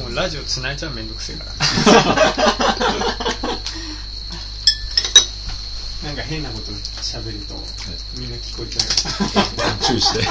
うラジオつないちゃうめんどくせえからなんか変なこと喋るとみんな聞こえちゃう注意して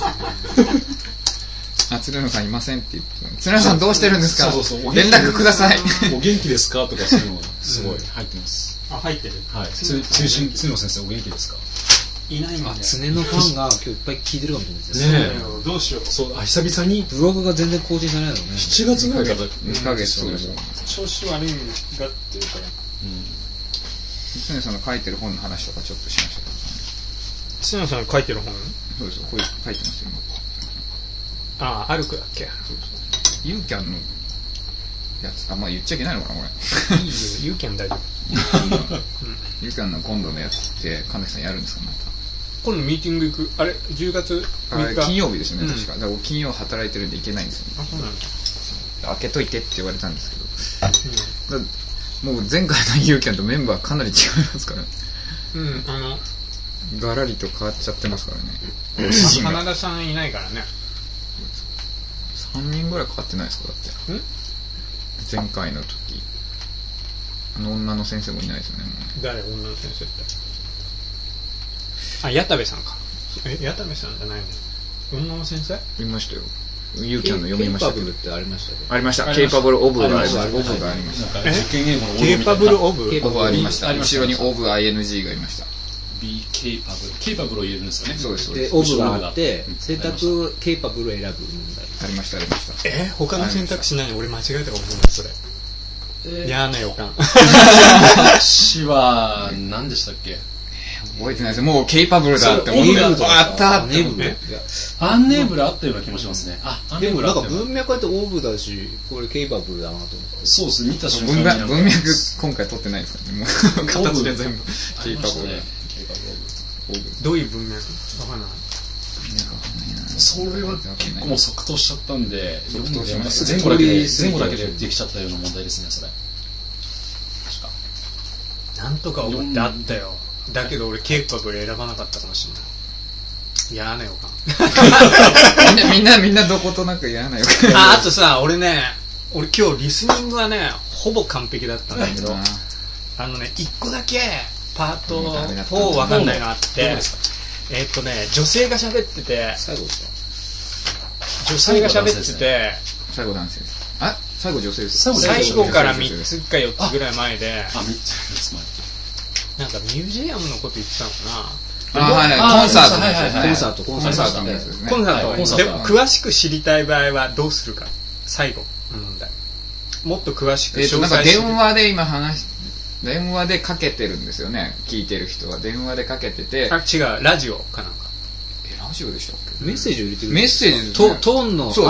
鶴野さんいませんって言って鶴野さんどうしてるんですか、 そう連絡くださいお元気ですかとかそういうのがすごい入ってます、 あ、入ってる。 はい。鶴野先生お元気ですか？ いないんだよ。 常のファンが今日いっぱい聞いてるかもしれないですねえ。どうしよう。 そう、久々にブログが全然更新されないのね。 7月ぐらいから 2ヶ月そうです。 調子悪いんだっていうから。 鶴野さんの書いてる本の話とかちょっとしましたけど。 津野さんが書いてる本？ そうです。これ書いてますよ。 ああ、歩くだっけ？ ユーキャンのやつ、あ、まあ言っちゃいけないのかなこれ。いいよ、ユーキャン大丈夫。 ユーキャンの今度のやつって神崎さんやるんですかまた？ 今度ミーティング行く。あれ10月3日。 金曜日ですよね、確か。だから金曜働いてるんで行けないんですよね。 あ、そうなんだ。 開けといてって言われたんですけど。もう前回のユーキャンとメンバーかなり違いますからね。ガラリと変わっちゃってますからね。 花田さんいないからね。 3人ぐらい変わってないですかだって。前回の時女の先生もいないですよね。もう誰？女の先生って。あ、矢田部さんか。矢田部さんじゃないの？女の先生？ いましたよ。ユーキャンの読みましたけど。 ケイパブルってありましたね。 ありました。ケイパブルオブがありました。オブがありました。 実験言語のケイパブルオブ？ オブありました。後ろにオブ ING がありました。 Be capable。ケイパブルを入れるんですよね。 そうです。 で、オブがあって、選択ケイパブルを選ぶ問題。 ありました。 他の選択肢何？俺間違えたかもしれないそれ。嫌な予感。 私は何でしたっけ？ 覚えてないです。もうケイパブルだって思ってあったって思って。 アンネーブルあったような気もしますね。 でもなんか文脈はオブだし、これケイパブルだなと思って。 そうです。見た瞬間に文脈今回取ってないですからね。もう形で全部ケイパブル。 どういう文脈？わかんない。 それは結構もう即答しちゃったんで、 即答しました。 前後だけでできちゃったような問題ですね、それ。確か。なんとか思ってあったよ。だけど俺ケイパブル選ばなかったかもしれない。嫌な予感。 みんなどことなく嫌な予感。 あとさ、俺今日リスニングはね、ほぼ完璧だったんだけど、一個だけパート4わかんないのあって、女性が喋ってて、 最後ですか？ 女性が喋ってて、 最後男性です。あ、最後女性です。 最後から3つか4つぐらい前で、 3つ前。 なんかミュージアムのこと言ってたのかな。はい、コンサート。 コンサート。 でも詳しく知りたい場合はどうするか。最後の問題。もっと詳しく詳細なんか電話でかけてるんですよね。聞いてる人は電話でかけてて。 あ、違う、ラジオかなんか。 ラジオでしたっけ？ メッセージを入れてる。 メッセージトーンの後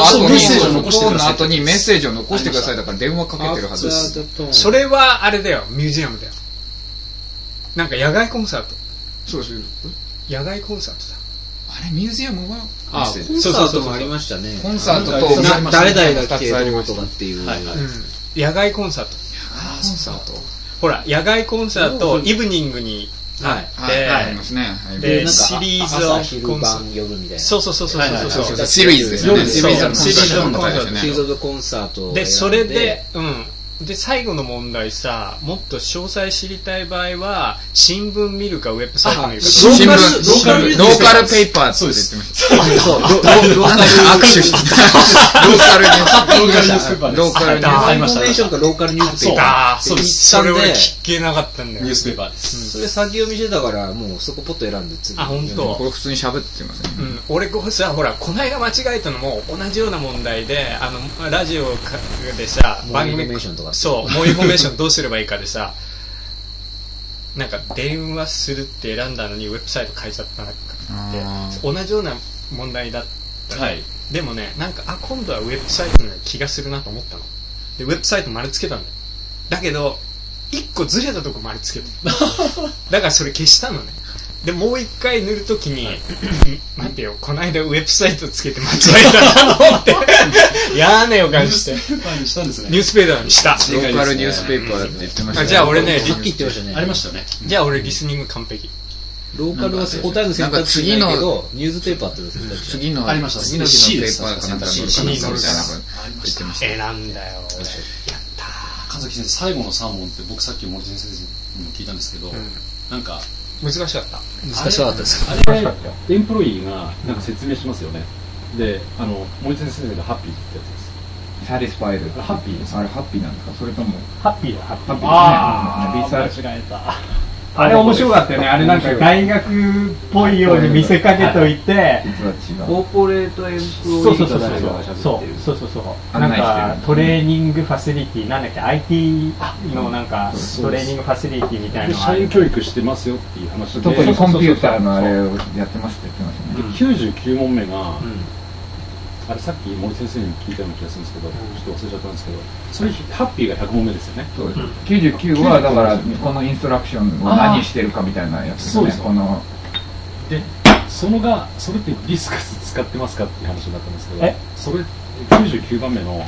にメッセージを残してくださいだから電話かけてるはずです。 それはあれだよ、ミュージアムだよ。なんか野外コンサート。 そうです。 野外コンサートだ。 あれミュージアムはコンサートもありましたね。 コンサートと誰々が来てるとかっていう。 野外コンサート。ほら、野外コンサートイブニングにあって、 ありますね。 で、シリーズを朝昼晩夜みたいな。 そう。 シリーズですね。 シリーズのコンサート。 シリーズオブコンサート。 で、それで、で、最後の問題さ、もっと詳細知りたい場合は、新聞見るかウェブサイト見るか。 ローカルペーパーって言ってました。 そう、 握手してた。ローカルニュースペーパー。ローカルニュースペーパー。 インフォメーションかローカルニュースペーパー。 そうです。それ俺聞けなかったんだよ。 ニュースペーパーです。 それ先読みしてたから、もうそこポッと選んで次。 あ、本当。 これ普通に喋ってますね。 俺さ、ほら、この間間違えたのも同じような問題で、ラジオでさ、 番組インフォメーションとか。 そう、もうインフォメーションどうすればいいかでさ、なんか電話するって選んだのにウェブサイト変えちゃったって同じような問題だった、 はい、 でもね、なんか今度はウェブサイトの気がするなと思ったので、ウェブサイト丸つけたんだよ。だけど1個ずれたとこ丸つけただからそれ消したのね。でもう一回塗るときに、待ってよ、この間ウェブサイトつけて間違えたなと思って嫌な予感してニュースペーパーにしたんですね。 ニュースペーパーにした。 ローカルニュースペーパーって言ってましたね。 じゃあ俺ね、 さっき言ってましたね。 ありましたね。 じゃあ俺リスニング完璧。 ローカルは答えの選択肢ないけど、ニュースペーパーっての選択肢次の、 ありました次の日のペーパーかなんか乗るかなみたいなこと言ってました。 なんだよ俺やった神崎先生、最後の3問って僕さっき森先生にも聞いたんですけど、なんか難しかった難しかったですあれエンプロイーがなんか説明しますよね。で、森先生がハッピーってやつです。 サティスファイル。 ハッピーです。 あれハッピーなんですか？それともハッピーだ、ハッピー。 あリサーチ。 間違えた。 あれ面白かったよね。あれなんか大学っぽいように見せかけといて、 実は違う。 コーポレートエンプロイーが誰かが喋ってる。 そう。なんかトレーニングファシリティ、なんだっけ、IT のなんかトレーニングファシリティみたいなのがある。 社員教育してますよっていう話で。 特にコンピューターのあれをやってますって言ってましたね。 で、99問目が、あれさっき森先生に聞いたような気がするんですけど、ちょっと忘れちゃったんですけど、それハッピーが100問目ですよね。 そうです。99はだからこのインストラクションを何してるかみたいなやつですね。こので、それってディスカス使ってますかっていう話になったんですけど、それ99番目の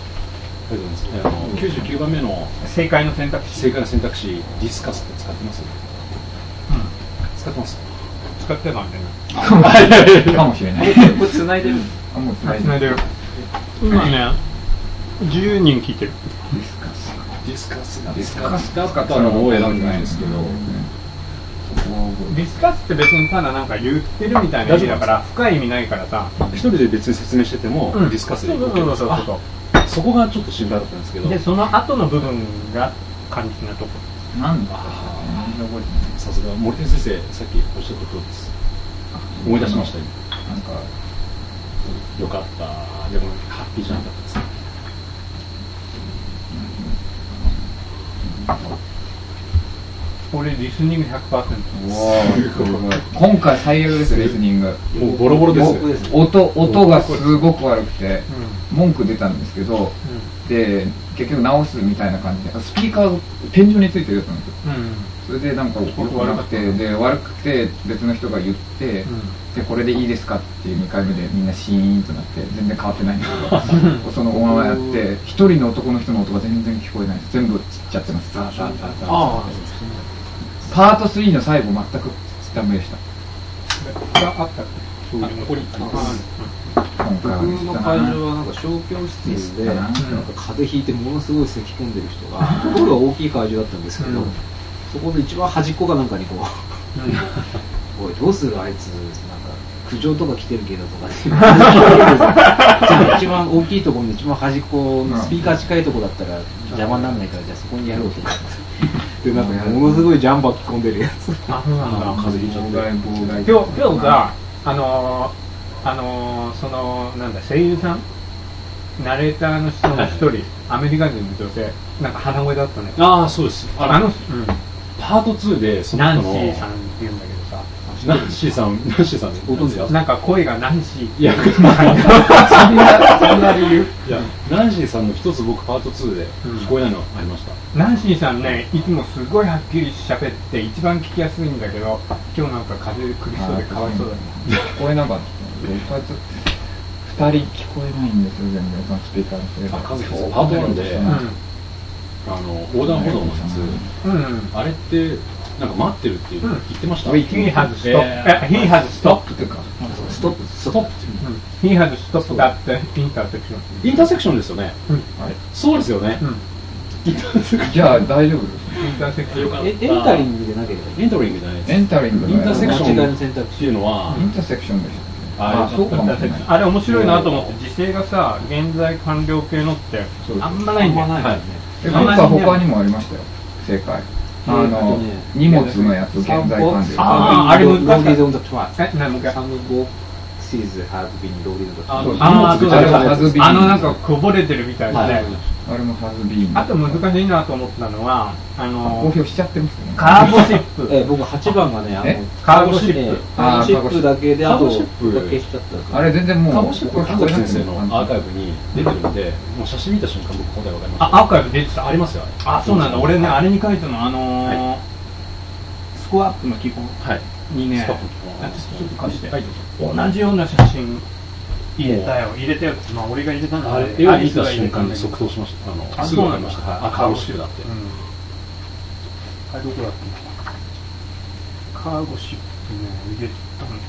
99番目の正解の選択肢。 ディスカスって使ってます？使ってます。 使ってたんだよ。 かもしれない。 これ繋いでる。 もう繋いでる。 今ね、10人聞いてる。 ディスカスだったのを選んでないんですけど、 ディスカスって別にただなんか言ってるみたいな意味だから深い意味ないからさ、 一人で別に説明しててもディスカスで OK です。そこがちょっと心配だったんですけど、 でその後の部分が肝心なとこ。 なんだ。 さすが森先生、さっきおっしゃった通りです。思い出しました今。 なんかよかった。でもハッピーじゃなかったですね。 俺リスニング 100%。 今回最悪ですリスニング。 もうボロボロですよ。 音がすごく悪くて文句出たんですけど、で結局直すみたいな感じでスピーカー天井についてるやつなんですよ。それでなんか悪くて別の人が言って、でこれでいいですかっていう2回目でみんなシーンとなって全然変わってないんですけどそのままやって一人の男の人の音が全然聞こえないです。全部散っちゃってます。パート3の最後全くダメでした。 があったっけ？ ここに僕の会場はなんか小教室でなんか風邪ひいてものすごい咳き込んでる人が声が大きい会場だったんですけど、そこの一番端っこかなんかにこうおいどうするあいつなんか苦情とか来てるけどとかって一番大きいところの一番端っこのスピーカー近いところだったら邪魔にならないからじゃあそこにやろうと思ってでなんかものすごいジャンバー着込んでるやつ。 あ、そうなんだ。 風邪ひいちゃって今日さそのなんだ声優さんナレーターの人の一人、アメリカ人の女性なんか鼻声だったね。 ああそうです。パート2でその人のナンシーさんって言うんだけどさ、 ナンシーさんご存知ですか？ なんか声がナンシーっていやそんな理由。 いやナンシーさんの一つ僕パート2で聞こえないのありました。 ナンシーさんね、いつもすごいはっきり喋って一番聞きやすいんだけど、今日なんか風邪くりそうでかわいそうだね。 聞こえなかった。2人聞こえないんですよ全然そのスピーカーのせいで。 風邪パート1で横断歩道のやつ、あれってなんか待ってるっていう言ってました。 He has stopped. He has stopped っていうか。 ストップ。 He has stopped at the intersection. インターセクションですよね。そうですよね。 じゃあ大丈夫です。 インターセクション。 エンタリングでなければエンタリングじゃないです。 エンタリングインターセクション間違いの選択っていうのはインターセクションでした。 あそうかもしれない。 あれ面白いなと思って、時勢がさ現在完了形のってあんまないんだよね。 なんか他にもありましたよ正解。荷物のやつ現在完了。 あれ難しい。 Some boxes have been loaded on the truck. なんかこぼれてるみたいなね。 あれもハズビーン。 あと難しいなと思ったのは公表しちゃってますね。 カーボシップ。 僕8番がねカーボシップ。 カーボシップだけであと消しちゃった。 あれ全然もうカーボシップは神崎先生のアーカイブに出てるんで、もう写真見た瞬間僕答えわかりました。 アーカイブ出てた。 ありますよ。 あ、そうなんだ。俺ねあれに書いたのスコアアップの基本にね、ちょっと貸して同じような写真入れたよ。まあ俺が入れたんだ。 あれ絵を見た瞬間に即答しました。すぐ分かりました。カーボシップだって。 あれどこだったの？ カーゴシップね入れたんだよ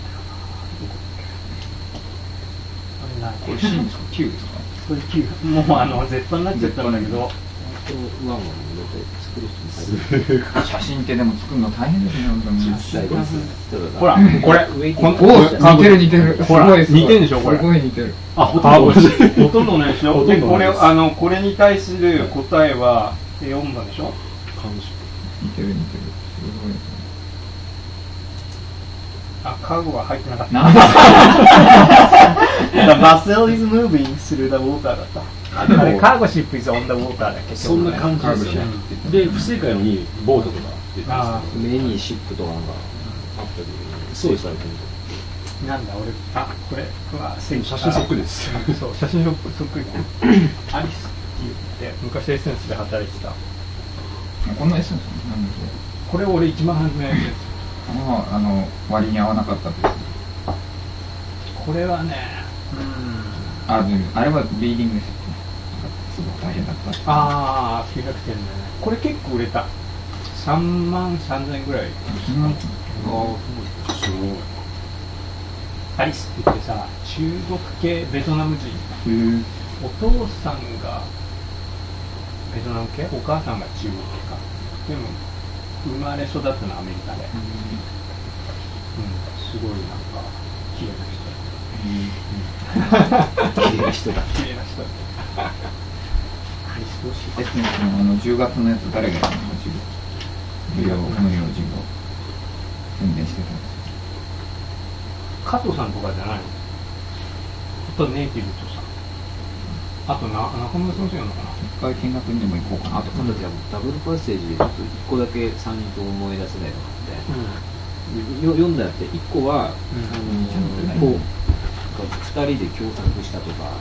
な。あれない。 これ C ですか ?9 ですか？ これ9。もう絶版になっちゃったんだけど。 ワンワンも作る人に入る。 写真ってでも作るの大変ですね、本当に。 ほら、これ。 似てる似てる。 ほら、似てるでしょ、これ。 すごい似てる。 あ、ほとんどないでしょ。で、これに対する答えは読んだでしょ。 似てる似てる。すごいですね。 あ、カーゴが入ってなかった。 The vessel is moving through the water だった。あれ、カーゴシップ is on the water だっけ。 そんな感じですよね。で、不正解のにボートとか出てます目にシップとかなんかあったり。 そうです、 なんだ、俺、これは写真そっくりです。 そう、写真そっくり。アリスって言って、昔エッセンスで働いてた。 このエッセンスなんだっけ？ これ俺一番初めのやつ。 割に合わなかったです。 これはね、 あれはリーディングです。すごく大変だった。 900点だね。これ結構売れた。33,000円ぐらい。 すごい。 アリスって言ってさ、中国系ベトナム人。お父さんがベトナム系、お母さんが中国系か。でも生まれ育ったのはアメリカで。すごいなんか綺麗な人。綺麗な人だ。綺麗な人だ。アリスどうしよう。 エッセンスの10月のやつ誰がやるの？無料授業宣伝してたんです。 加藤さんとかじゃないの？あとネイティブとさ、あと中村先生なのかな。 一回見学にでも行こうかなと。 あとじゃダブルパッセージでちょっと1個だけ3人と思い出せないのがあって、読んだって1個は、こう2人で共作したとか、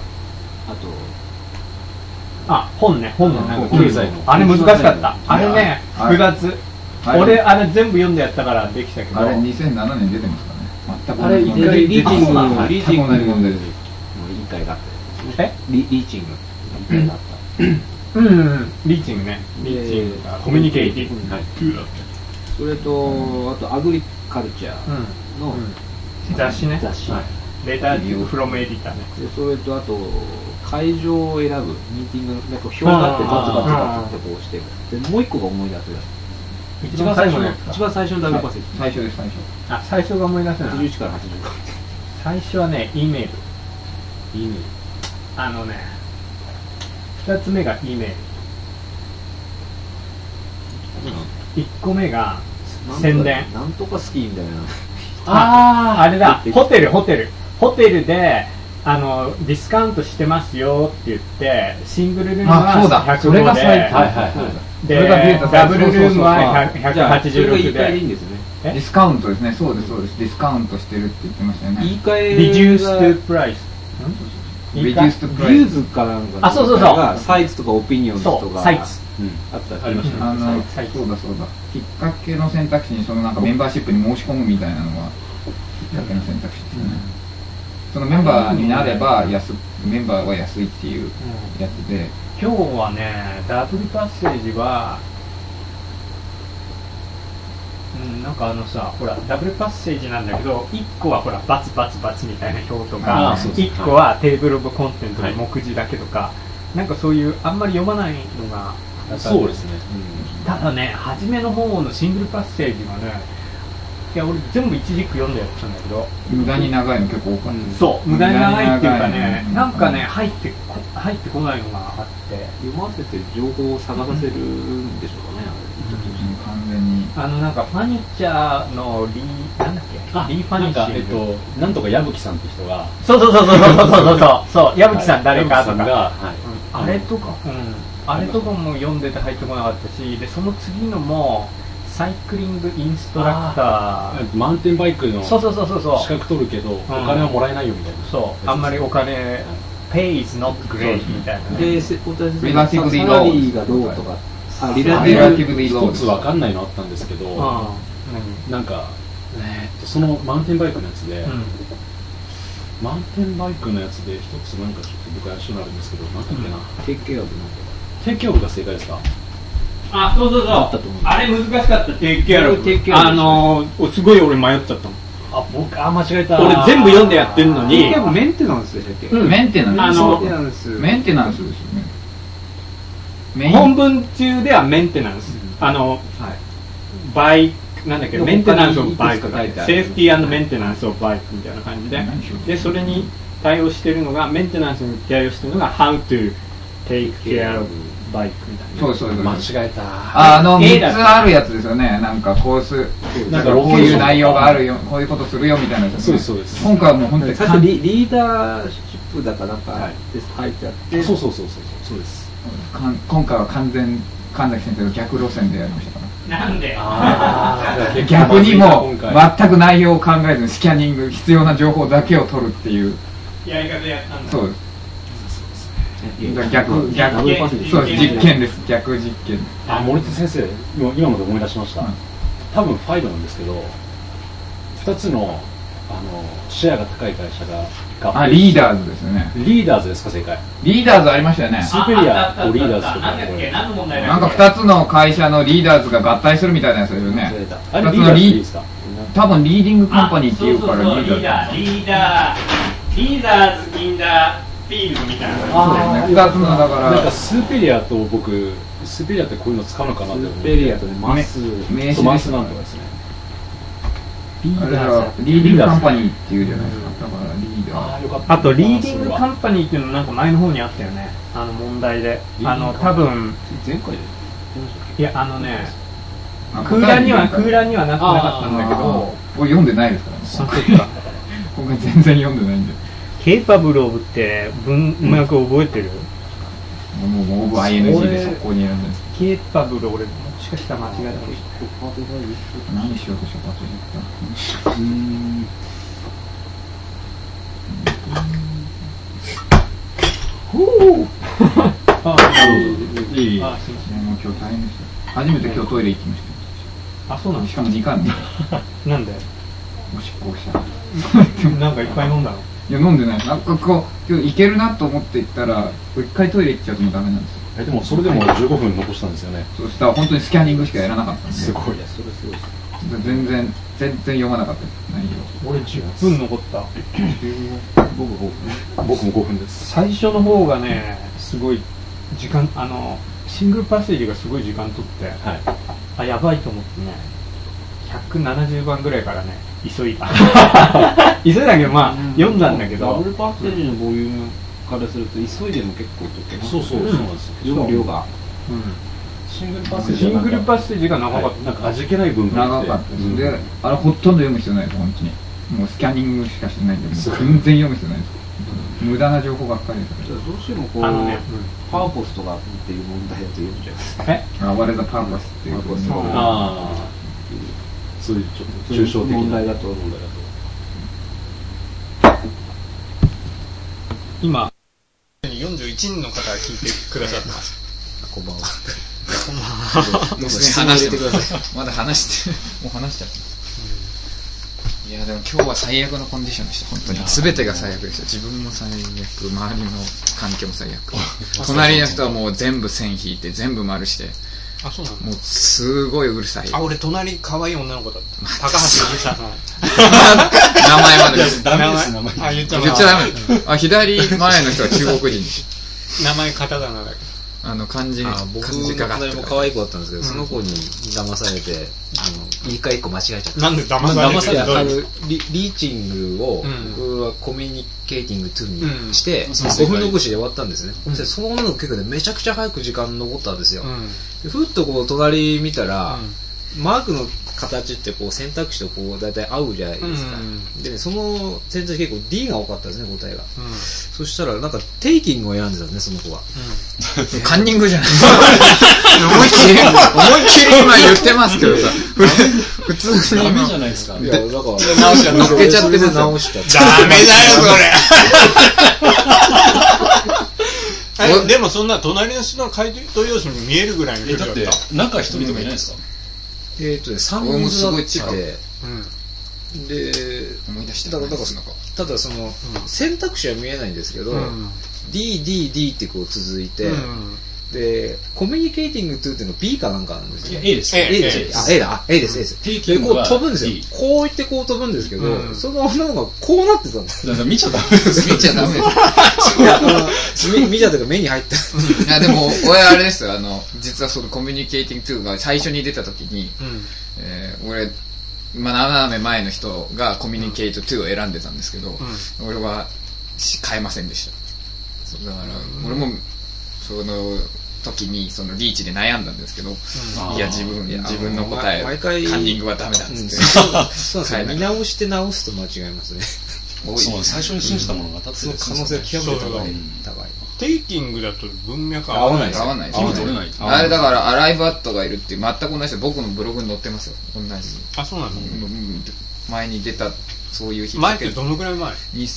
あと本ね、なんか経済のあれ難しかった。あれね、複雑。俺あれ全部読んでやったからできたけど、 あれ2007年出てますかね。全くあれリーチングのリーチングの問題です。 委員会があったやつ。リーチング委員会があった。 リーチングね。リーチングコミュニケーティブ。 それとあとアグリカルチャーの雑誌ね。レターフロムエディターね。 それとあと会場を選ぶミーティングのなんか表があってバツバツバツってこうして、でもう一個が思い出せる。一番最初のダブルパッセージ。 最初です最初。 最初が思い出せない。 81から85。 最初はね、E メール。2つ目が E メール。1個目が宣伝。 なんとかスキーみたいな。 あれだ、ホテルでディスカウントしてますよって言ってシングルルームは105でダブルルームは186でディスカウントですね。そうですディスカウントしてるって言ってましたよね。 言い換えリデューストプライスリデューストプライスビューズかなんかそうサイツとかオピニオンズとかサイツありましたね。 そうだきっかけの選択肢にそのなんかメンバーシップに申し込むみたいなのがきっかけの選択肢ですね。そのメンバーになればメンバーは安いっていうやつで、 今日はねダブルパッセージはなんかほらダブルパッセージなんだけど1個はほらバツバツバツみたいな表とか1個はテーブルオブコンテンツの目次だけとか、なんかそういうあんまり読まないのがそうですね。 ただね初めの方のシングルパッセージはね、いや俺全部一軸読んでやってたんだけど無駄に長いの結構多かった。 そう無駄に長いっていうかね、なんかね入ってこないのがあって、 読ませて情報を探させるんでしょうかね。 完全になんかファニチャーのなんだっけリーファニッシングなんとか矢吹さんって人がそう矢吹さん誰かとかあれとかも読んでて入ってこなかったし、でその次のもサイクリングインストラクターマウンテンバイクの資そう格取るけどお金はもらえないよみたいな、 そうあんまりお金Pay is not great みたいなで、 リラティブリーサラリーがどうとかリラティブリー一つ分かんないのあったんですけど、なんかそのマウンテンバイクのやつで、マウンテンバイクのやつで一つなんかちょっと僕怪しいのあるんですけど、なんだっけな、 テイクケアオブテイクケアオブが正解ですか？ あ、そうそうそう。あれ難しかった、テイクケアログ。すごい俺迷っちゃったもん。 あ、僕、間違えた。 俺全部読んでやってるのに。 結構メンテナンスでしたっけ？ メンテナンス。メンテナンスですよね。 本文中ではメンテナンス。バイク、なんだっけ、メンテナンスオブバイク。セーフティー&メンテナンスオブバイクみたいな感じで。で、それに対応してるのが、メンテナンスに対応してるのが、How to take care ofバイクみたいな。 そう間違えた。 3つあるやつですよね。なんかコース、なんかこういう内容があるよ、こういうことするよみたいなやつ。 そうですそうです。 今回はもう本当に最初リーダーシップだかなんかで書いてあって、 そうです。 今回は完全神崎先生の逆路線でやりましたから。 なんで？ 逆にもう全く内容を考えずにスキャニング、必要な情報だけを取るっていうやり方やったんだ。 そうです。逆そうです、実験です。逆実験。 森田先生、今まで思い出しました。多分ファイドなんですけど、2つのシェアが高い会社がリーダーズですよね。 リーダーズですか、正解。 リーダーズありましたよね。 スーペリアとリーダーズとか。 なんか2つの会社のリーダーズが合体するみたいなやつですよね。 あれリーダーズですか？ 多分リーディングカンパニーっていうからリーダーズ。 リーダーズインダーフィールドみたいな。 2つのだからなんかスーペリアと僕、スーペリアってこういうの使うのかなって思って。 スーペリアとね、マスなんとかですね。 あれはリーディングカンパニーっていうじゃないですか。だからリーダー。 あとリーディングカンパニーっていうのなんか前の方にあったよね。問題で。多分前回でいや空欄にはなってなかったんだけど、 俺読んでないですからね。僕全然読んでないんで。 ケーパブルオブって文脈覚えてる？ もうオブ ING でそこに選んでるんです。 ケーパブル俺もしかしたら間違えたかもしれない。 何しようとしたか忘れいい。 もう今日大変でした。初めて今日トイレ行きました。 あ、そうなんしかも2回も。 なんで？ おしっこをした。 なんかいっぱい飲んだの？ いや飲んでない。なんかこう今日行けるなと思って行ったら一回トイレ行っちゃうともうダメなんですよ。 でもそれでも15分残したんですよね。 そしたら本当にスキャニングしかやらなかったんで。 すごい。 全然読まなかったです内容。 俺10分残った。 僕も5分です。 最初の方がねすごい時間シングルパッセージがすごい時間取って、やばいと思ってね170番ぐらいからね急いだけど読んだんだけど、 ダブルパッセージのボリュームからすると急いでも結構取ってます。 そうなんですよ。 読む量が。 シングルパッセージが長かった。 なんか味気ない文章長かったです。で、あれほとんど読む必要ないです本当に。もうスキャニングしかしてないんで、全然読む必要ないです。無駄な情報ばっかりです。 どうしてもこうパーポスとかっていう問題だと言うんじゃないですか。 我々パーポスっていうそういうちょっと抽象的な問題だと今41人の方が聞いてくださってます。 こんばんは。 話してください。まだ話してもう話しちゃった。いやでも今日は最悪のコンディションでした。本当に全てが最悪でした。自分も最悪、周りの環境も最悪。隣の人はもう全部線引いて全部丸して。 あ、そうなの？ もうすごいうるさい。 俺隣可愛い女の子だった。高橋美沙さん。 名前まで。 ダメです、名前。 言っちゃダメ。左前の人は中国人。 名前カタカナだけど。 漢字僕の隣も可愛い子だったんですけど、その子に騙されて言い換え1個間違えちゃった。 なんで騙されてリーチングを僕はコミュニケーティング2にして5分残しで終わったんですね。その女の子結構ねめちゃくちゃ早く時間残ったんですよ。ふっとこう隣見たらマークの形ってこう選択肢とこう大体合うじゃないですか。でね、その選択肢結構 D が多かったですね、答えが。そしたらなんかテイキングを選んでたんですね、その子は。 カンニングじゃない。思いっきり今言ってますけどさ。普通に。 ダメじゃないですか。 いや、だから乗っけちゃってる。 直しちゃって。 ダメだよ、それ。でもそんな隣の人の回答用紙に見えるぐらいの距離だった。 だって中一人とかいないですか ？3人座ってて、で、 思い出してただその選択肢は見えないんですけど、D ってこう続いて、 で、コミュニケーティング2っていうの B かなんかなんですよ。 A です。 A です。A だ。A です。で、こう飛ぶんですよ。こう言ってこう飛ぶんですけど、その女の子がこうなってたんですよ。 だから見ちゃダメです。 見ちゃダメです。 見ちゃったけど目に入った。 いや、でも、俺あれですよ、実はそのコミュニケーティング2が最初に出た時に、俺、斜め前の人がコミュニケート2を選んでたんですけど、俺は変えませんでした。そうだから、俺も、その時に、そのリーチで悩んだんですけど、いや、自分の答え、カンニングはダメだっつって。 そうですね。見直して直すと間違いますね。 そう、最初に信じたものが当たってる可能性は極めて高い。 テイキングだと文脈合わない。 合わない。 あれだから、アライブアットがいるっていう、全く同じで、僕のブログに載ってますよ。同じ。 あ、そうなの？ 前に出た、そういう日前ってどのくらい前？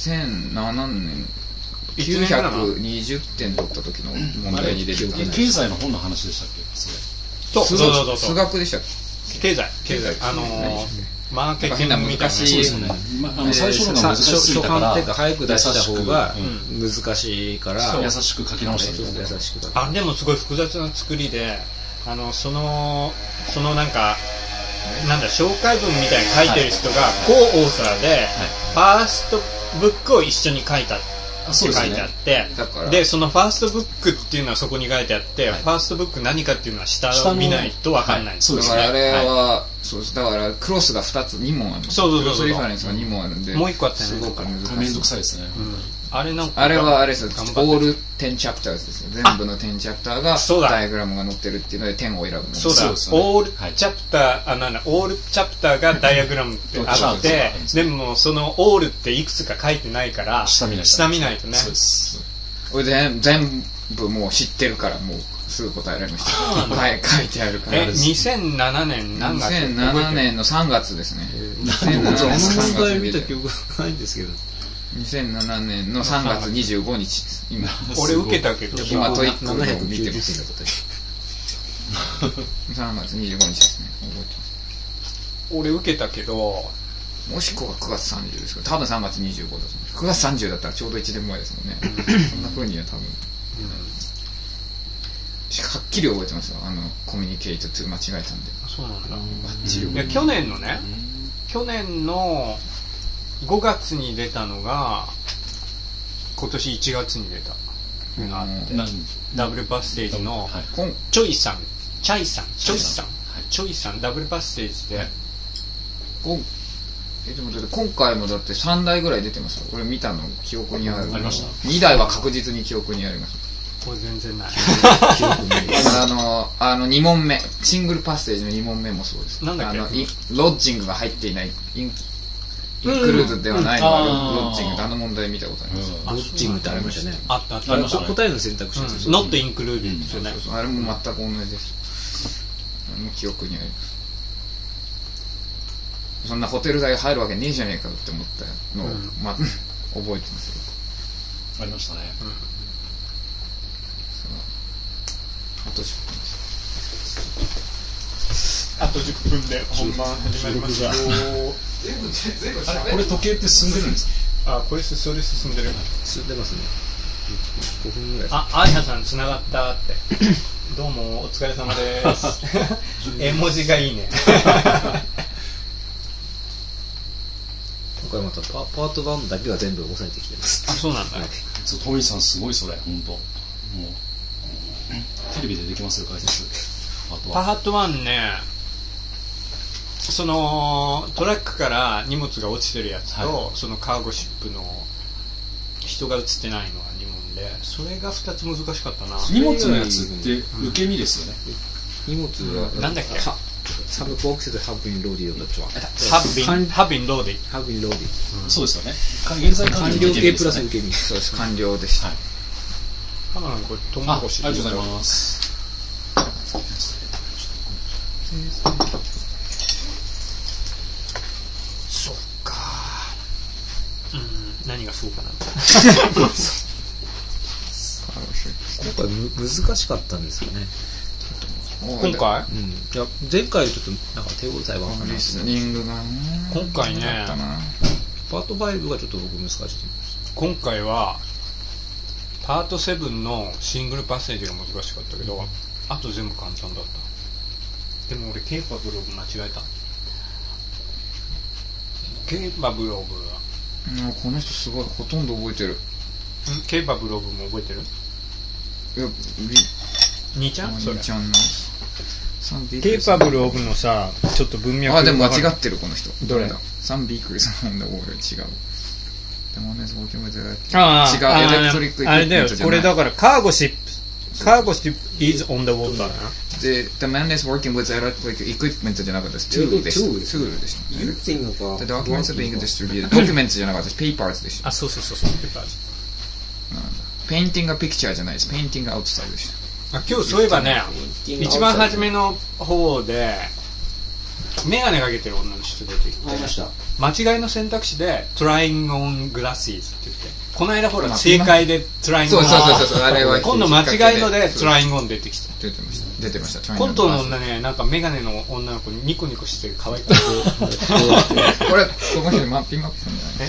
2007年。920点取った時の問題に出てた。 経済の本の話でしたっけ？ それ。そう。数学でしたっけ？ 経済。マーケティングみたいな。 難しいですね。 最初のが難しすぎたから。 初版っていうか早く出した方が難しいから、 優しく書き直した優しく。でもすごい複雑な作りで、そのなんか、なんだ、紹介文みたいに書いてる人が、コーオーサーで、ファーストブックを一緒に書いた。書いてあって、でそのファーストブックっていうのはそこに書いてあって、ファーストブック何かっていうのは下を見ないと分かんないんです。 だからあれは、そうです。だからクロスが2問ある。 そうクロスリファレンスが2問あるんで、 もう1個あったね。 すごく難しい。 めんどくさいですね。 あれはあれですよ。オール10チャプターズですよ。全部の10チャプターがダイアグラムが載ってるっていうので10を選ぶ。 そうだ。オールチャプター、オールチャプターがダイアグラムってあって、でもそのオールっていくつか書いてないから、下見ないとね。 そうです。 俺全部もう知ってるからもうすぐ答えられました。書いてあるから。 2007年何月 ？2007年の3月ですね。 2007年の3月見た記憶がないんですけど。 2007年の3月25日です。今俺受けたけど今トイックを見てます。 790点 3月25日ですね。覚えてます。 俺受けたけど、 もしくは9月30ですけど、多分3月25だと思う。9月30だったらちょうど1年前ですもんね。そんな風には多分。はっきり覚えてますよ。コミュニケート2間違えたんで。 そうなんだ。 バッチリ覚えてます。 去年の5月に出たのが今年1月に出たのがあって、ダブルパッセージのチョイさんダブルパッセージで、 でも今回もだって3台ぐらい出てますよ。これ見たの記憶にある。 ありました。 2台は確実に記憶にあります。 これ全然ない。 2問目シングルパッセージの2問目もそうです。 なんだっけ？ ロッジングが入っていないインクルーズではないのがロッジングで問題見たことあります。 ロッジングってありましたね。 あった。 答えの選択肢です。 ノットインクルーディングですよね。 あれも全く同じです。記憶にあります。そんなホテル代入るわけねえじゃねえかって思ったのを覚えてますよ。 ありましたね。 あと10分です。 あと10分で本番始まりますよ。 これ時計って進んでるんですか？ これそれ進んでる。 進んでますね。5分ぐらい。 あいはさん繋がったって。どうもお疲れ様です。絵文字がいいね。 今回またパート1だけは全部押さえてきてます。 そうなんだ。 トミーさんすごいそれ本当。もうテレビでできますよ解説。 パート1ね、そのトラックから荷物が落ちてるやつと、そのカーゴシップの人が映ってないのが2問で、それが2つ難しかったな。 荷物のやつって受け身ですよね。 荷物はなんだっけ ？Some boxes have been loaded on the truck. Have been loaded. そうですよね。現在完了形プラス受け身。 そうです。完了でした。 浜田これトウモロコシ。 ありがとうございます。 そっか。何がそうかな。 今回難しかったんですよね。 今回？ いや前回ちょっとなんか手応えは分かんないですね。 今回ね、 パート5がちょっと僕難しいと思います。 今回はパート7のシングルパッセージが難しかったけど、あと全部簡単だった。でも俺ケーパブルオブ間違えた。ケーパブルオブはこの人すごい、ほとんど覚えてる。 ケーパブルオブも覚えてる？ いや、 兄ちゃん？それ兄ちゃんのケーパブルオブのさ、ちょっと文脈。 あ、でも間違ってる、この人。 どれ ？Some vehicles on the wall 違う。でもね、違う、エレクトリックイクイプメントじゃない。 あれだよ、これだからカーゴシップ is on the water な。 で、the man is working with electric equipment じゃなかったです。ツールでした。ツールでした。The documents are being distributed. documents じゃなかったです。papers でした。 あ、そう、papers。 painting a picture じゃないです。painting outside でした。 今日そういえばね、一番初めの方でメガネかけてる女の人出てきて、間違いの選択肢で trying on glasses って言って、この間ほら正解で trying on そうあれは今度間違いので trying on 出てきた。 出てました。 コントの女ね、なんかメガネの女の子にニコニコしてる可愛い子。 これこの人マッピングアップさんじゃない？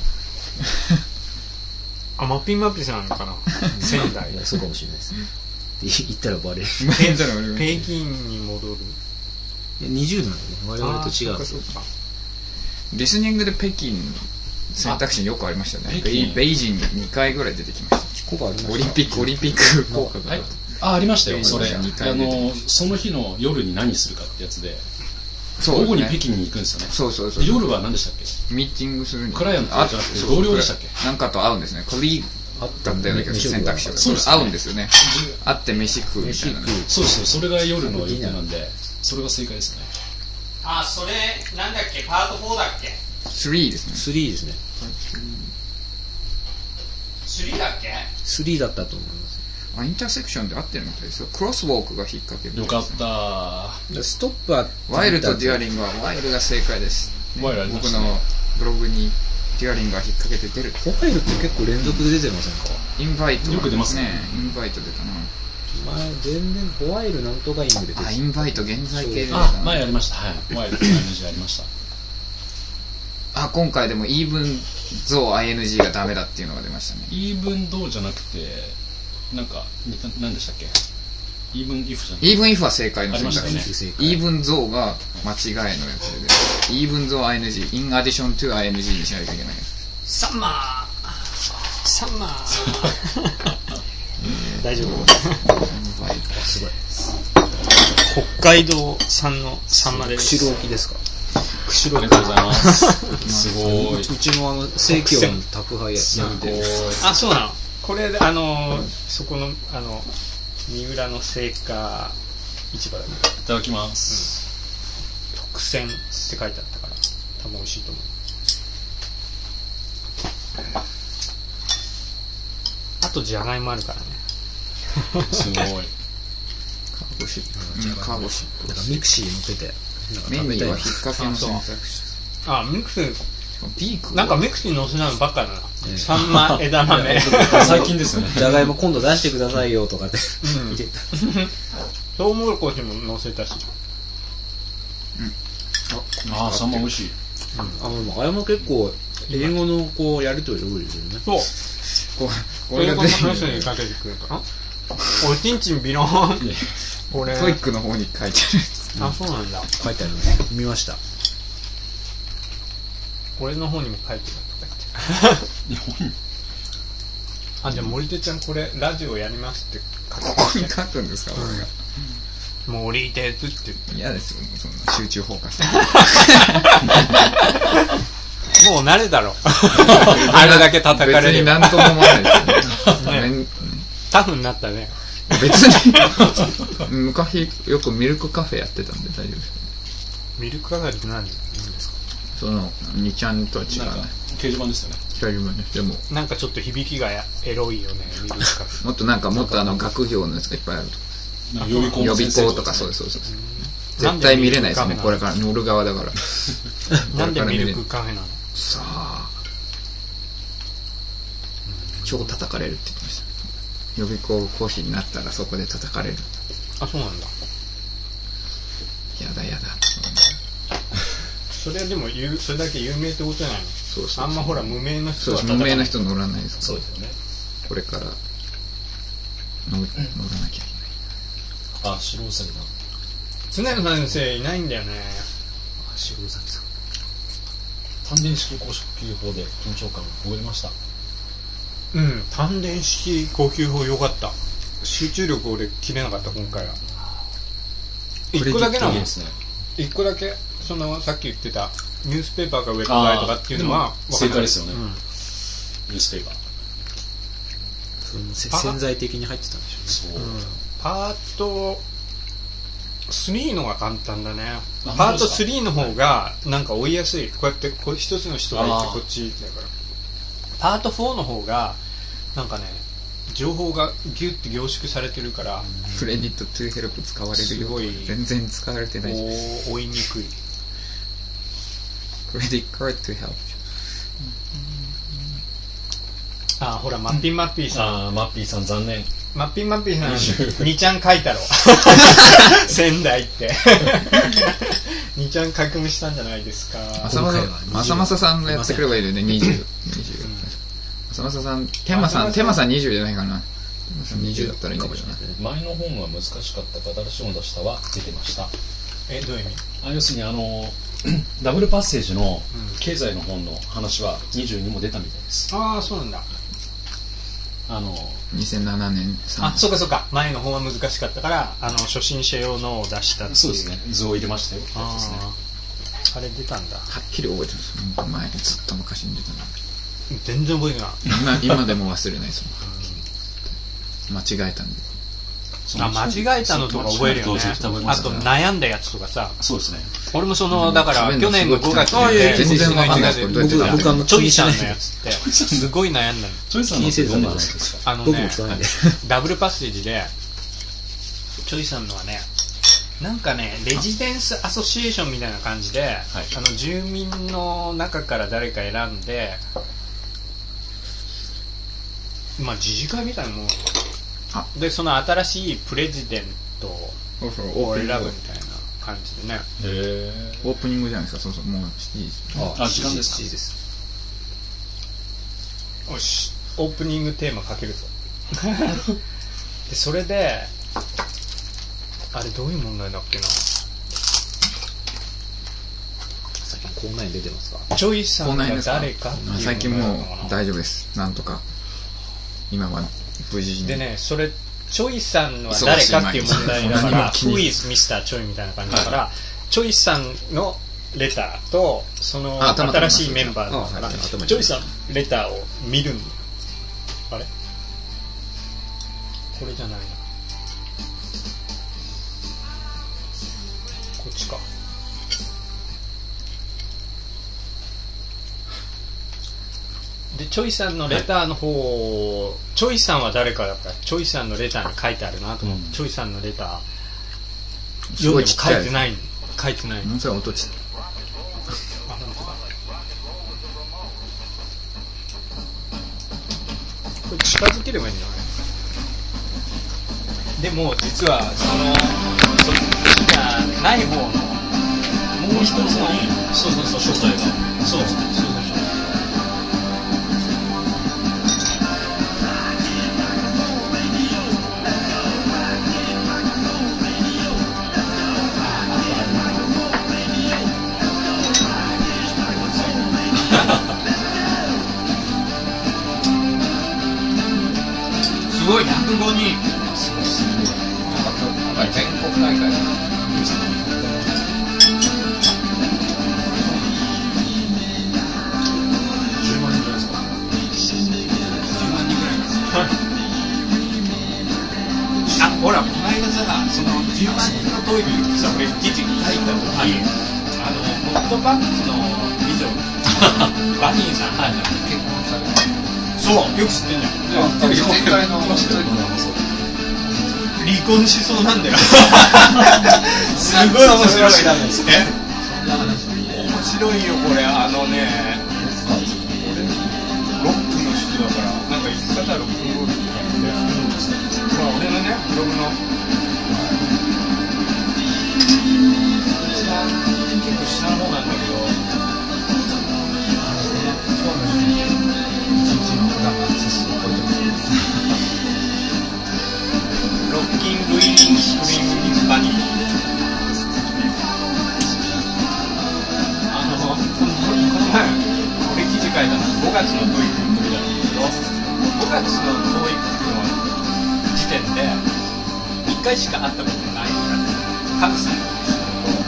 あ、マッピングアップさんかな。仙台。 そうかもしれないですね。言ったらバレる。 北京に戻る。 20なんだね。我々と違う。 そうか。 リスニングで北京選択肢よくありましたね。ベイジング2回ぐらい出てきました。オリンピック効果が。 ありましたよ、それ。その日の夜に何するかってやつで、午後に北京に行くんですよね。 そう夜は何でしたっけ？ ミーティングするんクライアントじゃなくて同僚でしたっけ？ なんかと会うんですね。コリーだったような選択肢が合うんですよね。会って飯食うみたいな。 そうですよ、それが夜の予定なんで、それが正解ですね。 あ、それなんだっけ、パート4だっけ ？3ですね。 3ですね。 3だっけ ？3だったと思います。 インターセクションで合ってるみたいですよ。クロスウォークが引っ掛ける。 よかった。 ストップはワイルとデュアリングはワイルが正解です。 ワイルありましたね。 僕のブログにデュアリングが引っ掛けて出る。 ワイルって結構連続で出てませんか？ インバイトよく出ますね。 インバイト出たな。 前全然ホワイルなんとかイングで出てた。 インバイト現在形で出たな。 前ありました。はい。ワイルと ING ありました。 今回でもイーブンゾー ING がダメだっていうのが出ましたね。 イーブンドーじゃなくて、なんか何でしたっけ？イーブンイフじゃなくて。 イーブンイフは正解の選択肢。 ね、 イーブンゾーが間違いのやつで、イーブンゾー ING in addition to ING にしないといけないやつ。 サンマー大丈夫。 すごい。 北海道産のサンマです。 釧路沖ですか？ ありがとうございます。すごい。 うちも生協の宅配やってる。 あ、そうなの。これそこの三浦の青果市場だけど。 いただきます。 特選って書いてあったから多分美味しいと思う。あとじゃがいもあるからね。 すごい。 カーゴシップ。 なんかミクシー載ってて。 メニューは引っ掛けの選択肢。 あ、ミクシー。 ピークなんかミクシー載せないのばっかだな。サンマ、枝豆。 最近ですよね。 じゃがいも今度出してくださいよとかって入れた。 トウモロコシも載せたし。 サンマ美味しい。 あれも結構英語のこうやりとり多いですよね。 そう。 これが英語の話にかけてくるから。おちんちんビロン。これ。 トイックの方に書いてある。あ、そうなんだ。 書いてあります。見ました。 俺の方にも書いてるとか言って。あ、じゃあ森手ちゃんこれラジオやりますってここに書くんですか、俺が。 森手って言って。 嫌ですよ、もうそんな集中放火して。 もう慣れだろ。あれだけ叩かれる。 別に何とも思わないですよね。 タフになったね。 別に昔よくミルクカフェやってたんで大丈夫です。 ミルクカフェって何ですか？ その2ちゃんとは違うね。 掲示板ですよね。 掲示板です。でもなんかちょっと響きがエロいよね、ミルクカフェ。 もっと学業のやつがいっぱいあると。 予備校とかそうです。絶対見れないですね、これから乗る側だから。 なんでミルクカフェなの？ さあ、超叩かれるって言ってました。予備校講師になったらそこで叩かれる。 あ、そうなんだ。 やだ。 それはでもそれだけ有名ってことじゃないの？ そう。 あんまほら無名の人は無名な人乗らないです。 そうですよね。 これから乗らなきゃいけない。 あ、白ウサギだ。 常野先生いないんだよね。 あ、白ウサギさん。丹田式呼吸法で緊張感を覚えました。 うん、丹田式呼吸法良かった。集中力俺切れなかった今回は。一個だけなの。一個だけそのさっき言ってたニュースペーパーがウェットライとかっていうのは正解ですよね。ニュースペーパー。 潜在的に入ってたんでしょうね。 そう。パート3のが簡単だね。パート3の方がなんか追いやすい。こうやって一つの人がいてこっちだから。パート4の方がなんかね情報がギュッて凝縮されてるからクレディットトゥーヘルプ使われるよとか全然使われてないじゃん。 追いにくい。 クレディットカードトゥーヘルプ。 あ、ほらマッピンマッピーさん。 あ、マッピーさん残念。 マッピンマッピーさん2ちゃん書いたろ。仙台って2ちゃん書き込みしたんじゃないですか。 まさまささんがやってくればいいよね。20まさまささん、テンマさん20じゃないかな。20だったらいいんだけどな。 前の本は難しかったか新しい本出したは出てました。 どういう意味？ 要するにダブルパッセージの経済の本の話は20にも出たみたいです。 ああ、そうなんだ。 2007年あ、そうかそうか。前の本は難しかったから初心者用のを出したっていう。 そうですね。図を入れましたよ。 あれ出たんだ。 はっきり覚えてます。前ずっと昔に出たの。 全然覚えてない。 今でも忘れないですもん。間違えたんで。 間違えたのとか覚えるよね。あと悩んだやつとかさ。 そうですね。 俺もだから去年の5月に全然わかんないです。 僕チョイさんのやつってすごい悩んだの。 チョイさんのやつどんな話ですか？ 僕も聞かないで。 ダブルパッセージでチョイさんのはね、なんかねレジデンスアソシエーションみたいな感じで、住民の中から誰か選んで、まあ自治会みたいなもんで、その新しいプレジデントを選ぶみたいな感じでね。 オープニングじゃないですか。そうもう7時。 時間ですか？ 7時です。 よし、オープニングテーマかけるぞ。でそれであれどういう問題だっけな。 最近口内炎出てますか？ チョイさんが誰かっていう。 最近もう大丈夫です。なんとか今は無事に。 でね、それチョイさんは誰かっていう問題だからWho is Mr. チョイみたいな感じだから、チョイさんのレターとその新しいメンバーだからチョイさんレターを見るんだ。あれこれじゃないな、こっちか。でチョイさんのレターの方、チョイさんは誰かだったらチョイさんのレターに書いてあるなと思って、チョイさんのレター読んでも書いてない。書いてない。 それは音ちっあ、本当だ。これ近づければいいんじゃない？でも実はそっちじゃない方のもう一つのそう書体がそうすごい105人。 全国大会。 あ、ほら、この間さ、その10万人のトイレにさ、俺記事書いた時に、ホットパンツの美女、バニーさんが結婚された。そう、よく知ってんじゃん。 前回の離婚しそうなんだよ。すごい面白い。面白いよ、これ。ロックの人だから、なんか言い方ロックンロールって感じで。まあ、俺のね、ブログの。一番結構下の方なんだけど、一日の普段のアクセスを超えてます。 月の TOEIC の時点で1回しか会ったことないんだって関西の人と、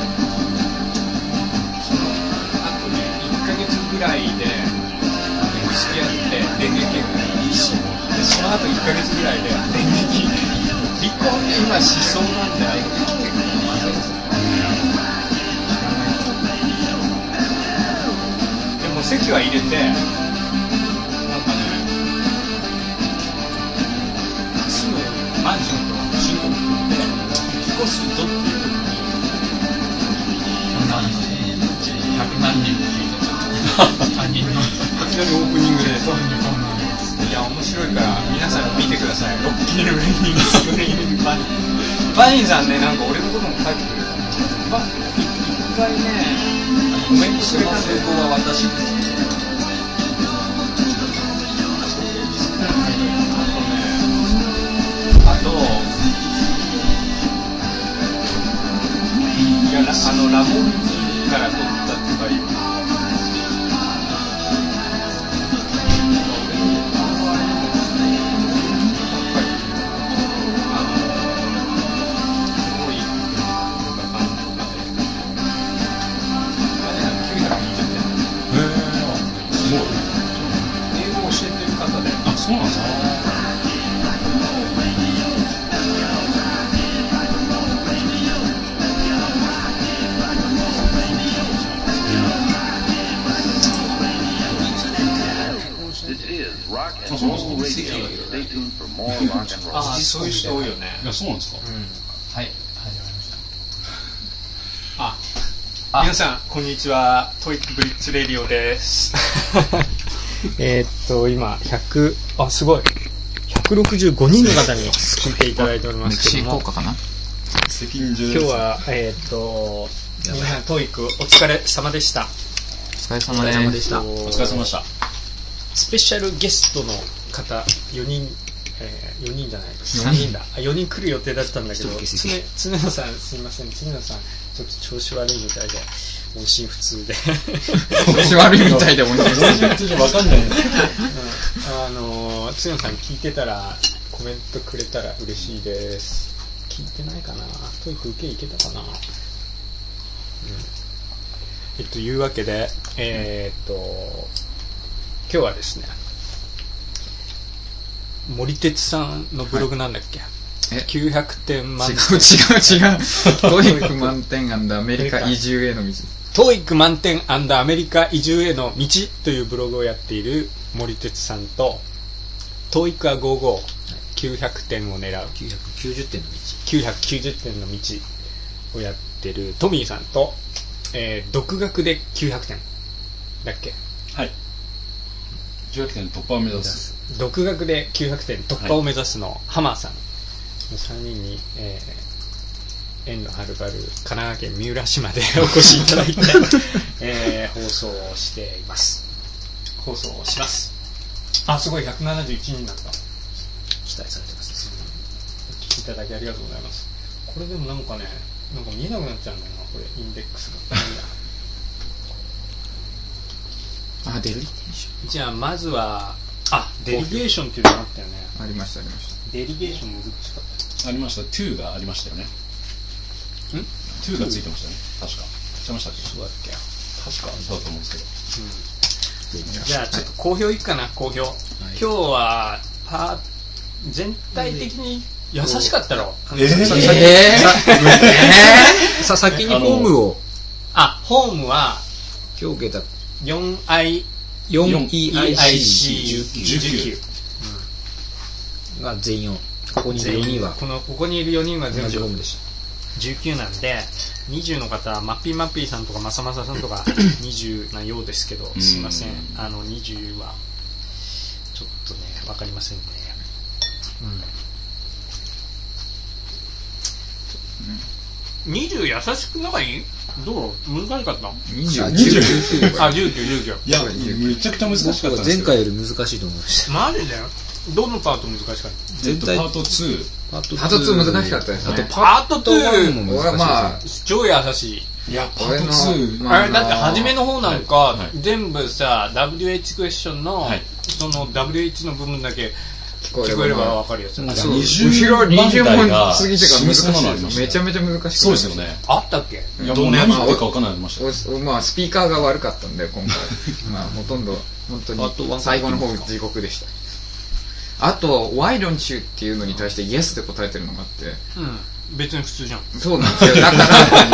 その後ね1ヶ月ぐらいで付き合って電撃結婚で、その後1ヶ月ぐらいで電撃離婚って今しそうなんだよ。でも籍は入れて、なんかね、住むマンションとか欲しいと思って引っ越すぞっていう時に100何人も聞いてた。他人のいきなりオープニングで、いや面白いから皆さん見てください。ロッキールレイニングスクリーンバニーさんね、なんか俺のことも書いてくれた。一回ねコメントくれたんで、そこは私です。あといやラモンズから撮ったとかいう。 そうなんですか。 あ、そういう人多いよね。 いや、そうなんですか。 はい、始まりました。皆さんこんにちは。トイックブリッツレディオです。今すごい165人の方に聞いていただいておりますけども、 効果かな。 今日は皆さんトイックお疲れ様でした。 お疲れ様でした。 お疲れ様でした。 スペシャルゲストの方4人、4人じゃない3人だ。4人来る予定だったんだけど、常野さんすいません、常野さんちょっと調子悪いみたいで音信不通で調子悪いみたいで音信不通で分かんない常野さん聞いてたらコメントくれたら嬉しいです。聞いてないかな。トイック受けいけたかな。というわけで今日はですね、森哲さんのブログなんだっけ、900点満点。違うトイック満点アメリカ移住への道。 トイック満点アメリカ移住への道というブログをやっている森哲さんと、トイックは55、900点を狙う 990点の道 990点の道をやってるトミーさんと、独学で900点だっけ。 はい、900点突破を目指す。 独学で900点突破を目指すのハマーさんの3人に、縁のはるばる神奈川県三浦市までお越しいただいて、放送をしています。放送をします。あ、すごい171人になった。 期待されてます。 お聞きいただきありがとうございます。これでもなんか見えなくなっちゃうんだよな、これインデックスが。 デリゲーション。 じゃあまずはデリゲーションっていうのがあったよね。 ありました。 デリゲーション難しかった。 ありました。2がありましたよね。2がついてましたね。確か。違いましたっけ。 そうだっけ。 確かそうだと思うんですけど。 じゃあちょっと好評いくかな。好評。今日は全体的に優しかったろ。 先にホームを。 ホームは今日受けた 4EIC19 が全員ここにいる4人はここにいる4人は全部同じホームでした。 19なんで、20の方はマッピーさんとかマサさんとか20なようですけど、すいません、20はちょっとね分かりませんね。20優しくない？どう？難しかった ？19。 いや、めちゃくちゃ難しかったんです前回より難しいと思いました。 マジで？どのパート難しかった？ 全体パート2。 パート2難しかったですね。 パート2 も難しい。 超優しい。 いや、パート2。 だって初めの方なんか、全部さ、WH クエスチョンの、その WH の部分だけ、 聞こえれば分かるやつ。 後ろ20問過ぎてから難しい。めちゃめちゃ難しくて。 そうですよね。 あったっけ？ いや、もう何言ってるか分かんないのました。 まあ、スピーカーが悪かったんで、今回。まあ、ほとんど、本当に、最後の方地獄でした。あと、Why don't you っていうのに対して Yes で答えてるのがあって。 別に普通じゃん。 そうなんですよ。だから、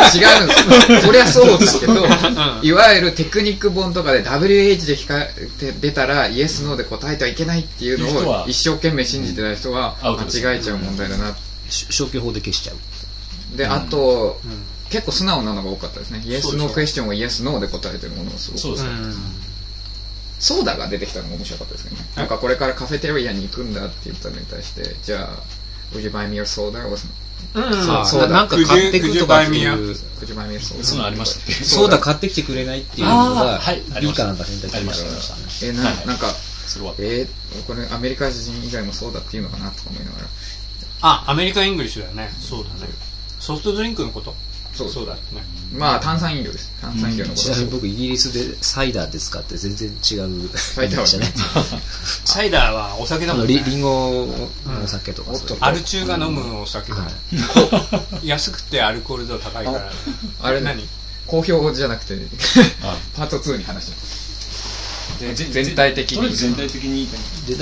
違うんですよ。そりゃそうだけど、いわゆるテクニック本とかで WH で出たら Yes, No で答えてはいけないっていうのを一生懸命信じてない人は間違えちゃう問題だな。 消去法で消しちゃう。 で、あと、結構素直なのが多かったですね。Yes, No クエスチョンを Yes, No で答えてるものがすごく。そうですね。ソーダが出てきたのが面白かったですけどね。なんかこれからカフェテリアに行くんだって言ったのに対して、じゃあ、Would you buy me a soda? そうなんか買ってくとかっていう、 そういうのありましたっけ？ ソーダ買ってきてくれないっていうのが、いいかなんか選択肢ありましたね。 なんか、これアメリカ人以外もそうだっていうのかなとか思いながら。 あ、アメリカン・イングリッシュだよね。そうだね。ソフトドリンクのこと？そうだね。 まあ炭酸飲料です。炭酸飲料のこと。 ちなみに僕イギリスでサイダーで使って全然違うサイダーはね。 サイダーはお酒だもんね。 リンゴのお酒とか。 アル中が飲むお酒だ。安くてアルコール度高いから。 あれ何？好評じゃなくてパート2に話してます。全体的に全体的に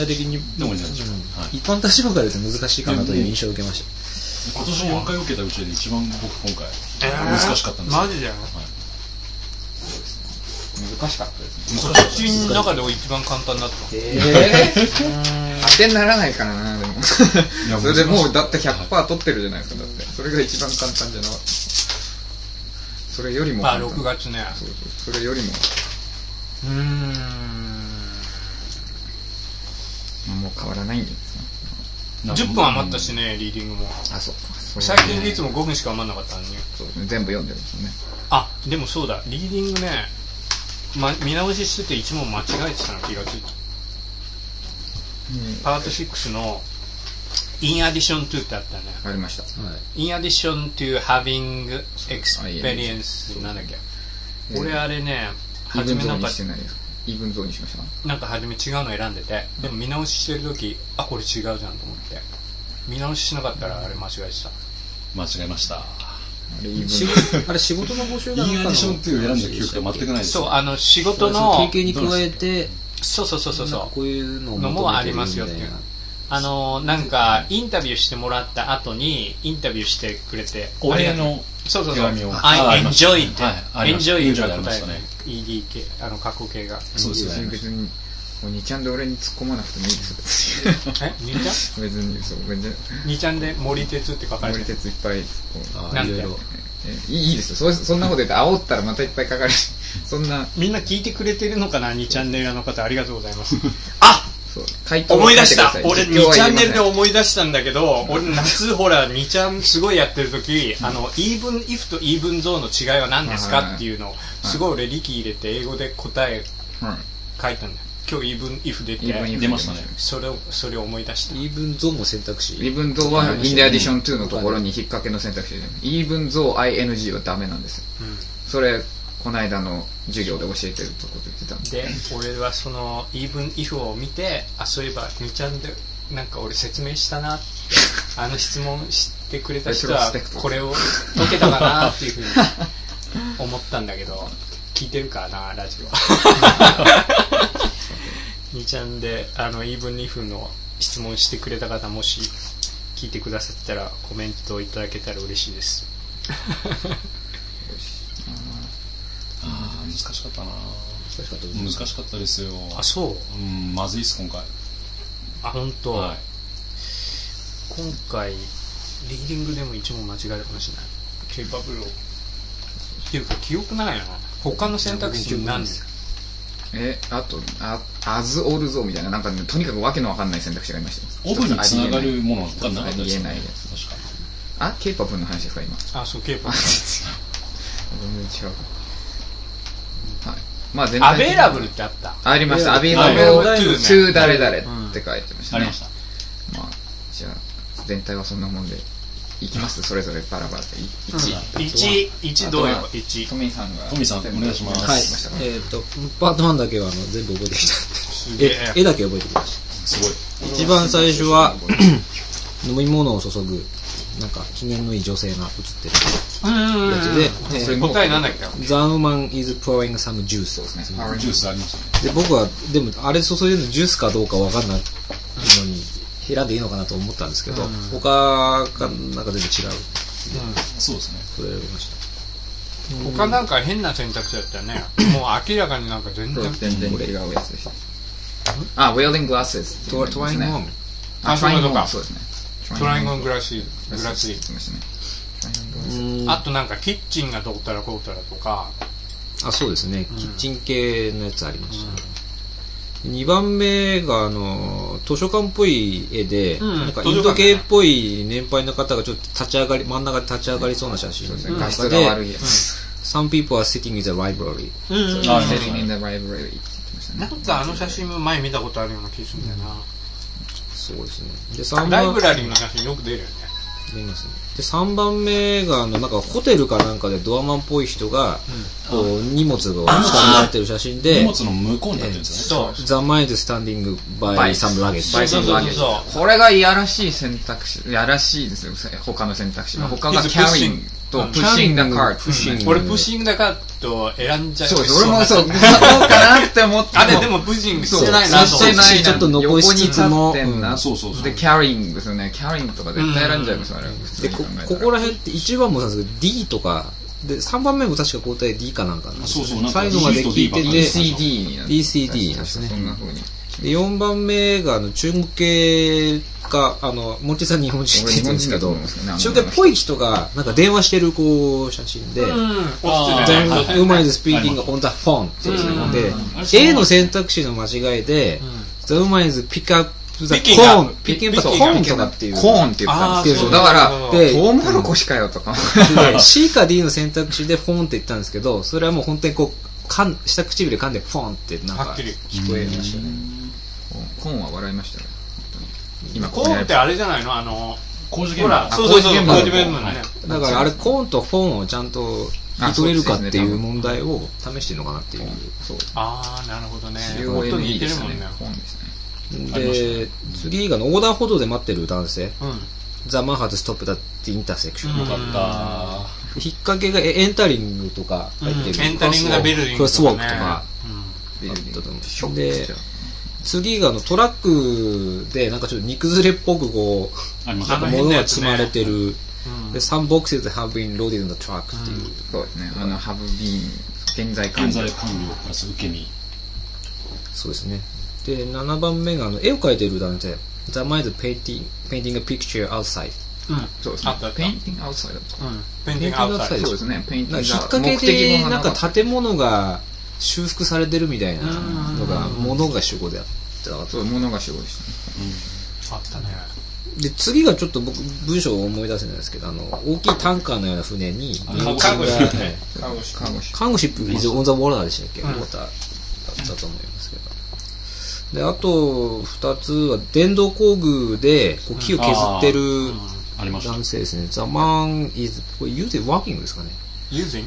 一般立場から言うと難しいかなという印象を受けました。 今年4回受けたうちで一番僕今回難しかったんですよ。 マジで？ 難しかったですね。 こっちの中で一番簡単だった。 当てにならないからな、でも。それでもうだって 100% 取ってるじゃないですか、だって。それが一番簡単じゃなかった。それよりも簡単。 6月ね。 それよりも。もう変わらないんですね。 10分余ったしね、リーディングも。 あ、そうか。 最近いつも5分しか余んなかったのに。 そうですね、全部読んでるんですよね。 あ、でもそうだ、リーディングね、見直ししてて1問間違えてたの気がついた。パート6の In addition to ってあったね。 ありました。 In addition to having experience なんだっけ。俺あれね、 初めなんかイーブンゾーンにしました。 なんか初め違うの選んでて、でも見直ししてる時、あ、これ違うじゃんと思って。見直ししなかったらあれ間違えてた。 間違えました。 あれ仕事の募集だったの？ インアディションっていう選んだ記憶が全くないです。 そう、仕事の経験に加えて、 そうこういうのもありますよっていう。なんかインタビューしてもらった後にインタビューしてくれて、 お礼のそう手紙を。 I enjoy って、enjoy が答えね。 ED 系、過去形が。 そうですね。別に2ちゃんで俺に突っ込まなくてもいいですよ。 え、2ちゃん？ 別にそう、 2ちゃんで森鉄って書かれてる。 森鉄いっぱいなんていいですよ。そんなこと言って煽ったらまたいっぱい書かれる。そんなみんな聞いてくれてるのかな、2チャンネルの方ありがとうございます。 あ、 思い出した。俺2チャンネルで思い出したんだけど、俺夏ほら2ちゃんすごいやってる時、even if と even though の違いは何ですかっていうのをすごい俺力入れて英語で答え書いたんだよ。今日 even if 出ましたね。 それを思い出した。 even though も選択肢。 even though は in the addition to のところに引っ掛けの選択肢で、even though ing はダメなんですよ。それこの間の授業で教えてるとこで言ってたんで、俺はその even if を見て、あ、そういえば2ちゃんでなんか俺説明したなって質問してくれた人はこれを解けたかなっていうふうに思ったんだけど、聞いてるかなラジオ。2ちゃんでeven if の質問してくれた方、もし聞いてくださったらコメントいただけたら嬉しいです。 難しかったな。難しかったですよ。 あ、そう。 まずいっす今回。 あ、本当。はい、今回リーディングでも一問間違えるかもしれない。ケイパブルをっていうか記憶ないな。他の選択肢何ですか？ あとas or though みたいな、なんかね、とにかくわけのわかんない選択肢がいました。 オブにつながるものがなかったですよね。 ありえないやつ。確かに。ケイパブルの話ですか今？ あ、そう、ケイパブル。 全然違う。はい。まあ全体アベラブルってあった。 ありました。アベラブル to 誰々って書いてましたね。 ありました。 まあじゃあ全体はそんなもんでいきます。それぞれバラバラで 1どうよ。1。 トミーさんお願いします。 はい。パート1だけは全部覚えてきた。絵だけ覚えてきました。 すごい。 一番最初は飲み物を注ぐなんか機嫌のいい女性が映ってるやつで、 答えなんだっけ？ The woman is pouring some juice ですね。 ジュースありましたね。 で僕はでもあれ注いでるのジュースかどうかわかんないのに選んでいいのかなと思ったんですけど、他がなんか全然違う。 そうですね。 それ選びました。 他なんか変な選択肢だったよね。もう明らかになんか全然違うやつでした。あ、Welding Glasses。 トラインゴン。 あ、そういうことか。 そうですね。 トラインゴングラスリー。あとなんかキッチンがどうたらこうたらとか。 あ、そうですね。キッチン系のやつありましたね。2番目が図書館っぽい絵で、なんかインド系っぽい年配の方がちょっと立ち上がり、真ん中で立ち上がりそうな写真の中で、Some people are sitting in the library。 sitting in the library って言ってましたね。 なんかあの写真も前見たことあるような気がするんだよな。 そうですね。で3番ライブラリーの写真よく出るよね。 出ますね。で3番目がなんかホテルかなんかでドアマンっぽい人が、こう荷物が下になってる写真で、 荷物の向こうになってるんですよね。 The mind standing by some luggage。 これがいやらしい選択肢、いやらしいですよ、他の選択肢。他が carrying と pushing the cart。 俺プッシングだからと選んじゃう。 そうです、俺もそう、どうかなって思って。 あれでもプッシングしてないなと思って。 ちょっと残しつつも。 そうそうそう。 で、carrying ですよね。carrying とか絶対選んじゃいます、あれ。 で、ここら辺って1番もそうなんですけど、D とか、で、3番目も確か交代 D かなんかなんですよ。 そうそう、 最後まで聞いてて、 DCD なんですね。 そんな風に。 で、4番目が中国系が、モッチーさん日本人って言うんですけど、中国系っぽい人が、なんか電話してるこう写真で、woman is speaking on the phone っていうで、A の選択肢の間違いで、the woman is pick up the corn、picking up the corn とかっていう。 コーンって言ったんですけど、だから、トウモロコシかよとか。 C か D の選択肢でフォンって言ったんですけど、それはもう本当にこう、下唇で噛んでフォンってなんか聞こえましたね。 コーンは笑いましたよ。 今コーンってあれじゃないの工事現場。 そうそうそう、工事現場ね。 だからあれコーンとフォンをちゃんと聞き取れるかっていう問題を試してるのかなっていう。 ああ、なるほどね。本当に似てるもんね。 コーンですね。 で、次が横断歩道で待ってる男性。The man has stopped at the intersection。 よかった。 引っ掛けがエンタリングとか入ってる。 エンタリングがビルディングとかね。 クロスウォークとかあったと思う。で、次がトラックでなんかちょっと煮崩れっぽくこう物が積まれてる。で、some boxes have been loaded on the truck っていう。 そうですね。have been 現在完了プラス受け身。 そうですね。で、7番目が絵を描いてる男性。The man is painting a picture outside。 そうですね。painting outside だと。 painting outside。 そうですね。 引っ掛けでなんか建物が修復されてるみたいなのが物が主語であったか。 そう、物が主語でしたね。 あったね。 で、次がちょっと僕文章を思い出せないですけど、大きいタンカーのような船にカゴシップ。 カゴシップ is on the water でしたっけ？まただったと思いますけど。で、あと2つは電動工具でこう木を削ってる男性ですね。The man is using working ですかね。 using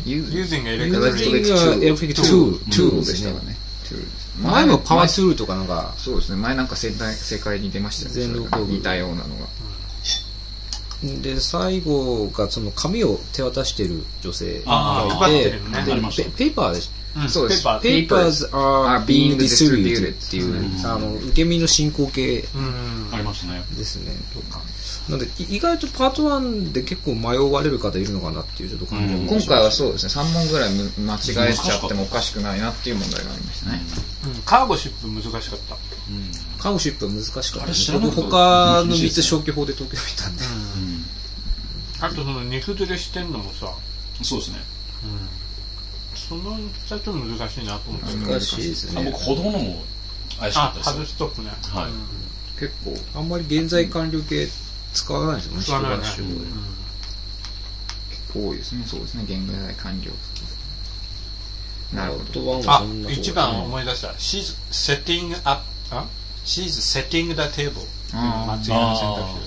electric tool ですね。前もパワーツールとかなんか。 そうですね。前なんか世界に出ましたよね。電動工具似たようなのが。 で、最後がその紙を手渡してる女性がいて、ペーパーです。 そうです。 Papers are being distributed っていう、受け身の進行形ありましたね。 ですね。なので、意外とパート1で結構迷われる方いるのかなっていうちょっと感じが。 今回はそうですね、3問ぐらい間違えちゃってもおかしくないなっていう問題がありましたね。 カーゴシップ難しかった。 カーゴシップは難しかったです。僕他の3つ消去法で東京見たんで。 あとその煮崩れしてんのもさ。 そうですね。 その2つ難しいなと思って。 難しいですね。 僕歩道のも怪しかったです。 ハズストップね。 はい。 結構あんまり現在完了形使わないですよね。 使わないね。 結構多いですね。そうですね。現在完了。なるほど。 あ、1番思い出した。She's setting the table。松井の選択肢。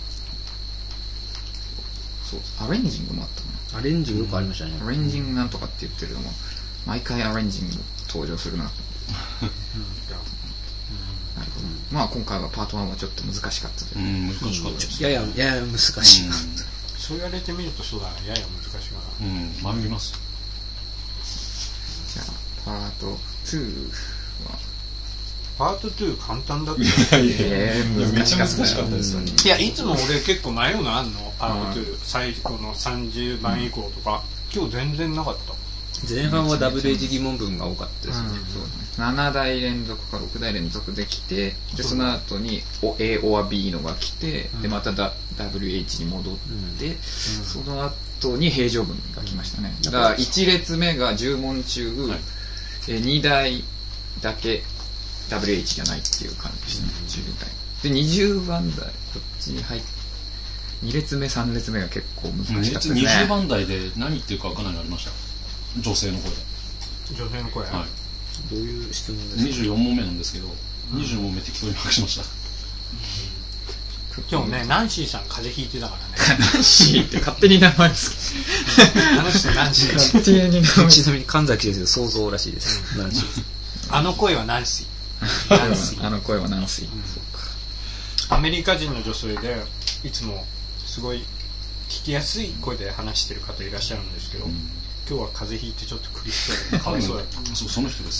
そう。アレンジングもあったな。 アレンジングよくありましたね。 アレンジングなんとかって言ってるのも毎回アレンジング登場するな。 まあ今回はパート1はちょっと難しかったという。 難しかったです。 やや難しいな。 そう言われてみるとそうだな、やや難しいかな。 まみます。 じゃあパート2はパート2簡単だった。 めっちゃ難しかったですよね。 いや、いつも俺結構迷うのあんの、パート2。最後の30番以降とか。今日全然なかった。 前半は WH 疑問文が多かったですね。 そうですね。7台連続か6台連続できて、でその後に A or B のが来て、でまた WH に戻って、その後に平常文が来ましたね。だから1列目が10問中、2台だけ WH じゃないっていう感じでしたね。10台で20番台こっちに入って2列目3列目が結構難しかったですね。 20番台で何言ってるか分からないのありました。女性の声で。 女性の声。 どういう質問ですか。 24問目なんですけど、20問目適当に隠しました。 今日ね、ナンシーさん風邪ひいてたからね。 ナンシーって勝手に名前ですあの人ナンシー。 勝手に名前。 ちなみに神崎先生の想像らしいです。ナンシー。 あの声はナンシー。あの声はナンシー。 アメリカ人の女性でいつもすごい聞きやすい声で話してる方いらっしゃるんですけど、今日は風邪ひいてちょっと苦しそうでかわいそうだった。 その人です。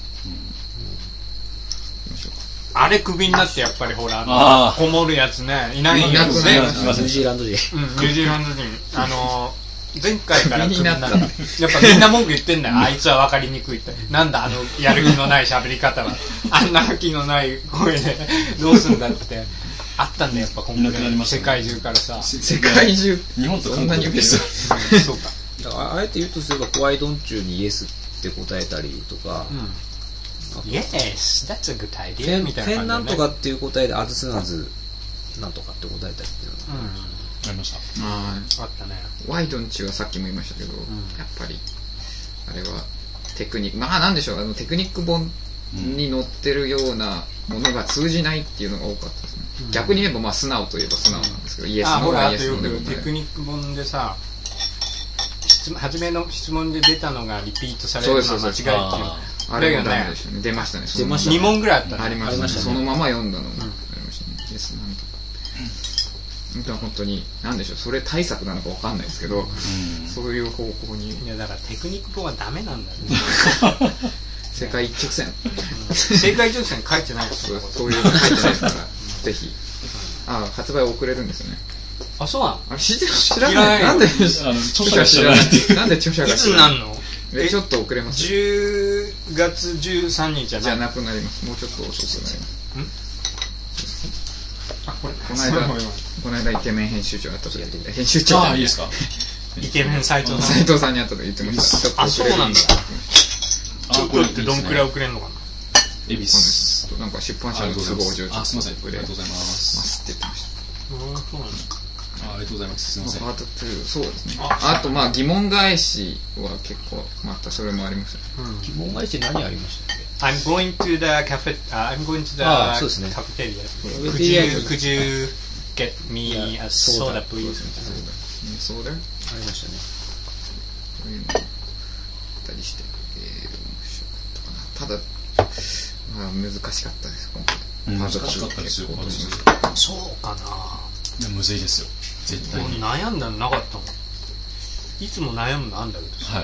あれクビになってやっぱりほらこもるやつね、いないんですね。 ニュージーランド人。 ニュージーランド人。前回からクビになった。やっぱみんな文句言ってんだよ。あいつは分かりにくいって。なんだやる気のない喋り方は。あんな気のない声でどうすんだって。あったんだよ、やっぱ今回世界中からさ。 世界中日本とそんなに受けてる。 そうか。 だからあえて言うとすればホワイトン中にイエスって答えたりとか、 Yes, that's a good idea みたいな感じで、ね。 フェンなんとかっていう答えでアズスナズなんとかって答えたりっていうのがありました。 あったね。 ワイドンチはさっきも言いましたけど、やっぱりあれはテクニック、まあなんでしょう、テクニック本に載ってるようなものが通じないっていうのが多かったですね。逆に言えばまあ素直といえば素直なんですけど、イエスのがイエスので答える。 テクニック本でさ、初めの質問で出たのがリピートされるのは間違いっていうの。 あれがダメでしたね。出ましたね。 2問ぐらいあったね。 ありましたね。そのまま読んだのもありましたね。イエスなんとか。本当に何でしょう、それ対策なのか分かんないですけど、そういう方向に。 いやだからテクニック本はダメなんだよね。 世界一直線。 世界一直線書いてないですよ。 そういうの書いてないからぜひ。発売遅れるんですよね。 あ、そうなの？ あれ知らない。なんで著者が知らない。なんで著者が知らない。 いつなんの？ ちょっと遅れます。 10月13日じゃなくなります。もうちょっと遅くなります。この間イケメン編集長やった時編集長いいですか？ イケメン斉藤さんに会ったと言ってました。 あ、そうなんだ。ちょっとってどんくらい遅れんのかな。 恵比寿なんか出版社の都合上すみません、ありがとうございますって言ってました。 そうなんですか。ありがとうございます。すみません。 パート2、そうですね。あとまあ疑問返しは結構またそれもありました。 疑問返し何ありましたっけ ？I'm going to the cafe. I'm going to the cafeteria. Could you get me a soda, please? そうだよ。 ありましたね。 こういうのあったりして、面白かったかな。ただ、まあ難しかったです。 難しかったですよ。 そうかな。 むずいですよ。絶対に。 悩んだのなかったもん。いつも悩むのあんだけどさ。 はい。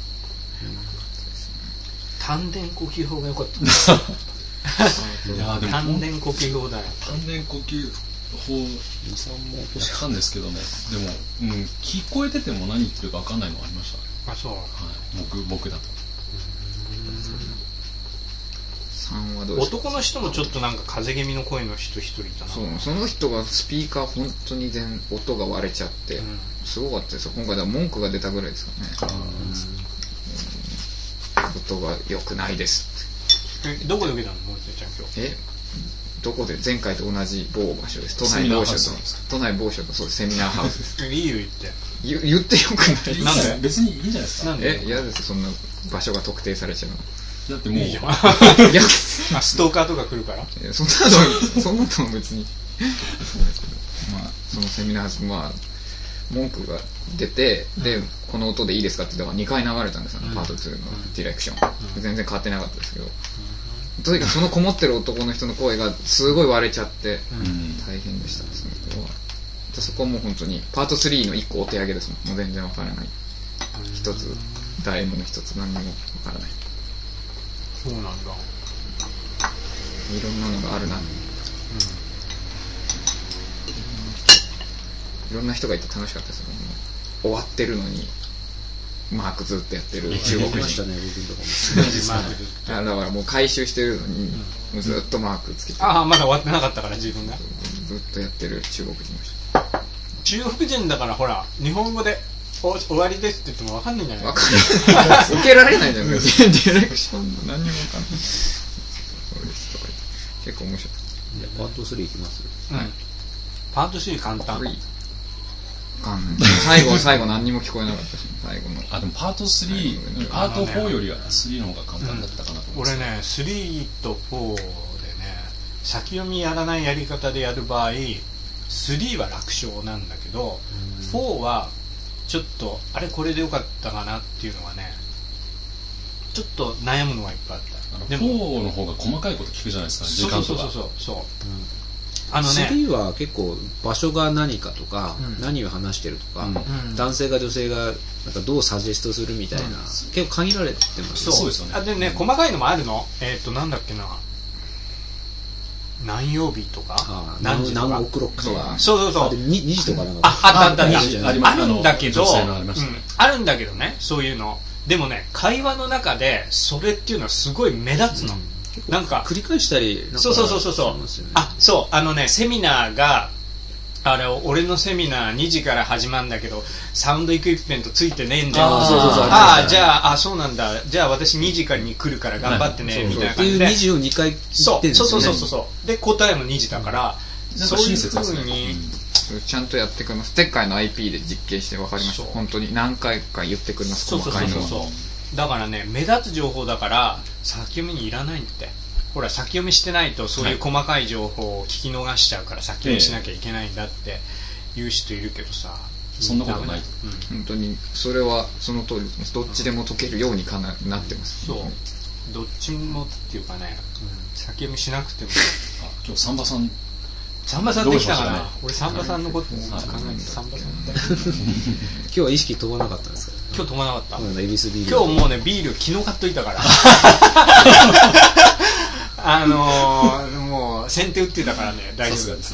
丹田呼吸法が良かった。 いやでも丹田呼吸法だよ。 丹田呼吸法やったんですけどね。でも、聞こえてても何言ってるか分かんないのがありました。 あ、そう。はい。 僕だと。 3はどうですか？ 男の人もちょっとなんか風邪気味の声の人一人いたな。 その人がスピーカー本当に音が割れちゃって、すごかったですよ。今回は文句が出たぐらいですかね。音が良くないですって。どこで受けたの？もうちゃん今日。 どこで？前回と同じ某場所です。都内某所とそうですセミナーハウスです。 いいよ言って。 言ってよくない？ なんで？別にいいんじゃないですか。 なんで？ 嫌ですそんな場所が特定されちゃうの。 だってもういいじゃん。ストーカーとか来るから。 そんなの別に。まあそのセミナーまあ文句が出て、でこの音でいいですかってだから2回流れたんですよ、パート2のディレクション、全然変わってなかったですけど、 とにかくそのこもってる男の人の声がすごい割れちゃって大変でした、その子は。そこはもう本当にパート3の1個お手上げですもん。もう全然わからない。一つダイエムの一つ何にもわからない。 そうなんだ。 いろんなのがあるな、いろんな人がいて楽しかったですよね。終わってるのにマークずっとやってる中国人だからもう回収してるのに、もうずっとマークつけて、 ああまだ終わってなかったから自分がずっとやってる中国人の人。 中国人だからほら日本語で終わりですって言っても分かんないんじゃない？ 分かんない。受けられないじゃん。ディレクション何にも分かんない。結構面白い。 じゃあパート3いきます。 パート3簡単。 最後何にも聞こえなかったし、最後の。 でもパート3、パート4よりは3の方が簡単だったかなと思います。 俺ね、3と4でね、先読みやらないやり方でやる場合、3は楽勝なんだけど、4はちょっとあれこれでよかったかなっていうのがね、ちょっと悩むのがいっぱいあった。 でも4の方が細かいこと聞くじゃないですか、時間とか。 そう。 3は結構場所が何かとか、何を話してるとか、男性が女性がなんかどうサジェストするみたいな、結構限られてますよ。そうですよね。 でね、細かいのもあるの。なんだっけな、何曜日とか何時とか何オクロックとか、 そう 2時とかなんかあったあるんだけど、あるんだけどね、そういうの。でもね、会話の中でそれっていうのはすごい目立つの。なんか繰り返したり、 そう。セミナーが俺のセミナー2時から始まるんだけどサウンドエクイプメントついてねえんだよ。じゃあそうなんだ、じゃあ私2時からに来るから頑張ってねみたいな感じで、 2時を2回言ってんですよね。 そうで答えも2時だから、そういう風にちゃんとやってくれます。でっかいの IP で実験して分かりました。本当に何回か言ってくれます。細かいのは。 だからね、目立つ情報だから先読みにいらないんだって。ほら先読みしてないとそういう細かい情報を聞き逃しちゃうから先読みしなきゃいけないんだって言う人いるけどさ、 そんなことない。 本当にそれはその通りです。どっちでも解けるようになってます。 そう、どっちもっていうかね、先読みしなくても。 今日サンバさんできたかな。俺サンバさんのこと考えてサンバさん今日は意識飛ばなかったんですか？ 今日飛ばなかった。 今日もうねビール昨日買っといたからもう先手打ってたからね、大丈夫です。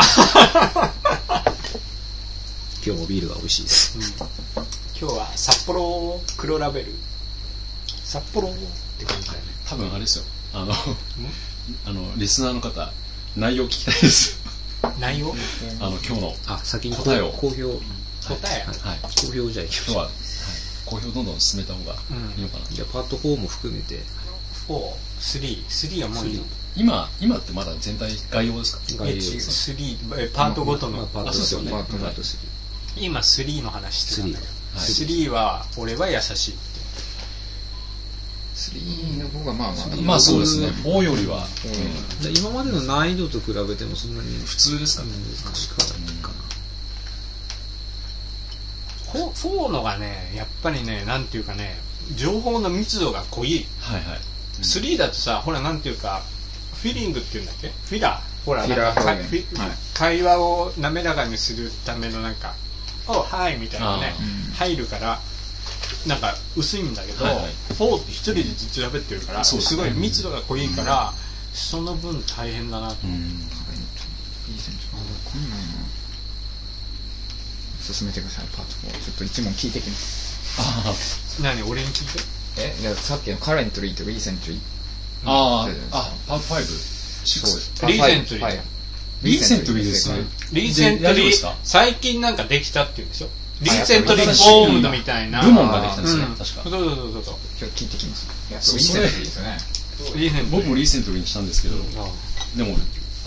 今日もビールが美味しいです、 今日は札幌黒ラベル、札幌って感じだよね。 多分あれですよ、リスナーの方内容聞きたいです内容今日の先に答えを公表公表じゃあいきましょう。 今日は公表どんどん進めた方がいいのかな。 じゃあパート4も含めて 3はもういいの？ 今ってまだ全体概要ですか？ 概要 3パートごとのパートですよね。 今3の話してるんだけど、3は俺は優しいって。 3の方がまあそうですね。4よりは今までの難易度と比べてもそんなに普通ですかね。 難しくはないかな。 4のがね、やっぱりね、なんていうかね、情報の密度が濃い。3だとさ、ほらなんていうかフィリングっていうんだっけ、フィラー、ほら会話を滑らかにするためのなんかはいみたいなね、入るからなんか薄いんだけど、4って一人でずっと喋ってるからすごい密度が濃いから、その分大変だなと。 進めてください。パート4ちょっと一問聞いてきます。 何俺に聞いて？ いやさっきのカレントリーとリーセントリー。 パート5、6。 リーセントリー。 リーセントリーですね。 リーセントリー最近なんかできたって言うんでしょ。リーセントリーフォームドみたいな部門ができたんですね。確か。 そう。 今日聞いてきます。いやリーセントリーですね。 僕もリーセントリーにしたんですけど、でも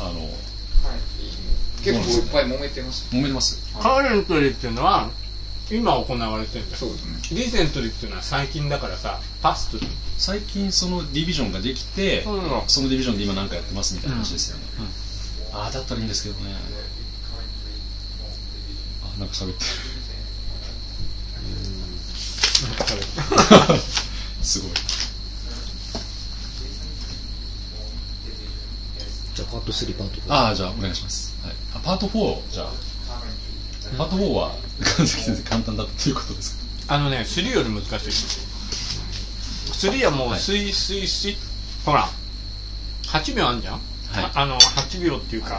結構いっぱい揉めてます。 揉めてます。 カレントリーっていうのは今行われてるんだよ。 そうですね。 リーセントリーっていうのは最近だからさ、パストリー。 最近そのディビジョンができて、そのディビジョンで今何かやってますみたいな話ですよね。だったらいいんですけどね。なんか喋ってる。すごい。 ト3、パート4。 ああ、じゃあお願いします。はい、パート4、じゃあ、パート4は、神崎先生簡単だったということですか？ 3より難しい。3はもう、スイ、ほら、8秒あんじゃん、8秒っていうか、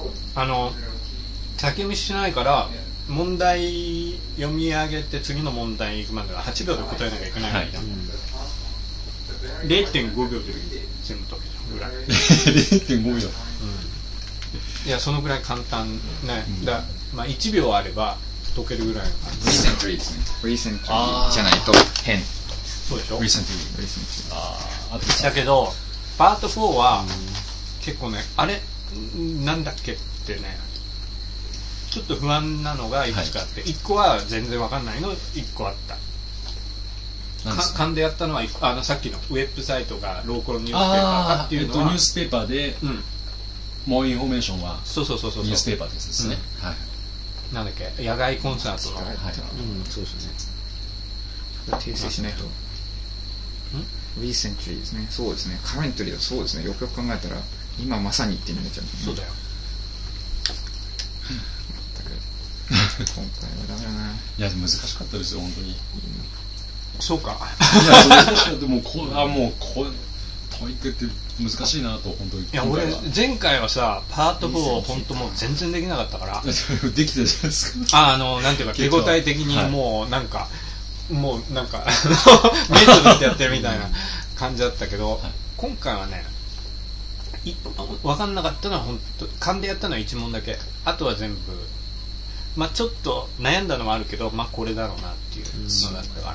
先見しないから、問題読み上げて次の問題行くまでは8秒で答えなきゃいけないわけじゃん。0.5 秒で全部解けちゃうぐらい。 0.5 秒。 いや、そのぐらい簡単ね。まあ1秒あれば解けるぐらいの感じ。 リセントリーですね。リセントリーじゃないと変。 そうでしょ。 リセントリー。だけどパート4は結構ね、あれなんだっけってね、ちょっと不安なのがいくつかあって、1個は全然わかんないの1個あった。勘でやったのはさっきのウェブサイトがローカルニュースペーパーかっていうのは、 ニュースペーパーで、もうインフォメーションはそうニュースペーパーですね。 なんだっけ、野外コンサートの、 そうですね。 訂正しないと。リセントリーですね。そうですね。カレントリーだ。そうですね。よくよく考えたら今まさにって意味になっちゃう。 そうだよ。 今回はダメだな。 いや、難しかったですよ、本当に。 そうか。 いや、難しかった。もうこうトイックって難しいなと、本当に。 いや、俺前回はさ、パート4本当もう全然できなかったから。 できたじゃないですか。 なんていうか、手応え的にもうなんかメイトとしてやってるみたいな感じだったけど、今回はね、分かんなかったのは本当、勘でやったのは1問だけ。あとは全部。まあちょっと悩んだのもあるけど、まあこれだろうなっていうのだったから。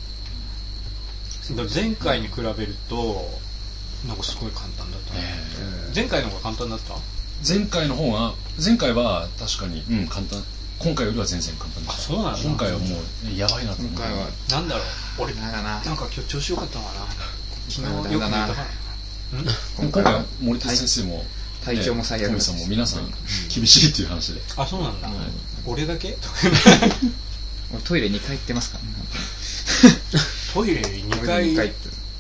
前回に比べるとなんかすごい簡単だったね。前回の方が簡単だった？ 前回は確かに、簡単。今回よりは全然簡単でした。 そうなんだ。 今回はもうやばいなと思って。 今回はなんだろう、俺なんか今日調子良かったのかな。昨日よく寝たから。 今回は森田先生も体調も最悪です。 トミさんも皆さん厳しいっていう話で。 あ、そうなんだ。俺だけ？ トイレ2回行ってますからね。 トイレ2回トイレ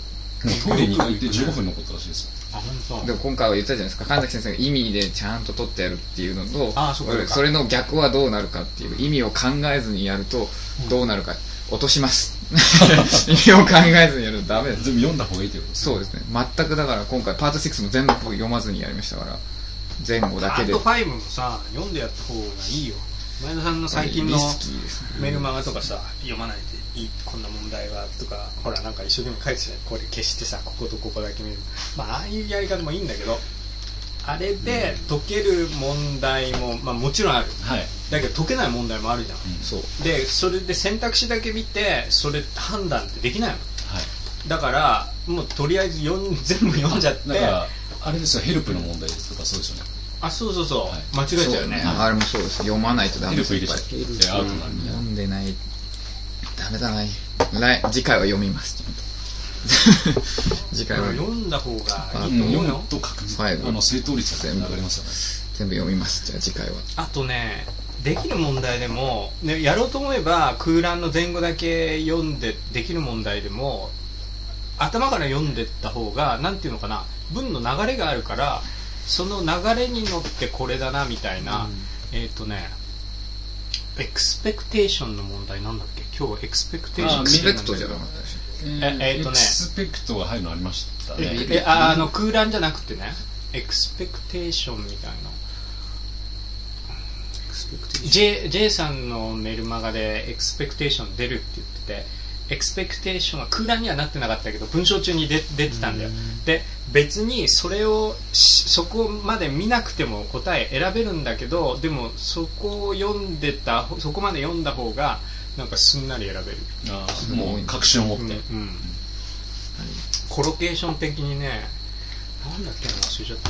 2回行って15分残ったらしいですよ。 あ、本当。 でも今回は言ったじゃないですか、神崎先生が意味でちゃんと取ってやるっていうのと、 それの逆はどうなるかっていう、意味を考えずにやるとどうなるか、落とします意味を考えずにやるとダメです。 全部読んだ方がいいということですね。 そうですね。全くだから今回パート6も全部読まずにやりましたから、前後だけで。 パート5もさ、読んでやった方がいいよ。前田さんの最近のメルマガとかさ、読まないでいい、こんな問題はとか、ほらなんか一生懸命書いてたよ。これ消してさ、こことここだけ見る。まあああいうやり方もいいんだけど、あれで解ける問題も、まあもちろんある。だけど解けない問題もあるじゃん。 そうで、それで選択肢だけ見て、それ判断ってできないの。だからもうとりあえず全部読んじゃって。 だからあれですよ、ヘルプの問題とかそうですよね。 あ、そう、間違えちゃうね。 あれもそうです。読まないとダメです。 読んでない、ダメだな。次回は読みます。次回は読んだ方がいい。 読むと確実正答率が上がりますよね。 全部読みます。じゃあ次回は。 あとね、できる問題でも、ね、やろうと思えば空欄の前後だけ読んでできる問題でも頭から読んでった方が、なんていうのかな、文の流れがあるから、その流れに乗ってこれだなみたいな、エクスペクテーションの問題なんだっけ？今日エクスペクテーション。 エクスペクトじゃなかったでしょ。 エクスペクトが入るのありましたね。 空欄じゃなくてね、エクスペクテーションみたいな。J さんのメルマガでエクスペクテーション出るって言ってて、エクスペクテーションは空欄にはなってなかったけど文章中に出てたんだよ。で、別にそこまで見なくても答え選べるんだけど、でもそこまで読んだ方がなんかすんなり選べる。 もう確信を持って、 コロケーション的にね、なんだっけな、忘れちゃった。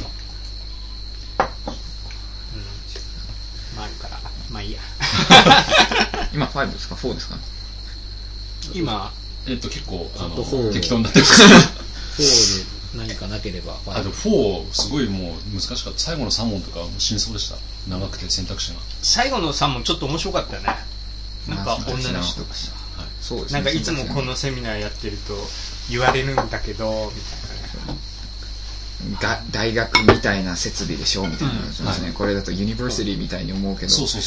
まああるから、まあいいや。 今5ですか4ですか？ 今結構適当になってる。 4で何かなければ。 あと4すごいもう難しかった。最後の3問とか死にそうでした。長くて選択肢が。 最後の3問ちょっと面白かったよね。なんか女の人がさ、 そうですね。 なんかいつもこのセミナーやってると言われるんだけどみたいなね。 大学みたいな設備でしょみたいな話ですね、これだとユニバーシティみたいに思うけど、 そうです、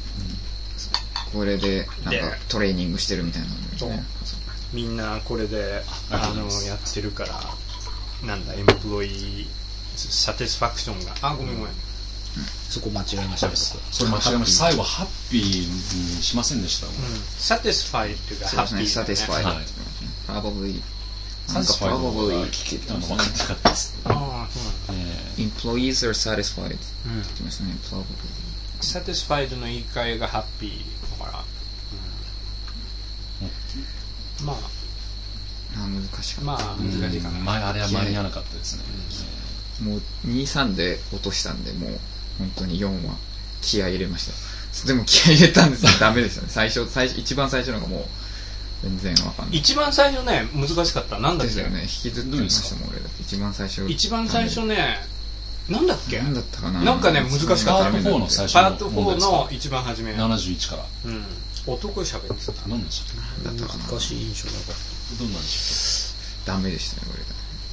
これでなんかトレーニングしてるみたいなのですね。 みんなこれでやってるから、なんだエンプロイーサティスファクションがごめん、 そこ間違えました。 それ間違えました。最後ハッピーにしませんでした。 サティスファイっていうかハッピー、 サティスファイ、probably なんか probably 聞けたの分かってなかったです。employees are satisfied って言ってましたね。probably サティスファイドの言い換えがハッピーだから、まあ難しかった。 難しいかな。 あれは間に合わなかったですね。 もう 2,3 で落としたんで、もう本当に4は気合い入れました。でも気合い入れたんですけどダメでしたね。一番最初のがもう全然わかんない。 一番最初ね難しかった。なんだっけですよね。引きずってましたもん俺だって。一番最初ねなんだっけ、 なんだったかな、 なんかね難しかった。 パート4の最初パート4の一番初め 71から、 男喋ってた。 何でしたっけ。 難しい印象なかった。 どんなんでしダメでしたね俺が。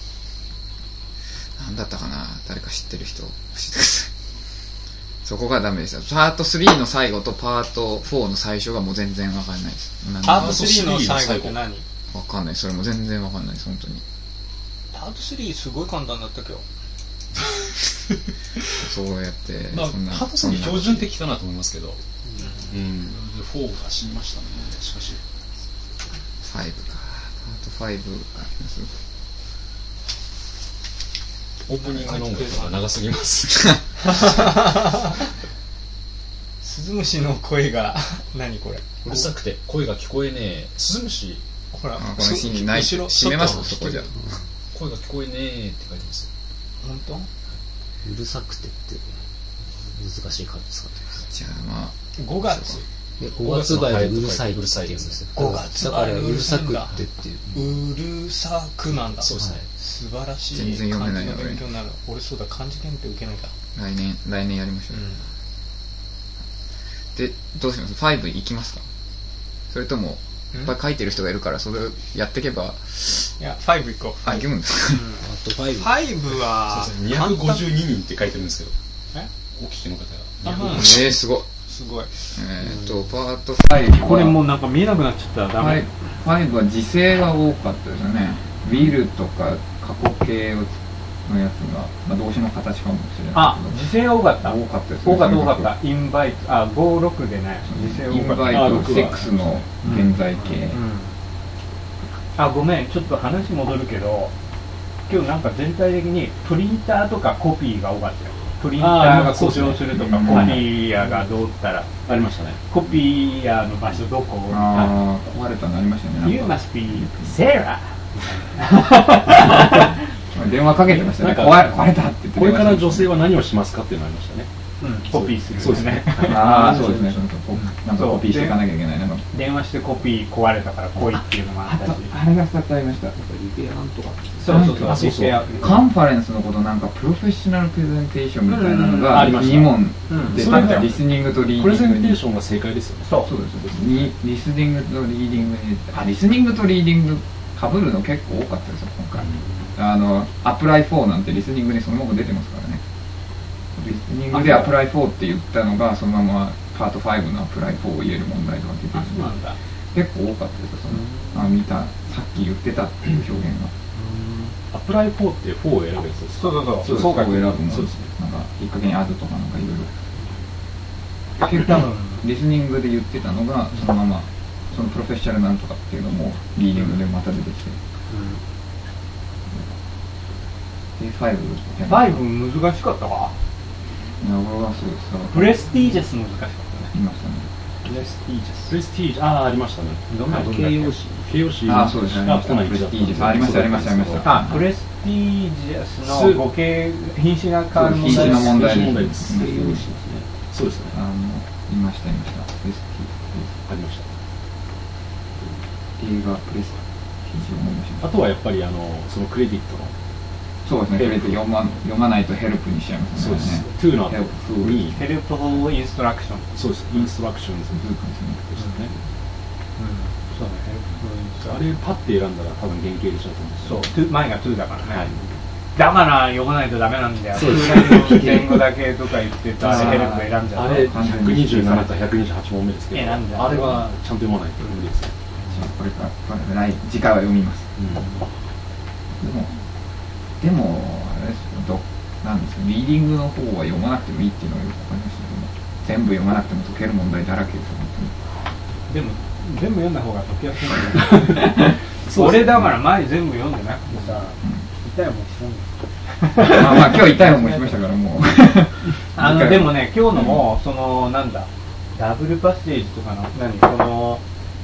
なんだったかな、誰か知ってる人教えてください。そこがダメでした。パート3の最後とパート4の最初がもう全然わかんないです。 パート3の最後って何？ わかんない。それも全然わかんないです本当に。 パート3すごい簡単だったけど。 そうやって、 パート3標準的かなと思いますけど、4が死にましたね。しかし 5か、パート5 オープニングの音楽が長すぎます。 スズムシの声が何これ、 うるさくて声が聞こえねえ。スズムシ、 ほら、 このシーンない、閉めますそこじゃ。 声が聞こえねえって書いてます。 本当？ うるさくてって難しい感じですかね。 じゃあ 5月 5月場合でうるさいって言うんですよ。 5月だからうるさくってっていう。 うるさくなんだ。 そうですね。 素晴らしい。 全然読めないよ漢字の勉強になる。俺そうだ、漢字検定受けないか。 来年やりましょう。でどうします？5行きますか？それともいっぱい書いてる人がいるからそれをやっていけば。 いや5行こう。 行くんですか？ あと5 は 252人って書いてるんですけど、お聞きの方がすごいすごい。 パート5 これもうなんか見えなくなっちゃったらダメ。 5は時制が多かったですよね。ウィルとか過去形のやつが、動詞の形かもしれないけど。 時制が多かった。 多かったですね。 多かった。インバイト、56でね、時制多かった。 インバイト、6の現在形。 ごめん、ちょっと話戻るけど、今日なんか全体的にプリンターとかコピーが多かったよ。プリンターが故障するとか、コピーヤーがどうったらありましたね。 コピーヤーの場所どこ？ 壊れたのありましたね。 You must be Sarah 電話かけてましたね。壊れたって言って。 これから女性は何をしますかっていうのありましたね。 コピーする。 そうですね。 そうですね。なんかコピーしていかなきゃいけないね。 電話してコピー壊れたから来いっていうのもあったし。 あれが2つありました。 リペアなんとか。 そうカンファレンスのことなんかプロフェッショナルプレゼンテーションみたいなのが2問で、リスニングとリーディング。 プレゼンテーションが正解ですよね。 そうです。リスニングとリーディングに、リスニングとリーディング被るの結構多かったですよ今回。アプライ4なんてリスニングにそのまま出てますからね。リスニングでアプライ4って言ったのがそのままパート5のアプライ4を言える問題とか出てるんで、結構多かったですよ。さっき言ってたっていう表現が。 アプライ4って4を選ぶやつです。 そう4を選ぶの。そうですね。なんかきっかけにアズとかなんかいろいろ。結構リスニングで言ってたのがそのままそのプロフェッショナルなんとかっていうのもリーディングでまた出てきて。5 難しかったか。 プレスティージャス難しかったね。 いましたね。 プレスティージャス。 プレスティージありましたね。 形容詞。 そうですね。プレスティージャスありました。 プレスティージャスの語形品詞が変わる品詞の問題です。 形容詞ですね。そうですね。 いました。プレスティージャスありました。 映画プレスティージ思いました。 あとはやっぱりそのクレジットの。 そうですね。クレジット読まないとヘルプにしちゃいますね。そうです。 to の後にヘルプフルインストラクション。 そうです。インストラクションズでしたね。そうね。ヘルプフルインストラクション。あれパッて選んだら多分原型でしたと思うんですよ。 そう。前が to だからね。 だから読まないとダメなんだよ。 そうです言語だけとか言ってたらヘルプ選んじゃう。 あれ127か128問目ですけど、 なんであれはちゃんと読まないと無理ですね。 これから次回は読みます。でもあれですよ、なんですか、リーディングの方は読まなくてもいいっていうのがよくわかりましたけど、全部読まなくても解ける問題だらけですよ、 でも全部読んだ方が解きやすいんだよ。俺だから前全部読んでなくてさ、痛い思いしたんだよ。 まあ今日痛い思いしましたからもうでもね、今日のもそのなんだダブルパッセージとかのこの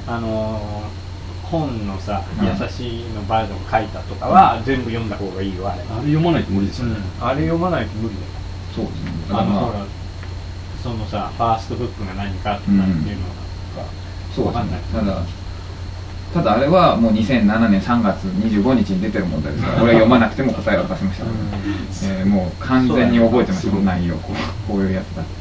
本のさ、優しいのバージョン書いたとかは全部読んだ方がいいよ。あれ読まないと無理ですよね。 あれ読まないと無理だよ。 そうですね。 ほらそのさ、ファーストブックが何かとかっていうのがそう分かんない。 ただあれはもう2007年3月25日に出てる問題ですから俺は読まなくても答えを出せましたから、もう完全に覚えてました、内容こういうやつだ。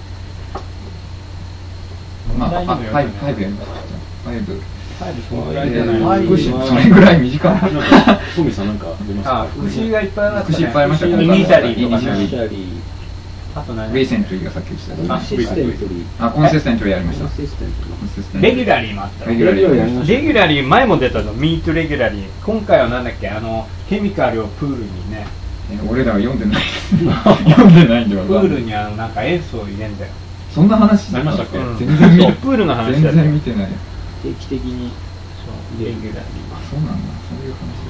まあ5やりました。5それぐらい短い。 トミさんなんか出ますか？ 復習がいっぱいあったね。 復習いっぱいありましたね。 イニシャリーとかね。あと何？ リーセントリーがさっき言ってた。 コンシステントリー。 コンシステントリーやりました。 レギュラリーもあった。 レギュラリー前も出たの。ミートレギュラリー。今回はなんだっけ、ケミカルをプールにね。 俺らは読んでない。読んでないんだよ。 プールになんか塩素を入れんだよ。 そんな話ありましたっけ？ 全然見プールの話全然見てない。 定期的にレギュラリー。 そうなんだ。そういう話。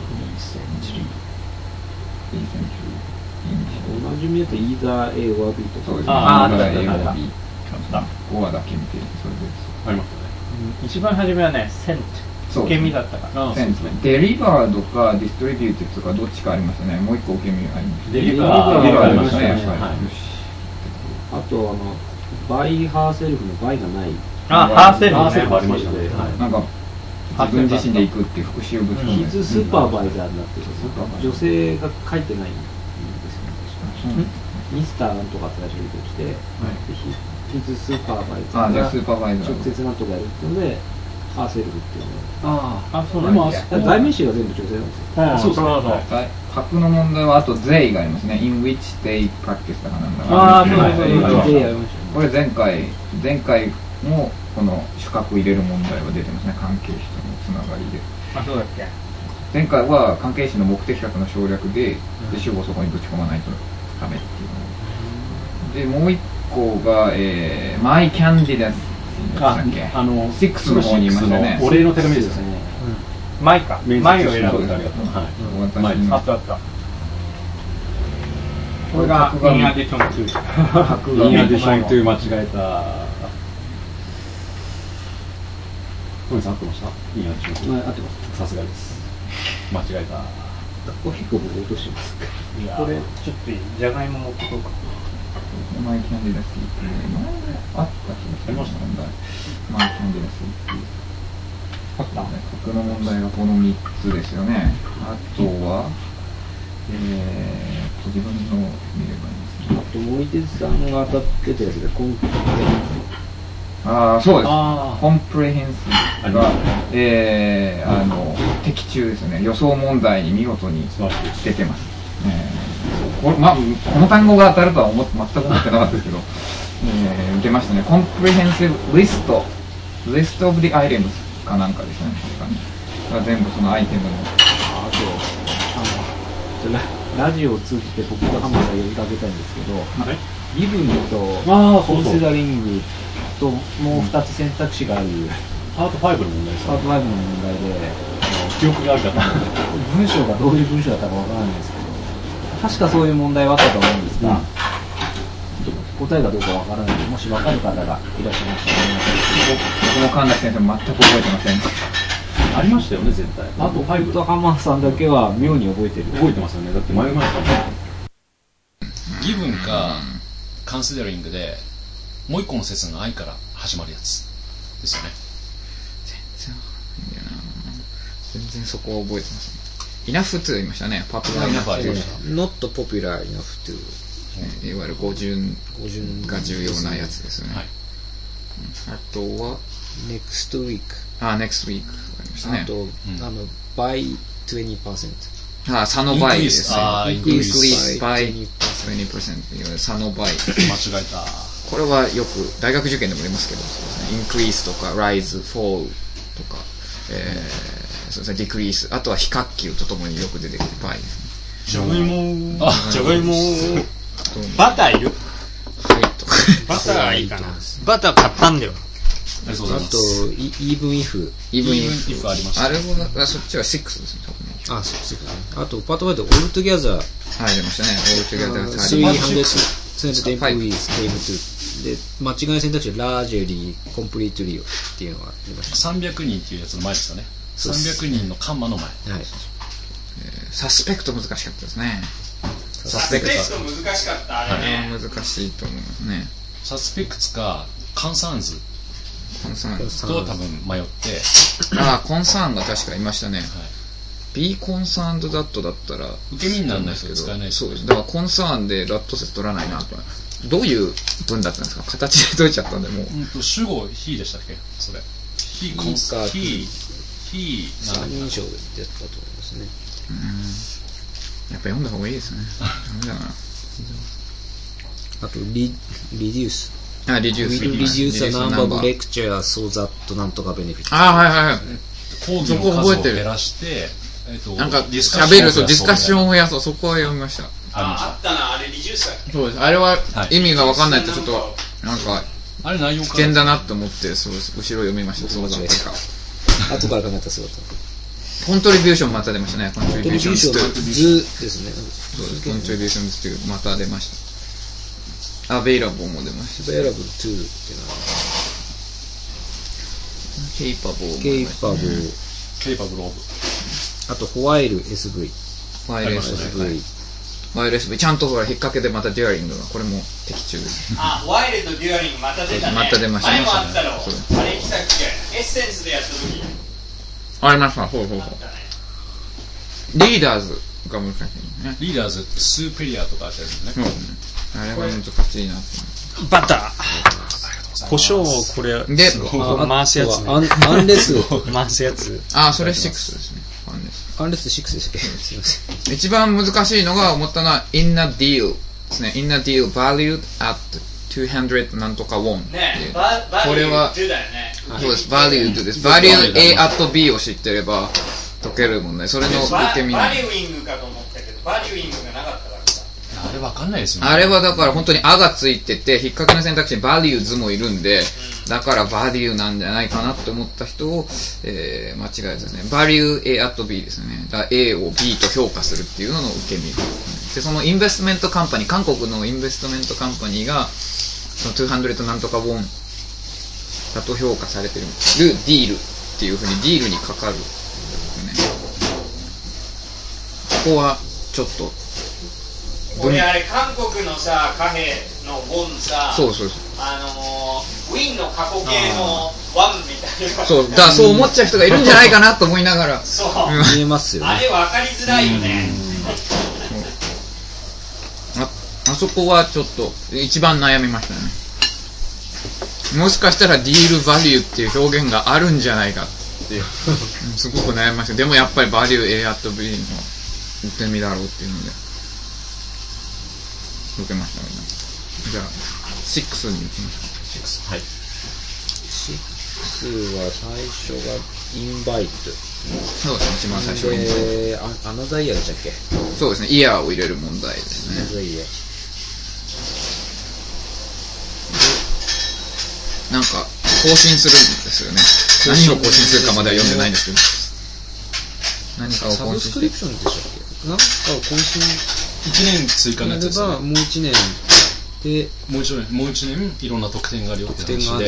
同じ意味だとイーザー A は B とか。 そうですね。 あだから A あは B。5話だけ見てそれでありますよね。 一番初めはね、セント。受け身だったから。 デリバードかディストリビューティブとかどっちかありましたね。もう一個受け身ありました。 デリバーありましたね。 あとバイハーセルフのバイがない。 ハーセルフありましたね。 なんか自分自身で行くっていう復習をぶち込んで。 ヒズスーパーバイザーになってる。女性が書いてないんですよね。ミスターなんとかって最初に出てきて、ヒズスーパーバイザーが直接なんとかやるっていうので、ハーセルフっていうの。 そうなんですよ。 代名詞が全部女性なんですよ。 そう。 格の問題はあと they がありますね。in which they practice だかなんだこれ前回もこの主格入れる問題は出てますね。関係詞とのつながりで。 そうだっけ。 前回は関係詞の目的格の省略で主語をそこにぶち込まないとダメっていうので、もう一個が、My Candidate でしたっけ？6の方にいましたね。 お礼の手紙ですね。 マイか。マイを選ぶ。 あった。これがインアディション2。 インアディション2間違えた。トミさん合ってました？インアディション2。 合ってます。 さすがです。間違えた。 コーヒーコブ落とします。 これちょっといい。じゃがいも持ってこうか。 マイキャンディダスっていうのあった気がしましたね。マイキャンディダスっていう。 あった。 格の問題がこの3つですよね。あとは自分の見ればいいですね。 あと森哲さんが当たってたやつでコンプレヘンス。 そうです。コンプレヘンスが的中ですね。予想問題に見事に出てます。この単語が当たるとは全く思ってなかったですけど、出ましたね。コンプレヘンシブリストオブディアイテムズかなんかですね。全部そのアイテムの。 ラジオを通じて僕と浜田が呼びかけたいんですけど、ギブンとコンシダリングともう2つ選択肢があるパート5の問題です。 パート5の問題で記憶があるか文章がどういう文章だったかわからないんですけど、確かそういう問題はあったと思うんですが、答えがどうかわからないので、もし分かる方がいらっしゃいましたら僕も神田先生全く覚えてません。 ありましたよね、絶対。 あと5とハマーさんだけは妙に覚えてますよね。だって前々からギブンかカンシダリングでもう一個の説が愛から始まるやつですよね。 全然そこは覚えてますね。イナフ2言いましたね。パプラーイナフ 2。not popular enough to。 いわゆる語順が重要なやつですよね。あとは next week。 next week ありましたね。 あと、by 20%。 サノバイですね。 increase by 20%。サノバイ。 間違えた。 これはよく大学受験でもありますけど、increase とか rise, fall とか、そうですね、decrease、あとは非滑級とともによく出てくる by ですね。 じゃがいもバターいる？ はいとか。 バターいいかな。バター買ったんだよ。 ありがとうございます。 あと、even if。 even if ありました。 あれは、そっちは6ですね、多分ね。 あ、そうですね。あと、パート5で altogether。 はい、出ましたね。altogether 320 employees came to。で、間違い選択肢は largely, completely っていうのがありました。 300人っていうやつの前ですかね。300人のカンマの前。 はい。 サスペクト難しかったですね。 サスペクト難しかった、あれね。 難しいと思いますね。 サスペクツか、カンサーンズと多分迷って。 コンサーンが確かいましたね。be concerned that だったら受け身にならない人使えないです。 そうです。だからコンサーンでラット説取らないなと。どういう文だったんですか？形で解いちゃったんで、もう。 主語、he でしたっけそれ。he 三人称でやったと思いますね。 やっぱ読んだ方がいいですね。ダメだな。 あと、reduce。 reduce the number of lectures so that なんとか benefit。 はいはいはい。 講義の数を減らして、 なんか喋るとディスカッションを増やそう。そこは読みました。 あったな、あれリジュースだっけ？ そうです。あれは意味が分かんないとちょっとなんかあれ内容危険だなと思って、そう後ろ読みました。そうだったか。 後から考えたそうだった。 コントリビューションまた出ましたね。コントリビューション図ですね。 そうです。コントリビューション図っていうまた出ました。アベイラボーも出ました。 アベイラボー2っていうのはケイパボー。 ケイパブローブ。 あとホワイル SV。 ホワイル SV。ちゃんとほら引っ掛けでまたデュアリングがこれも的中です。 ホワイルとデュアリングまた出たね。 また出ました。 前もあったろ。あれ来たっけ？エッセンスでやった時。 ありました。ほう。リーダーズが難しいね。 リーダーズ、スーペリアとかあったやつね。 あれは難しいな。 バター。胡椒をこれで回すやつね。 アンレス回すやつ。 それ6ですね。 アンレス6ですっけ？すいません。 一番難しいのが思ったのは in a deal ですね。in a deal valued at 200なんとかウォンっていう。これはそうです。valued です。value A at B を知ってれば解けるもんね。それの受け身。 バリューイングかと思ったけど、バリューイングがなかったからさ。 あれわかんないですよね。 あれはだから本当にあがついてて、引っ掛けの選択肢に values もいるんで、だから value なんじゃないかなって思った人を、間違えたですね。value A at B ですね。だ A を B と評価するっていうのの受け身。で、そのインベストメントカンパニー、韓国のインベストメントカンパニーが、その200なんとかウォンだと評価されてるディールっていうふうにディールにかかるんですね。ここはちょっと俺あれ韓国のさ貨幣のウォンさ、 そうウィンの過去形のワンみたいな、 そうだからそう思っちゃう人がいるんじゃないかなと思いながら見えますよね。 あれ分かりづらいよね。 あそこはちょっと一番悩みましたね。もしかしたらディールバリューっていう表現があるんじゃないかっていうすごく悩みました。でもやっぱりバリュー A at B の受け身だろうっていうので受けましたね。じゃあ6に行きましょう。 はい。 6は最初がインバイト。 そうですね、一番最初にアナザイヤーでしたっけ？ そうですね、イヤーを入れる問題ですね。 アナザイヤーなんか更新するんですよね。何を更新するかまでは読んでないんですけど、何かを更新してサブスクリプションでしたっけ？なんかを更新 1年追加のやつですね。 もう1年でもう一年いろんな特典があるよって話で。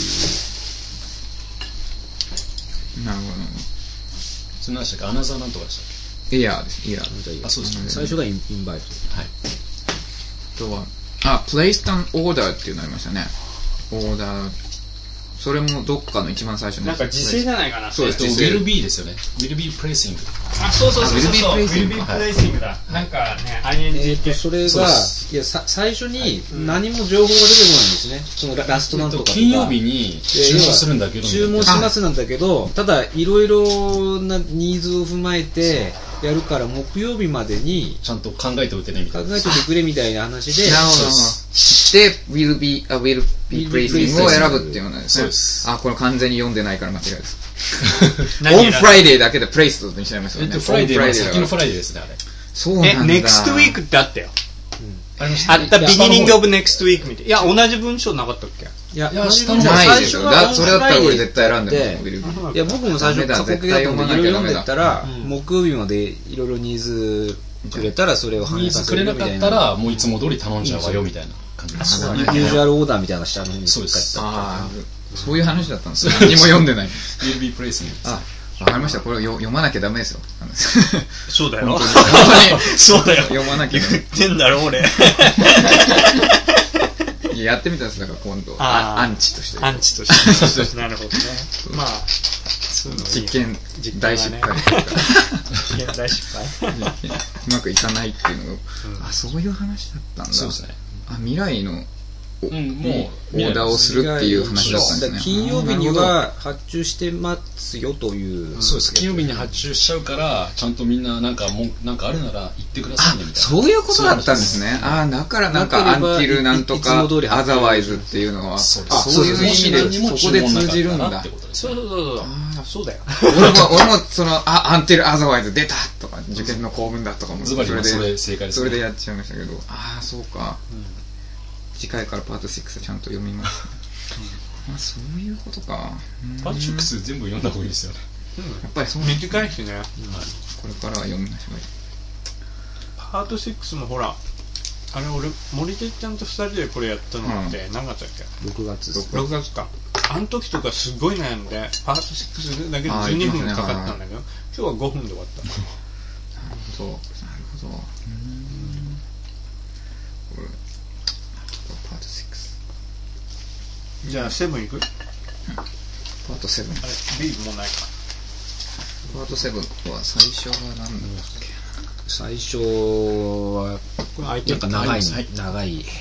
なるほど。 それ何でしたっけ？アナザーなんとかでしたっけ？イヤーです。イヤー。 あ、そうですね。 最初がインバイト。 はい。 あとはplaced an order っていうのありましたね。オーダー。それもどっかの一番最初の。 なんか時勢じゃないかな。 そうです。 will be ですよね。will be placing。 あ、そう。will be placing だ。なんかね、ING って。 それが、最初に何も情報が出てこないんですね。そのラストなんとかとか。 金曜日に注文するんだけど。 注文しますなんだけど、ただいろいろなニーズを踏まえて、 やるから木曜日までにちゃんと考えておいてねみたいな。 考えておいてくれみたいな話で。 なるほど。で、will be placing を選ぶっていうのですね。そうです。あ、これ完全に読んでないから間違いです。on Friday だけで placed にしちゃいますよね。 フライデーの先のフライデーですね、あれ。 そうなんだ。 next week ってあったよ。あった beginning of next week みたいな。いや、同じ文章なかったっけ？ いや、 下のないですよ。それだったら俺絶対選んでもいや、僕も最初過去形だと思っていろいろ読んでったら、木曜日までいろいろニーズくれたらそれを反映させるみたいな。 ニーズくれなかったら、もういつも通り頼んじゃうわよみたいな感じです。 ユージュアルオーダーみたいな下の方にそうです。 そういう話だったんですよ。何も読んでない。 will be placing。 あ、わかりました。これ読まなきゃダメですよ。 そうだよ。 本当に。 そうだよ。 読まなきゃダメ。 言ってんだろ、俺。 やってみたんです。だから今度。アンチとして。 アンチとして。なるほどね。まあ、 実験大失敗。 実験大失敗。 うまくいかないっていうのが、あ、そういう話だったんだ。 そうですね。 あ、未来の、 もうオーダーをするっていう話だったんですね。 金曜日には発注してますよという。 そうです。金曜日に発注しちゃうから、ちゃんとみんななんかあるなら言ってくださいねみたいな。 そういうことだったんですね。ああ、だからなんかアンティルなんとか、アザワイズっていうのは、そういう意味でそこで通じるんだ。 そうだよ。 俺もその、アンティルアザワイズ出たとか、受験の公文だとかも、 ズバリそれ正解です。 それでやっちゃいましたけど、ああ、そうか。次回からパート6ちゃんと読みます。あ、そういうことか。 パート6全部読んだ方がいいですよね。 やっぱりそう短いしね。 これからは読みましょう。 パート6もほら、あれ俺、森哲ちゃんと2人でこれやったのって何月だっけ？ 6月。 6月か。あの時とかすごい悩んで、パート6だけで12分かかったんだけど、今日は5分で終わった。 なるほど。なるほど。 じゃあ7いく？ パート7。 あれ B もうないか。 パート7は最初は何だっけ？ 最初はなんか長い長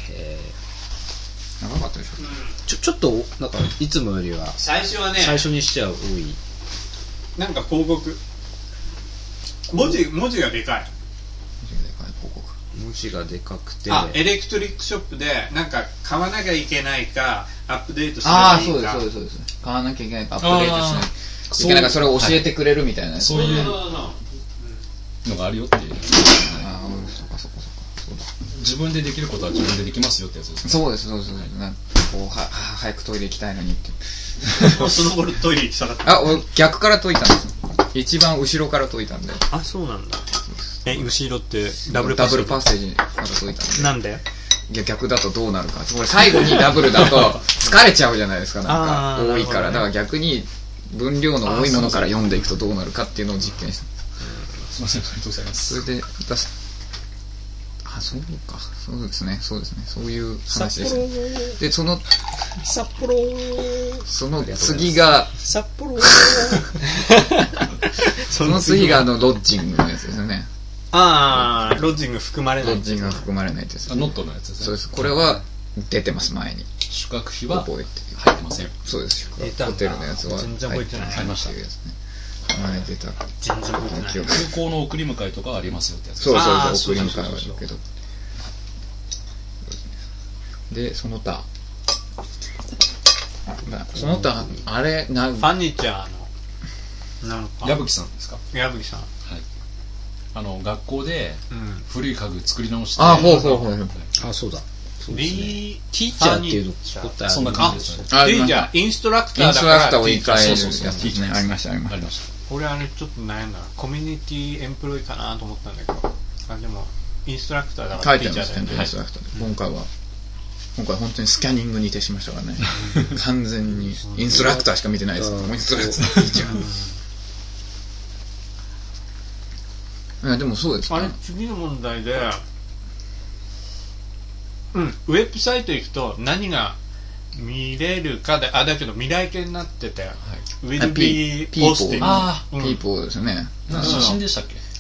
かったでしょ。 ちょっとなんかいつもよりは最初はね、 最初にしちゃ多い。 なんか広告。文字がでかい。 文字がでかくて、 エレクトリックショップでなんか買わなきゃいけないかアップデートすればいいか。 そうです買わなきゃいけないかアップデートしないといけないか、それを教えてくれるみたいな、 そういうのがあるよっていう。 そうか自分でできることは自分でできますよってやつですね。 そうですこう早くトイレ行きたいのにってその頃トイレ行きたかった。 俺逆から解いたんですよ。一番後ろから解いたんで。 あ、そうなんだ。後ろってダブルパッセージまた解いたんで。 なんで？ いや、逆だとどうなるか。最後にダブルだと疲れちゃうじゃないですか。なんか多いから、だから逆に分量の多いものから読んでいくとどうなるかっていうのを実験した。 すみません、ありがとうございます。 それでそうか、そうですね、そういう話でしたね。で、その次がその次がロッジングのやつですよね。 ロッジング含まれない。 ロッジングが含まれないです。 ノットのやつですね。 そうです。これは出てます前に。 宿泊費は覚えて入ってません。 そうです。ホテルのやつは全然覚えてない。 ありました。 前出た。 全然覚えてない。 空港の送り迎えとかありますよってやつ。 そう送り迎えはあるけど。で、その他あれファニチャーのなんか矢吹さんですか？ 矢吹さん。 はい。学校で古い家具作り直して。 そうだ。 ティーチャーっていうの作った。 そんな感じですね。 ティーチャーインストラクターだから。 インストラクターを言い換えるやつですね。ありました。 俺ちょっと悩んだ。コミュニティエンプロイかなと思ったんだけど、でもインストラクターだからティーチャーだよね。 インストラクターで。今回本当にスキャニングに徹しましたからね。完全にインストラクターしか見てないです。インストラクターティーチャー。いやでもそうですか。 あれ次の問題で、ウェブサイト行くと何が見れるかで、だけど未来形になってて、will be posted。 people ですよね。 写真でしたっけ？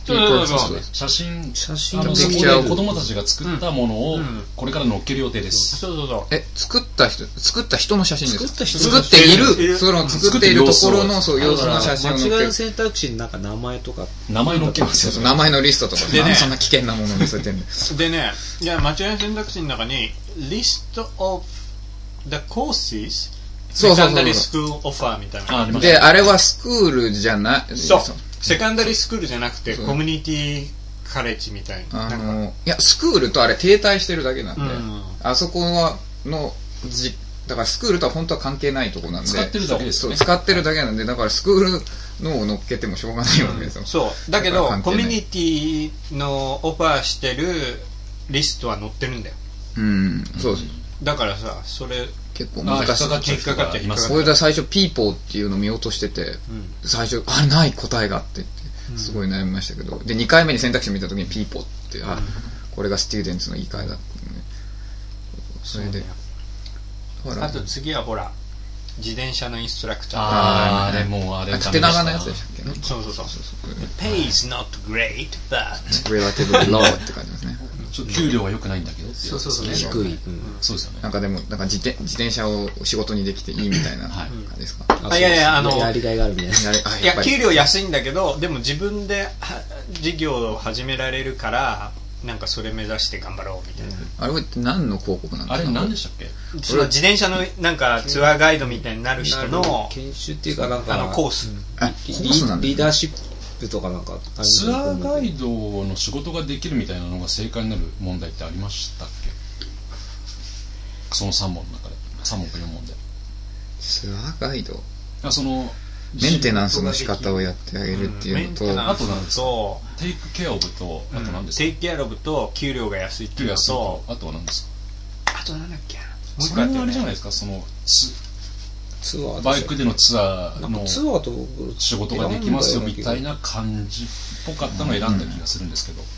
写真の子供たちが作ったものをこれから載っける予定です。 作った人の写真ですか？作っているところのそう様子の写真を載っける。 間違いの選択肢になんか名前とか名前載っけますよ。 名前のリストとかなんでそんな危険なものを載せてんの。 でね、いや間違いの選択肢の中に List of the courses Secondary School Offer みたいな。 で、あれはスクールじゃない。 そう。セカンダリースクールじゃなくてコミュニティカレッジみたいな。 いや、スクールとあれ停滞してるだけなんで、あそこだからスクールとは本当は関係ないとこなんで。 使ってるだけですよね。 使ってるだけなんで、だからスクールのを乗っけてもしょうがないわけですよ。 そう。だけど、コミュニティのオファーしてるリストは載ってるんだよ。 そうです。 だからさ、それ、 結構難しい。 引っかかっちゃいます。 これで最初ピーポーっていうのを見落としてて、最初あれない答えがあってすごい悩みましたけど、で2回目に選択肢を見た時にピーポーってこれがスチューデンツの言い換えだって、それであと次はほら自転車のインストラクター。 あれもうあれ縦長のやつでしたっけね。 そう。Pay is not great, but relatively low って感じですね。 給料は良くないんだけど。 そう低い。 そうですよね。 なんかでも自転車を仕事にできていいみたいな感じですか。 いややりがいがあるみたいな。 いや給料安いんだけど、でも自分で事業を始められるから。なんかそれ目指して頑張ろうみたいな。 あれって何の広告なんですか？ あれ何でしたっけ？ それは自転車のなんかツアーガイドみたいになる人の研修っていうかなんかコース。 リーダーシップとかなんか。 ツアーガイドの仕事ができるみたいなのが正解になる問題ってありましたっけ？その3問の中で3問か4問で。 ツアーガイド？ そのメンテナンスの仕方をやってあげるっていうのと、 あとなんですか？テイクケアオブと、あと何ですか？ テイクケアオブと給料が安いっていうのと、 あとは何ですか？ あとなんだっけ？ それはあれじゃないですか？そのツアーバイクでのツアーの仕事ができますよみたいな感じっぽかったのを選んだ気がするんですけど、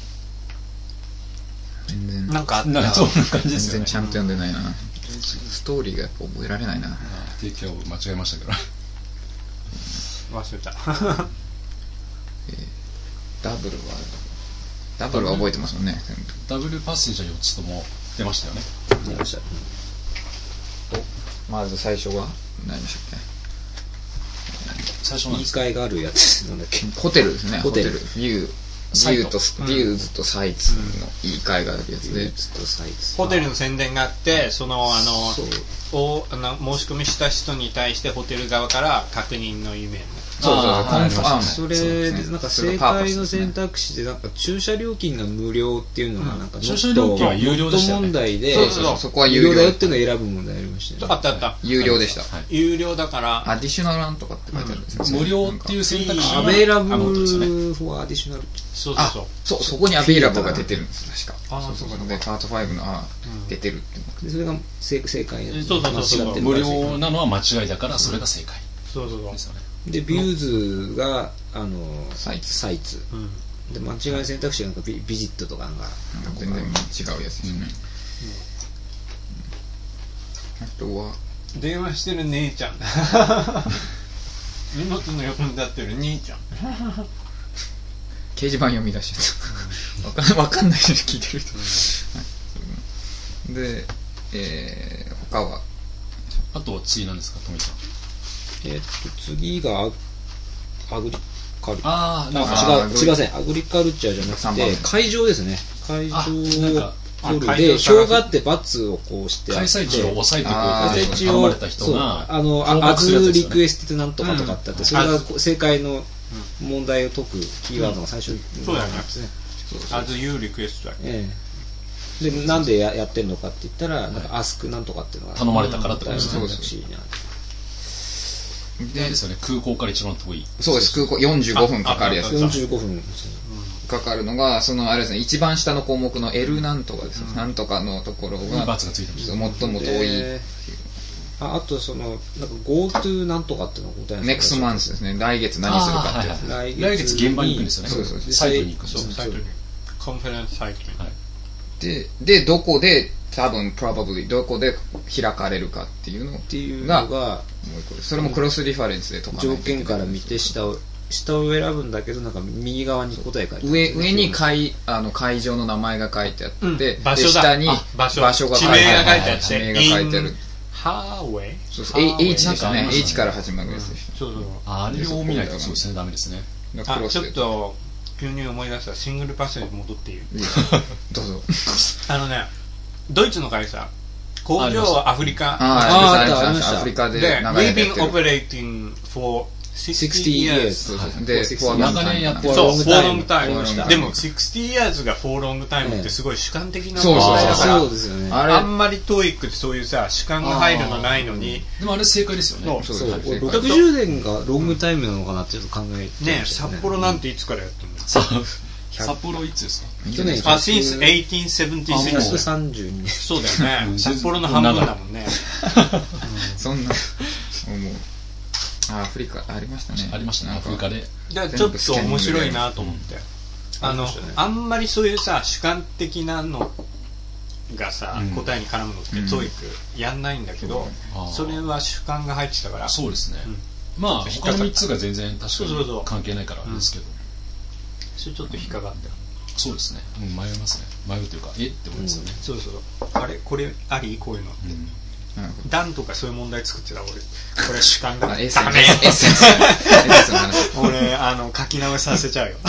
全然なんかそんな感じですよね。 全然ちゃんと読んでないな。ストーリーがやっぱ覚えられないな。 テイクケアオブ間違えましたけど。 忘れた。 ダブルは覚えてますもんね。 ダブルパッセージは4つとも出ましたよね。 出ました。 まず最初は何でしたっけ？ 最初言い換えがあるやつなんだっけ？ ホテルですね。 ホテル。 ビューズとサイツの言い換えがあるやつで、 ホテルの宣伝があって、その申し込みした人に対してホテル側から確認の意味。 それでなんか正解の選択肢でなんか駐車料金が無料っていうのがなんか駐車料金は有料でしたよね。 問題で、 そこは有料だよっていうのを選ぶ問題ありましたね。 あった。 有料でした。 有料だからアディショナルなんとかって書いてあるんですよ。 無料っていう選択肢アベイラブルフォーアディショナル。 そこにアベイラブルが出てるんです確か。そうでパート5の出てるってそれが正解。 無料なのは間違いだからそれが正解。 そうでビューズがサイツ、で間違い選択肢がなんかビジットとかなんか全然違うやつですね。あとは電話してる姉ちゃん。荷物の横に立ってる兄ちゃん。 掲示板読み出しちゃった。わかんない人聞いてる人。で、他はあとは次なんですか、富さん。 次がアグリカルチャー。 違いません。アグリカルチャーじゃなくて会場ですね。会場を取るで票があってバツをこうして開催地を押さえてくれて頼まれた人がアズリクエスティドなんとかとかってあって、それが正解の問題を解くキーワードが最初にそうだよね。アズユーリクエストだっけ。 でなんでやってんのかって言ったらなんかアスクなんとかっていうのが頼まれたからってことですね。 ですよね、空港から一番遠い。 そうです、空港45分かかるやつ。 45分かかるのがあれですね、一番下の項目の L なんとかです、なんとかのところがバツがついてます。 最も遠い。 あとなんか GoTo なんとかっていうのが答えなんですか？ Next month ですね、来月何するかってやつ。 来月現場に行くんですよね。 そうサイトに行く。 コンフェレンスサイトに。でどこで多分 probably どこで開かれるかっていうのがもう一個です。それもクロスリファレンスでとか条件から見て下下を選ぶんだけど、なんか右側に答え書いてある。 上に会場の名前が書いてあって、 場所だ。 下に場所が書いてあって、 地名が書いてあって、 地名が書いてある。 ハーウェイ？ そうそう、H でしたね。H から始まるやつでした。 そうそう。 あれを見ないとそうですね、ダメですね。 ちょっと急に思い出した。シングルパスに戻っている。 どうぞ。 ドイツの会社、工場はアフリカ。 アフリカで長い間やってる。We've been operating for 60 years. で、 長年やってる。 そう、for long time。でも、60 years が for long time ってすごい主観的な問題だから、あんまり TOEIC ってそういうさ、主観が入るのないのに。 でもあれ正解ですよね。 そう、60年がロングタイムなのかなってちょっと考えて。 ね、札幌なんていつからやってるの？ 札幌いつですか？ 去年。 since 1876。 132年。 そうだよね。札幌の半分だもんね。 そんな、もう。アフリカありましたね。 ありましたね、アフリカで。 ちょっと面白いなと思って。あんまりそういうさ、主観的なのがさ、答えに絡むのって TOEIC やんないんだけど、それは主観が入ってたから。 そうですね。まあ、他の3つが全然確かに関係ないからですけど。 それちょっと引っかかった。 そうですね。迷いますね。迷うというか、って思いますよね。 そうそう。あれ、これあり？こういうのって。段とかそういう問題作ってた俺。これ主観だ。ダメ。俺書き直しさせちゃうよ。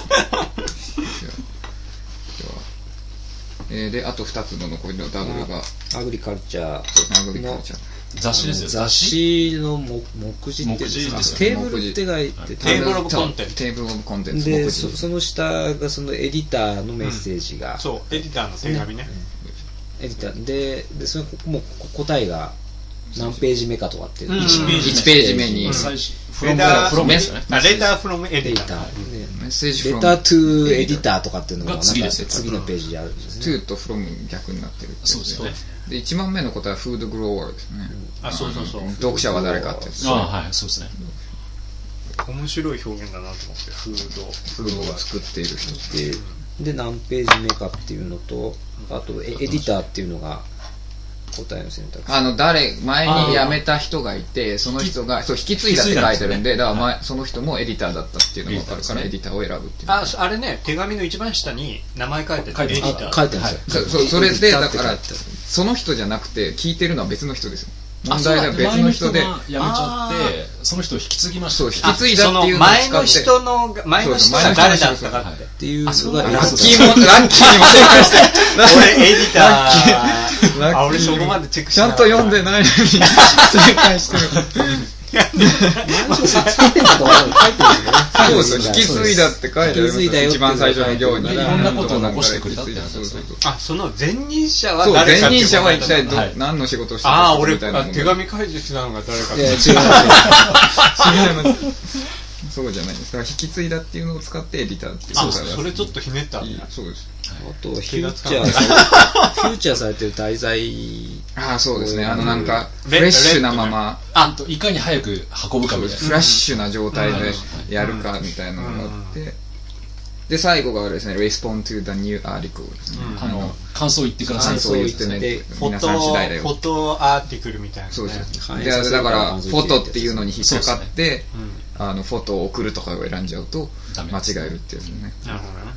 であと2つの残りのダブルがアグリカルチャーの雑誌ですよ。 雑誌の目次っていうんですか。テーブルって書いてテーブルオブコンテンツ。 テーブルオブコンテンツでその下がそのエディターのメッセージが。 そうエディターの手紙ね。 エディターでそのもう答えが何ページ目かとかって 1ページ目にレターフロムエディターメッセージレタートゥエディターとかっていうのが次のページにあるんですね。 トゥとフロム逆になってる。 そうですね。 で1番目の答えはフードグローワーですね。 そうそうそう。 読者は誰かってやつ。 はい、そうですね。 面白い表現だなと思ってフードを作っている人で何ページ目かっていうのと、あとエディターっていうのが答えの選択肢。 前に辞めた人がいて、その人が引き継いだって書いてるんで、だからその人もエディターだったっていうのが分かるからエディターを選ぶっていう。 あれね、手紙の一番下に名前書いてる。エディター書いてるんですよ。それでだからその人じゃなくて聞いてるのは別の人ですよ。問題は別の人で辞めちゃってその人を引き継ぎました。 そう引き継いだっていうのを前の人が誰だったかっていうのがラッキーにも正解して俺エディター俺そこまでチェックしちゃんと読んでないのに正解してる。そうですよ、引き継いだって書いてありますよ。一番最初の行にいろんなことを残してくれたって話ですね。 その前任者は誰かっていう。 前任者は一体何の仕事をしてるかみたいな。俺手紙書いてきたのが誰かって。 違います。そうじゃないです。だから引き継いだっていうのを使ってエディターっていう。 それちょっとひねった。 そうです。 あとフューチャーされてる題材。 そうですね。なんかフレッシュなままいかに早く運ぶかみたいな。 フラッシュな状態でやるかみたいなのがあって、で最後があれですね。Respond to the new article ですね。 感想言ってください。 感想言ってね。皆さん次第だよ。 フォトアーティクルみたいな。 そうです。だからフォトっていうのに引っかかってフォトを送るとかを選んじゃうと間違えるってやつね。 なるほどね。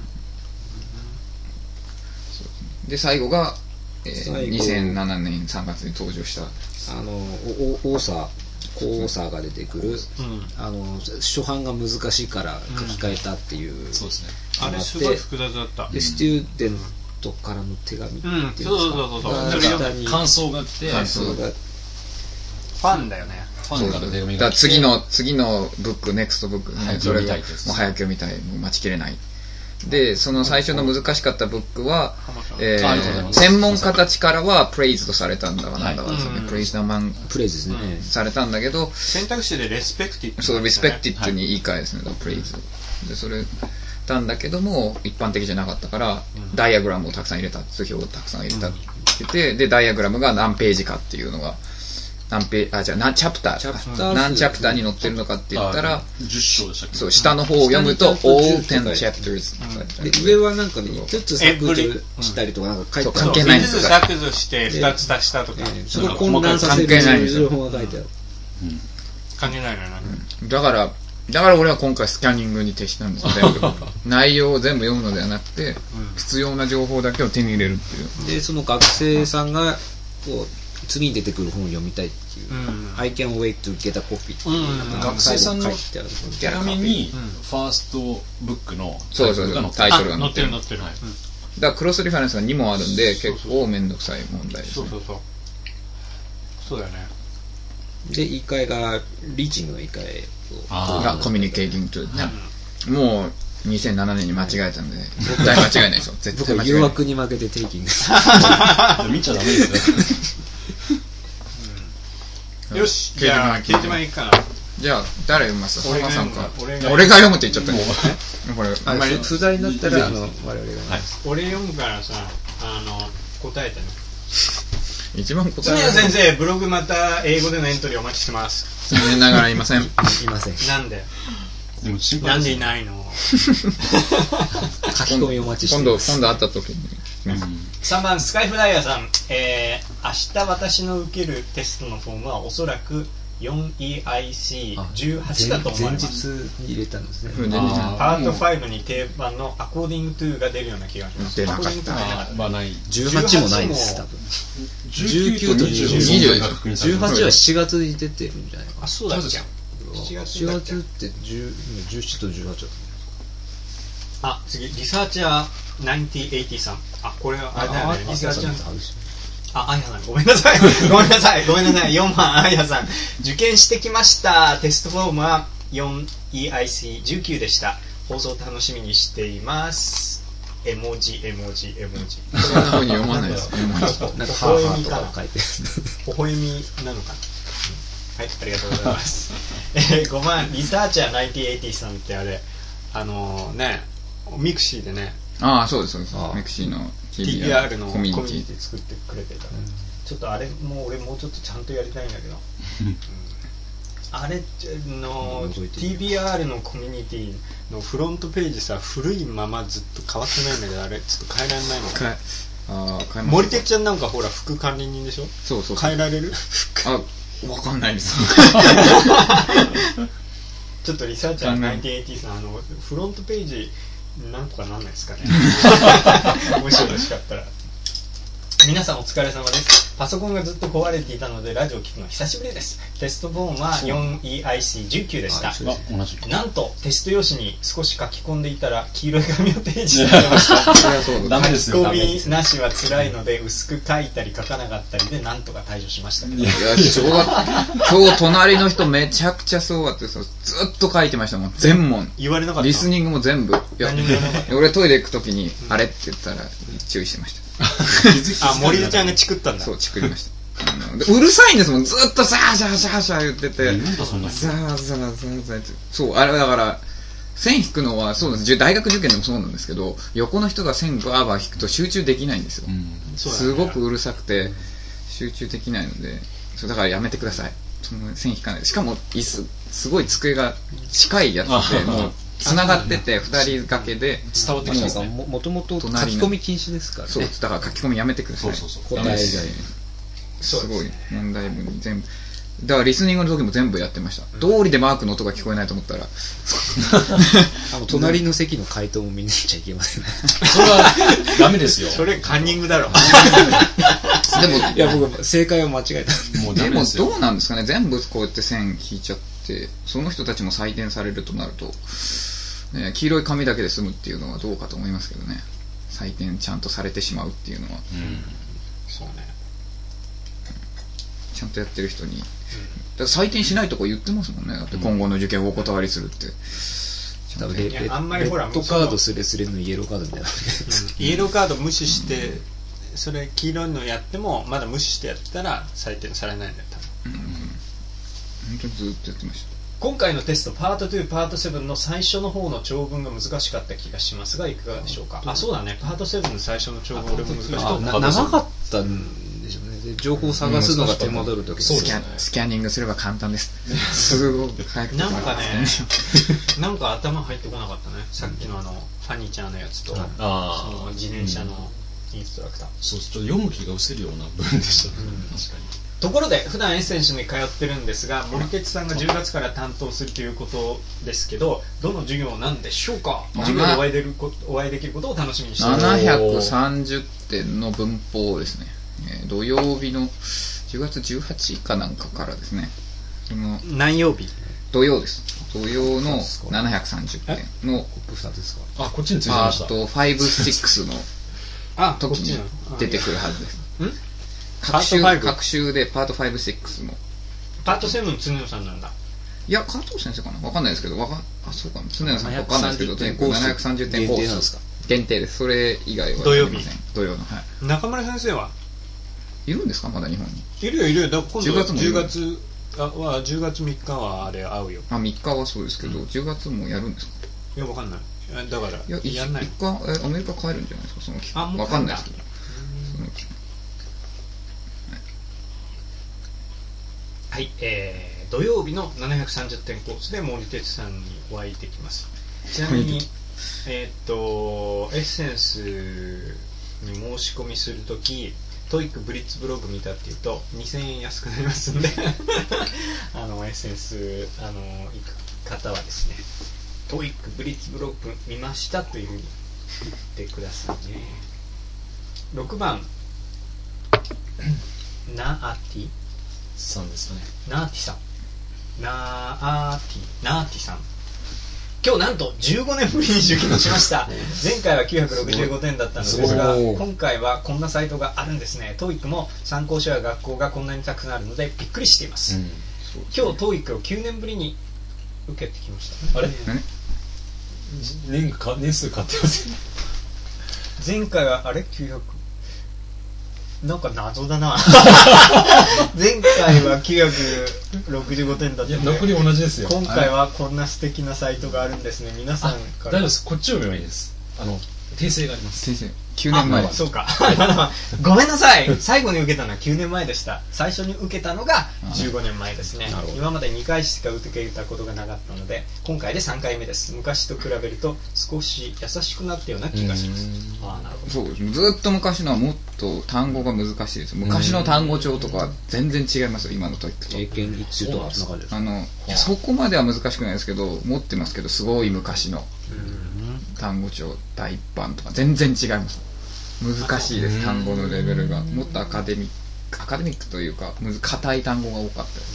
で最後が2007年3月に登場したオーサーが出てくる初版が難しいから書き換えたっていう。 そうですね。 あれすごい複雑だった。 でスチューデントからの手紙っていうんですか。 そう感想が来て、ファンだよね。 ファンから手紙が来て、次のブックネクストブックそれがもう早く読みたい、もう待ちきれない。でその最初の難しかったブックは、専門家たちからはプレイズとされたんだかなんだかですよね。プレイズですね。されたんだけど選択肢でレスペクティッド、 そうレスペクティッドに言い換えですね。プレイズでそれたんだけども一般的じゃなかったからダイアグラムをたくさん入れた、図表をたくさん入れたって言ってでダイアグラムが何ページかっていうのが何チャプター何チャプターに載ってるのかって言ったら 10章でしたっけ。 そう下の方を読むと all 10 chapters 上はなんかね1つ削除したりとかなんか書いてある。 関係ないんでですす。 削除して2つ足したとかそこ混乱させる情報が書いてある。 関係ないのよ。 だからだから俺は今回スキャニングに徹したんですよ。全部内容を全部読むのではなくて、必要な情報だけを手に入れるっていう。 でその学生さんがこう次に出てくる本を読みたいっていう、I can wait to get a copy っていう、 学生さんの手紙にファーストブックのタイトルが載ってる。だからクロスリファレンスが2もあるんで結構めんどくさい問題ですね。 そうだよね。 で言い換えがリーチングの言い換えがコミュニケーティングというもう2007年に間違えたんで絶対間違いないですよ。絶対間違いない。 誘惑に負けてテイキング見ちゃダメですよ。よし、じゃあ掲示板いいかな。 じゃあ誰読みます？ 俺が読むか。 俺が読むって言っちゃったね。 これあんまり不在になったら我々が俺読むからさ、答えてね。 一番答え。 常谷先生、ブログまた英語でのエントリーお待ちしてます。 残念ながらいません。 いません。 なんで？ でも心配なんでいないの？ 書き込みお待ちしてます。 今度会った時に。 3番スカイフライヤーさん、明日私の受けるテストのフォームはおそらく 4EIC18 だと思います。 前日に入れたんですね。 パート5に定番のアコーディングトゥーが出るような気がします。 出なかった。 ない。 18もないです多分。19と20。18は7月に出てるんじゃないかな。 あ、そうだっけ。 7月って17と18だと。 あ、次リサーチャー9080さん。あ、これはあれだよね。リサーチャーさん。あやさん、ごめんなさい。4番あやさん。受験してきました。テストフォームは 4EIC19 でした。放送楽しみにしています。絵文字。 そんな風に読まないです。 なんか微笑みかな。微笑みなのかな。はい、ありがとうございます。5番リサーチャー9080さんってあれね、ミクシーでね。 ああ、そうです。ミクシーの TBR のコミュニティ作ってくれてた、ちょっとあれもう俺もうちょっとちゃんとやりたいんだけどあれの TBR のコミュニティのフロントページさ、古いままずっと変わってないんだけど、あれちょっと変えられないのか。森哲ちゃんなんかほら副管理人でしょ。そう変えられる？ あ、わかんないです。 ちょっとリサーチャー9080さんフロントページなんとかなんないですかね。もしよろしかったら。皆さんお疲れ様です。パソコンがずっと壊れていたのでラジオを聞くの久しぶりです。テストフォームは 4EIC19 でした。なんとテスト用紙に少し書き込んでいたら黄色い紙を提示していました。 ダメですよ。 書き込みなしは辛いので薄く書いたり書かなかったりでなんとか対処しましたけど。 いや今日隣の人めちゃくちゃすごかったです。ずっと書いてましたもん。全問。 言われなかった。 リスニングも全部。いや俺トイレ行くときにあれって言ったら注意してました。 あ、森田ちゃんがチクったんだ。 そう、チクりました。うるさいんですもん。ずっとシャーシャーシャーシャー言ってて、ザーザーザーザーって。そう、あれだから線引くのはそうなんです。大学受験でもそうなんですけど、横の人が線バーバー引くと集中できないんですよ。すごくうるさくて集中できないので、そうだからやめてください。その線引かないで。しかも椅子すごい机が近いやつでもう繋がってて2人掛けで伝わってきますね。 もともと書き込み禁止ですからね。 そうだから書き込みやめてください。答え以外にすごい問題文に全部だからリスニングの時も全部やってました。道理でマークの音が聞こえないと思ったら隣の席の回答も見に行っちゃいけませんね。 それはダメですよ。 それカンニングだろ。 でもいや僕正解を間違えた。 でもどうなんですかね。全部こうやって線引いちゃってその人たちも採点されるとなると、黄色い紙だけで済むっていうのはどうかと思いますけどね。採点ちゃんとされてしまうっていうのは、 そうね。 ちゃんとやってる人に、だから採点しないとこ言ってますもんね。だって今後の受験をお断りするって。 あんまりほらレッドカードスレスレのイエローカードみたいな、 イエローカード無視してそれ黄色いのやってもまだ無視してやったら採点されないんだよ多分。 本当にずっとやってました。 今回のテストパート2パート7の最初の方の長文が難しかった気がしますがいかがでしょうか。あ、そうだね。パート7の最初の長文俺も難しかった。 長かったんでしょうね。情報を探すのが手間取るとき、 スキャニングすれば簡単です。すごく早くなんかねなんか頭入ってこなかったね。さっきのファニーちゃんのやつとその自転車のインストラクター。 そうちょっと読む気が失せるような文でしたね。確かに。 ところで普段エッセンシャルに通ってるんですが、森哲さんが10月から担当するということですけど、どの授業なんでしょうか。授業でお会いできることを楽しみにしています。 730点の文法ですね。土曜日の10月18かなんかからですね。 何曜日？ 土曜です。土曜の730点のあ、こっちについてました。 パート5、6の時に出てくるはずです。各週でパート5、6の。 パート7常野さんなんだ。 いや、加藤先生かなわかんないですけど、そうかな常野さんかわかんないですけど、730点コース。限定です。それ以外は土曜日。 土曜の。はい。 中村先生はいるんですかまだ日本に。 いるよ。だから今度 10 月3日はあれ会うよ。 3日はそうですけど、10月もやるんですか。 いや、わかんない。だからやんない。アメリカ帰るんじゃないですかその期間。わかんないですけど。その期間。 はい、土曜日の730点コースで森哲さんにお会いできます。ちなみにエッセンスに申し込みするとき、トイックブリッツブログ見たっていうと2000円安くなりますんでエッセンス行く方はですね、トイックブリッツブログ見ましたというふうに言ってくださいね。6番ナーティさんですね。 ナーティさん。ナーティさん。今日なんと15年ぶりに受験しました。前回は965点だったのですが、今回はこんなサイトがあるんですね。TOEIC も参考書や学校がこんなにたくさんあるのでびっくりしています。今日 TOEIC を9年ぶりに受けてきました、ね。 あれ？年数買ってません？ 前回はあれ900。なんか謎だな前回は965点だったので、 残り同じですよ。 今回はこんな素敵なサイトがあるんですね。皆さんから大丈夫です。こっちを読めばいいです。訂正があります。 訂正9年前。 そうかごめんなさい。最後に受けたのは9年前でした。最初に受けたのが15年前ですね。今まで2回しか受けたことがなかったので、今回で3回目です。昔と比べると少し優しくなったような気がします。なるほど。 そうです。ずっと昔のはもっと単語が難しいです。昔の単語帳とかは全然違いますよ、今のトイックと。 英検1級とかそんな感じです。 そこまでは難しくないですけど、持ってますけど、すごい昔の単語帳第一版とか全然違います。難しいです。単語のレベルがもっとアカデミックというか硬い単語が多かったです。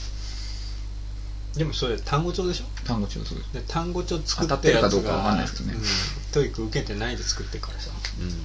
でもそれ単語帳でしょ。 単語帳そうです。 で単語帳作当たっるやつっててるかどうかわかんないですけどね。 トイック受けてないで作ってるからさ。